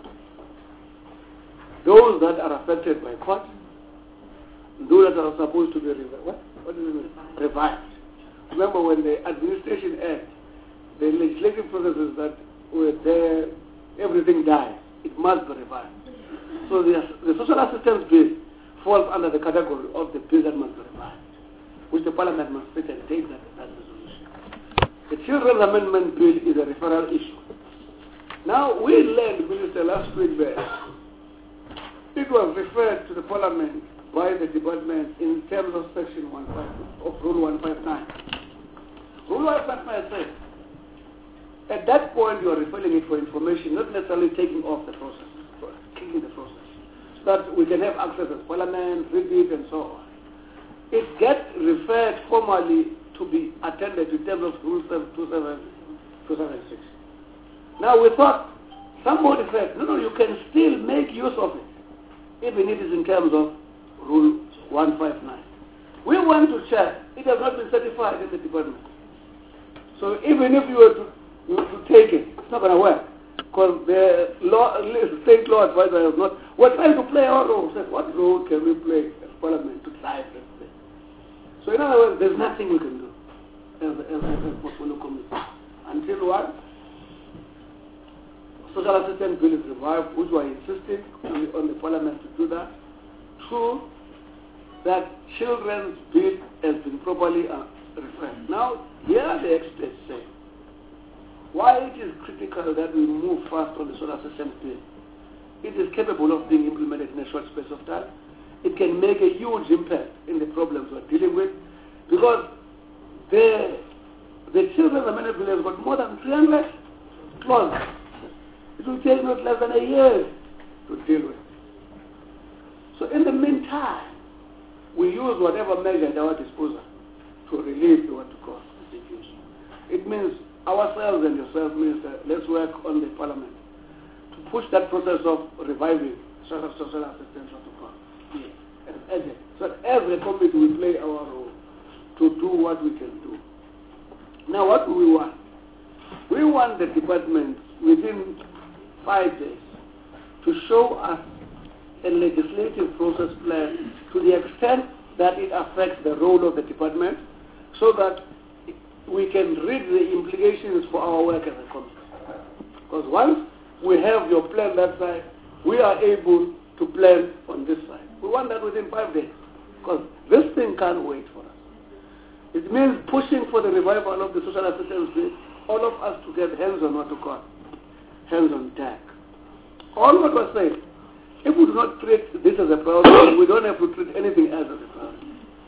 [SPEAKER 1] Those that are affected by court, and those that are supposed to be revised. What? What do you mean? Revised. Remember when the Administration Act the legislative processes that were there, everything dies. It must be revived. So the, the social assistance bill falls under the category of the bill that must be revived, which the Parliament must sit and take that, that resolution. The Children's Amendment Bill is a referral issue. Now, we learned, Minister, last week that it was referred to the Parliament by the department in terms of Section one fifty of Rule one fifty-nine. Rule one fifty-nine says, at that point you are referring it for information, not necessarily taking off the process, kicking the process, so that we can have access as Parliament, read it, and so on. It gets referred formally to be attended in terms of Rule two seventy-six. Now we thought, somebody said, no, no, you can still make use of it, even if it is in terms of Rule one fifty-nine. We want to check. It has not been certified in the department. So even if you were to, you were to take it, it's not going to work. Because the law, state law advisor has not. We're trying to play our role. Said, what role can we play as Parliament to drive this thing? So in other words, there's nothing we can do as, as, as a portfolio committee. Until what? Social assistance bill is revived, which were insisting on the, on the Parliament to do that. Two, that children's bill has been properly uh, referred. Now, here the experts say, why it is critical that we move fast on the social assistance bill. It is capable of being implemented in a short space of time. It can make a huge impact in the problems we're dealing with, because the, the children's amendment bill has got more than three hundred clauses. It will take not less than a year to deal with. So in the meantime, we use whatever measure at our disposal to relieve the what to call the situation. It means ourselves and yourself, Minister, let's work on the Parliament to push that process of reviving social, social assistance what to call. Yes, as agent. So that every committee will play our role to do what we can do. Now what do we want? We want the department within five days to show us a legislative process plan to the extent that it affects the role of the department, so that we can read the implications for our work as a committee. Because once we have your plan that side, we are able to plan on this side. We want that within five days, because this thing can't wait for us. It means pushing for the revival of the social assistance bill, all of us to get hands on what to call hands on deck. All what was saying, if we do not treat this as a priority, we don't have to treat anything else as a priority.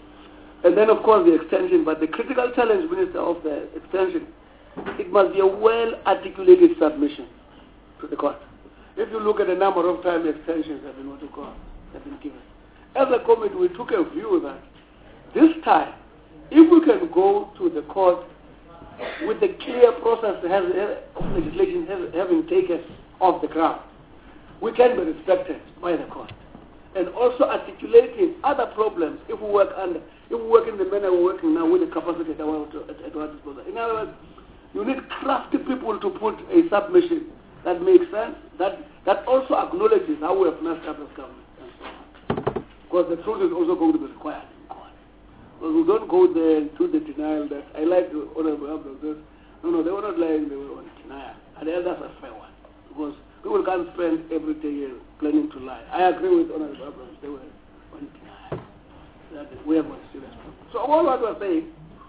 [SPEAKER 1] And then, of course, the extension. But the critical challenge, Minister, of the extension, it must be a well-articulated submission to the court. If you look at the number of time extensions have been what you call have been given, as a committee, we took a view that this time, if we can go to the court with the clear process has, of legislation has, having taken off the ground, we can be respected by the court. And also articulating other problems if we work under, if we work in the manner we're working now with the capacity at our, at, at our disposal. In other words, you need crafty people to put a submission that makes sense, that, that also acknowledges how we have messed up as government and so on. Because the truth is also going to be required in court. Because we don't go there to the denial that, I like the Honorable Abdul, no, no, they were not lying, they were on denial. And that's a fair one. Because people can't spend every day planning to lie. I agree with Honorable Abrams. They were on denial. That we have a serious problem. So all what we're saying,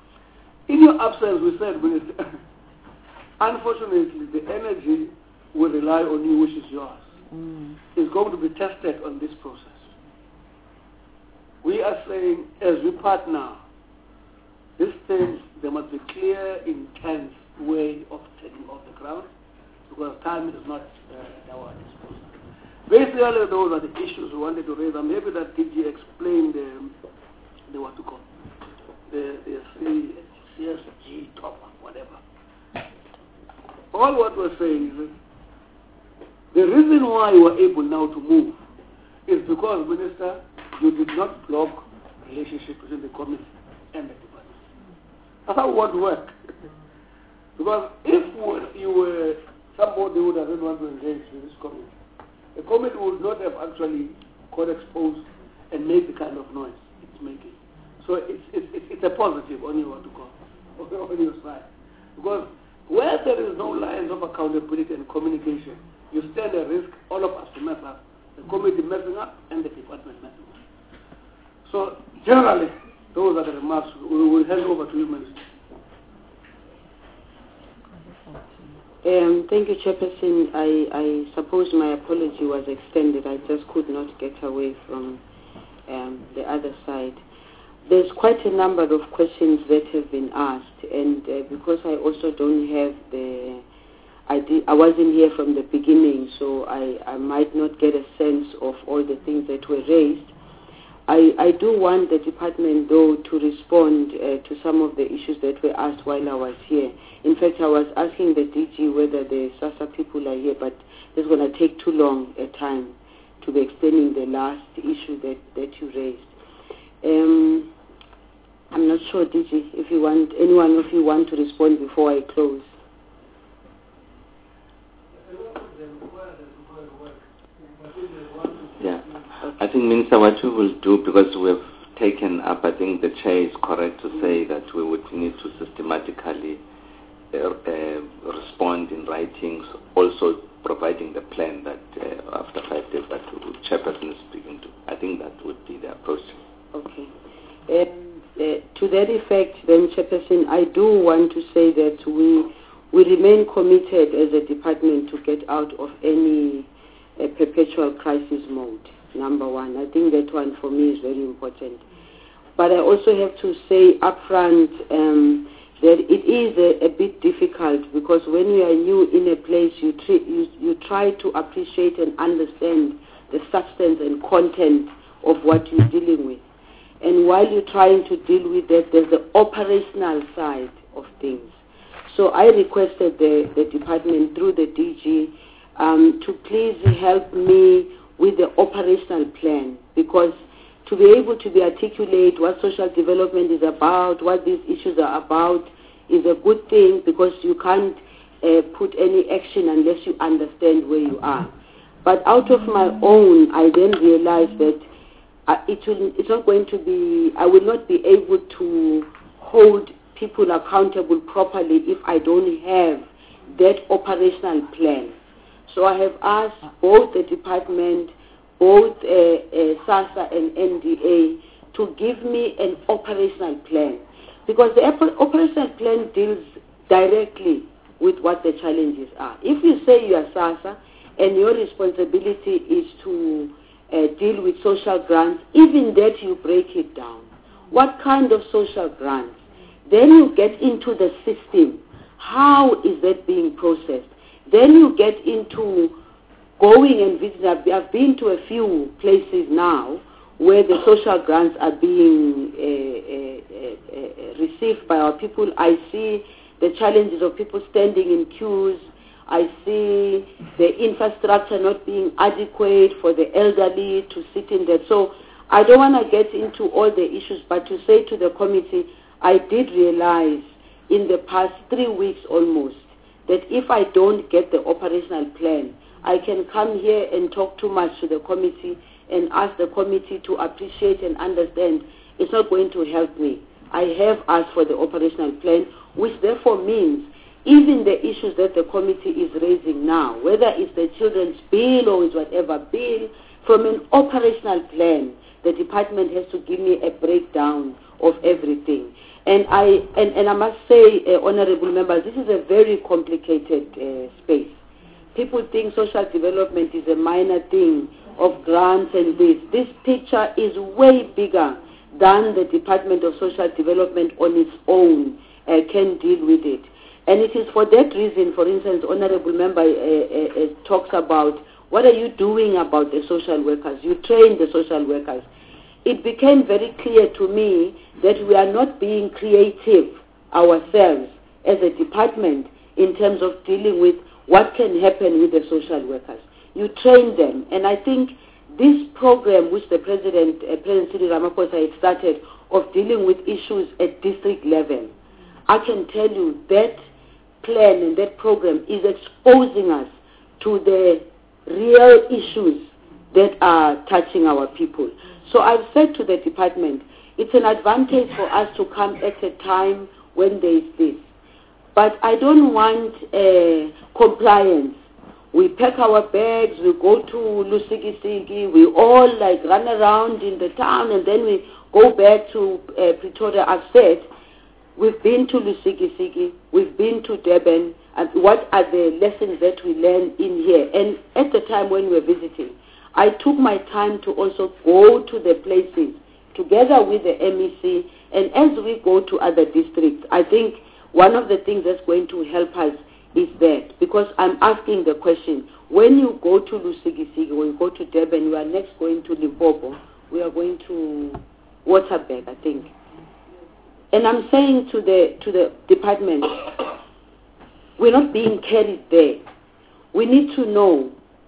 [SPEAKER 1] in your absence, we said, Minister, unfortunately, the energy will rely on you, which is yours. Mm. Is going to be tested on this process. We are saying, as we part now, this thing, there must be clear, intense way of taking off the ground, because time is not uh, at our disposal. Basically, those are the issues we wanted to raise. I'm happy that T G explained the, the what to call, the, the C S G top, whatever. All what we're saying is that the reason why you are able now to move is because, Minister, you did not block relationship between the committee and the department. That's how it would work. Because if you were somebody who doesn't want to engage with this committee, the committee would not have actually got exposed and made the kind of noise it's making. So it's, it's, it's a positive on your, what to call, on your side. Because Where there is no lines of accountability and communication, you stand a risk, all of us to mess up, the committee messing up and the department messing up. So generally, those are the remarks. We will hand over to you, Minister.
[SPEAKER 2] Um, thank you, Chairperson. I, I suppose my apology was extended. I just could not get away from um, the other side. There's quite a number of questions that have been asked, and uh, because I also don't have the, I, did, I wasn't here from the beginning, so I, I might not get a sense of all the things that were raised. I, I do want the department, though, to respond uh, to some of the issues that were asked while I was here. In fact, I was asking the D G whether the SASSA people are here, but it's going to take too long a time to be explaining the last issue that, that you raised. Um, I'm not sure, D G, if you want, anyone of you want to respond before I close.
[SPEAKER 11] Yeah, I think, Minister, what we will do, because we have taken up, I think the chair is correct to say that we would need to systematically uh, uh, respond in writings, also providing the plan that uh, after five days that the chairperson is speaking to. I think that would be the approach.
[SPEAKER 2] Okay. Um, uh, to that effect, then, Chairperson, I do want to say that we we remain committed as a department to get out of any uh, perpetual crisis mode, number one. I think that one for me is very important. But I also have to say upfront um, that it is a, a bit difficult, because when you are new in a place, you, tri- you, you try to appreciate and understand the substance and content of what you're dealing with. And while you're trying to deal with that, there's the operational side of things. So I requested the, the department through the D G um, to please help me with the operational plan, because to be able to be articulate what social development is about, what these issues are about, is a good thing, because you can't uh, put any action unless you understand where you are. But out of my own, I then realized that uh, it will, it's not going to be, I will not be able to hold people accountable properly if I don't have that operational plan. So I have asked both the department, both uh, uh, SASSA and N D A to give me an operational plan, because the op- operational plan deals directly with what the challenges are. If you say you are SASSA and your responsibility is to uh, deal with social grants, even that you break it down. What kind of social grants? Then you get into the system. How is that being processed? Then you get into going and visiting. I've been to a few places now where the social grants are being uh, uh, uh, received by our people. I see the challenges of people standing in queues. I see the infrastructure not being adequate for the elderly to sit in there. So I don't want to get into all the issues, but to say to the committee, I did realize in the past three weeks almost that if I don't get the operational plan, I can come here and talk too much to the committee and ask the committee to appreciate and understand. It's not going to help me. I have asked for the operational plan, which therefore means even the issues that the committee is raising now, whether it's the children's bill or it's whatever bill, from an operational plan, the department has to give me a breakdown of everything. And I and, and I must say, uh, honorable members, this is a very complicated uh, space. People think social development is a minor thing of grants and this. This picture is way bigger than the Department of Social Development on its own uh, can deal with it. And it is for that reason, for instance, honorable member uh, uh, uh, talks about what are you doing about the social workers? You train the social workers. It became very clear to me that we are not being creative ourselves as a department in terms of dealing with what can happen with the social workers. You train them, and I think this program which the President, uh, President Cyril Ramaphosa had started of dealing with issues at district level, I can tell you that plan and that program is exposing us to the real issues that are touching our people. So I've said to the department, it's an advantage for us to come at a time when there is this.
[SPEAKER 14] But I don't want uh, compliance. We pack our bags, we go to Lusikisiki, we all like run around in the town, and then we go back to uh, Pretoria. I've said, we've been to Lusikisiki, we've been to Durban, and what are the lessons that we learn in here? And at the time when we were visiting, I took my time to also go to the places together with the M E C, and as we go to other districts, I think one of the things that's going to help us is that, because I'm asking the question, when you go to Lusikisiki, when you go to Durban, you are next going to Limpopo, we are going to Waterberg, I think. And I'm saying to the to the department, we're not being carried there. We need to know,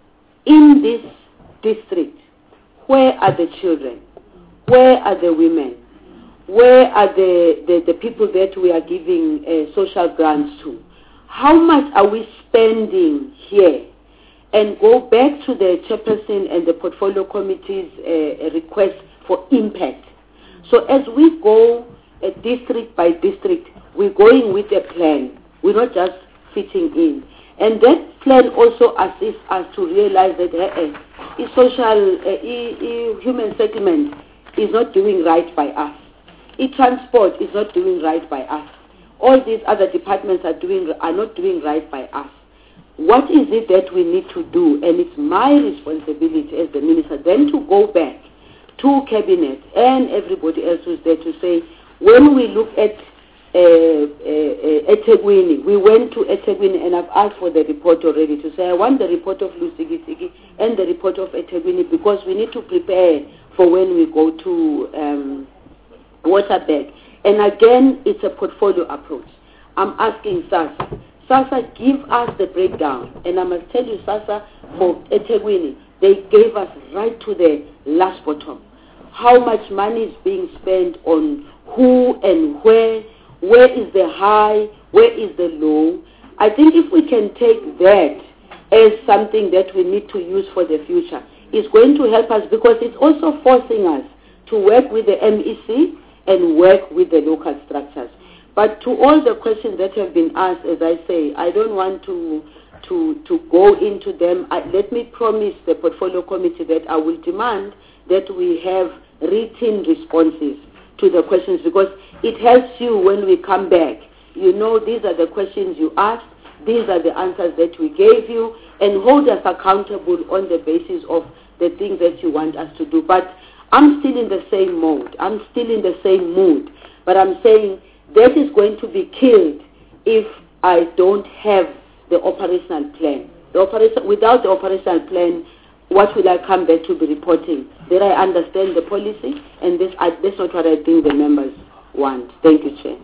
[SPEAKER 14] in this district, where are the children? Where are the women? Where are the, the, the people that we are giving uh, social grants to? How much are we spending here? And go back to the chairperson and the portfolio committee's uh, request for impact. So as we go uh, district by district, we're going with a plan. We're not just fitting in. And that plan also assists us to realize that uh, uh, social, uh, e, e, human settlement is not doing right by us. E-transport is not doing right by us. All these other departments are doing are not doing right by us. What is it that we need to do? And it's my responsibility as the minister then to go back to cabinet and everybody else who's there to say, when we look at uh, uh, uh, eThekwini, we went to eThekwini and I've asked for the report already to say I want the report of Lusikisiki and the report of eThekwini, because we need to prepare for when we go to um, Waterberg. And again, it's a portfolio approach. I'm asking SASSA, SASSA, give us the breakdown. And I must tell you, SASSA, for eThekwini, they gave us right to the last bottom. How much money is being spent on who and where, where is the high, where is the low. I think if we can take that as something that we need to use for the future, it's going to help us, because it's also forcing us to work with the M E C and work with the local structures. But to all the questions that have been asked, as I say, I don't want to to, to go into them. I, let me promise the portfolio committee that I will demand that we have written responses to the questions, because it helps you when we come back. You know, these are the questions you asked, these are the answers that we gave you, and hold us accountable on the basis of the things that you want us to do. But I'm still in the same mode. I'm still in the same mood. But I'm saying that is going to be killed if I don't have the operational plan. The operation, without the operational plan, what will I come back to be reporting? That I understand the policy, and this, I, that's not what I think the members want. Thank you, Chair.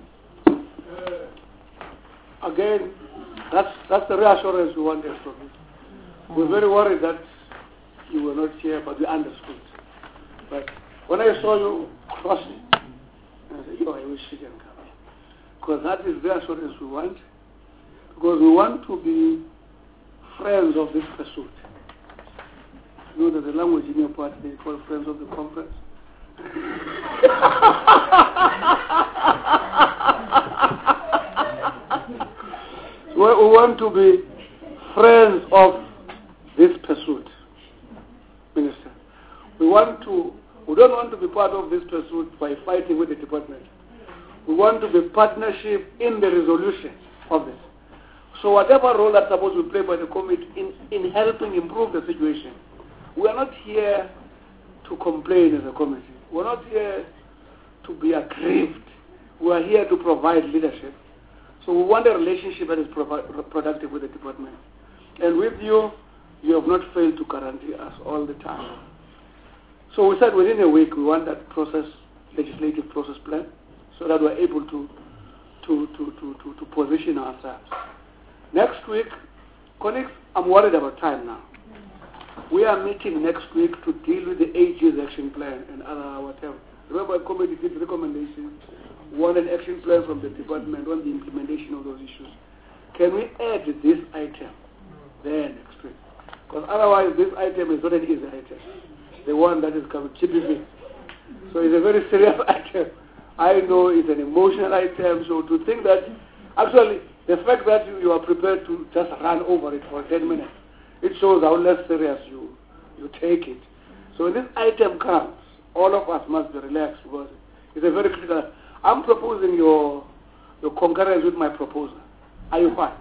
[SPEAKER 1] Uh, again, that's, that's the reassurance we wanted from you. We're very worried that you were not here, but we understood. But when I saw you crossing, I said, yo, I wish you can come. Because that is the assurance we want. Because we want to be friends of this pursuit. You know that the language in your party, they call friends of the conference. So we want to be friends of this pursuit, Minister. We want to, we don't want to be part of this pursuit by fighting with the department. We want to be partnership in the resolution of this. So whatever role that's supposed to be played by the committee in, in helping improve the situation, we are not here to complain as a committee. We're not here to be aggrieved. We are here to provide leadership. So we want a relationship that is provi- productive with the department. And with you, you have not failed to guarantee us all the time. So we said within a week we want that process, legislative process plan, so that we're able to, to, to, to, to, to position ourselves. Next week, colleagues, I'm worried about time now. We are meeting next week to deal with the A G's action plan and other whatever. Remember, the committee did recommendations, want an action plan from the department on the implementation of those issues. Can we add this item there next week? Because otherwise, this item is not an easy item. The one that is called G P P. So it's a very serious item. I know it's an emotional item, so to think that, actually, The fact that you, you are prepared to just run over it for ten minutes, it shows how less serious you, you take it. So when this item comes, all of us must be relaxed because it's a very critical. I'm proposing your, your concurrence with my proposal. Are you fine?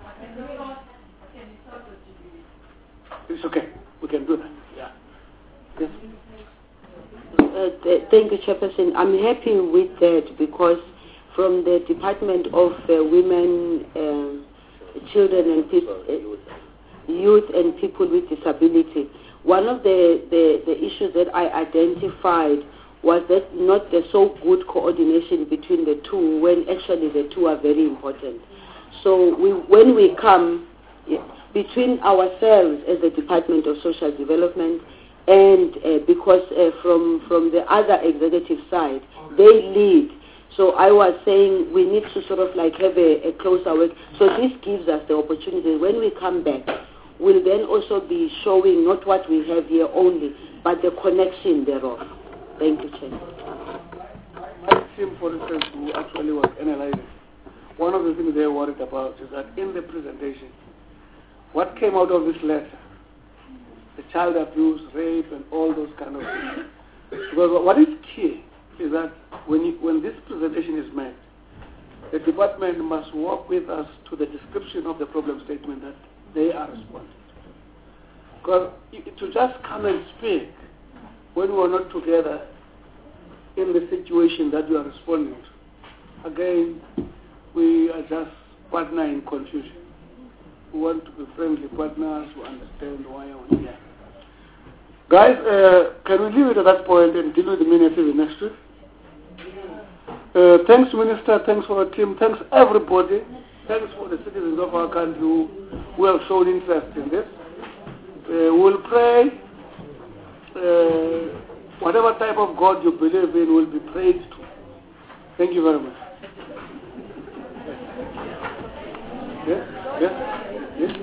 [SPEAKER 1] It's okay. We can do that. Yeah. Yes.
[SPEAKER 7] Uh, th- thank you, Chairperson. I'm happy with that because from the Department of uh, Women, uh, Children and People, uh, Youth and People with Disability, one of the, the, the issues that I identified was that not the so good coordination between the two when actually the two are very important. So we, when we come yeah, between ourselves as the Department of Social Development and uh, because uh, from, from the other executive side, they lead. So I was saying we need to sort of like have a, a closer work. So this gives us the opportunity. When we come back, we'll then also be showing not what we have here only, but the connection thereof. Thank you, Chair.
[SPEAKER 1] My team, for instance, who actually was analyzing, one of the things they're worried about is that in the presentation, what came out of this letter, the child abuse, rape, and all those kind of things. Because what is key is that when, you, when this presentation is made, the department must work with us to the description of the problem statement that they are responding to. Because to just come and speak when we are not together in the situation that we are responding to, again, we are just partner in confusion. We want to be friendly partners who understand why we are here. Guys, uh, can we leave it at that point and deal with the minutes in the next week? Uh, thanks, Minister. Thanks for our team. Thanks, everybody. Thanks for the citizens of our country who, who have shown interest in this. Uh, we'll pray. Uh, whatever type of God you believe in will be prayed to. Thank you very much. Yes? Yes? Yes?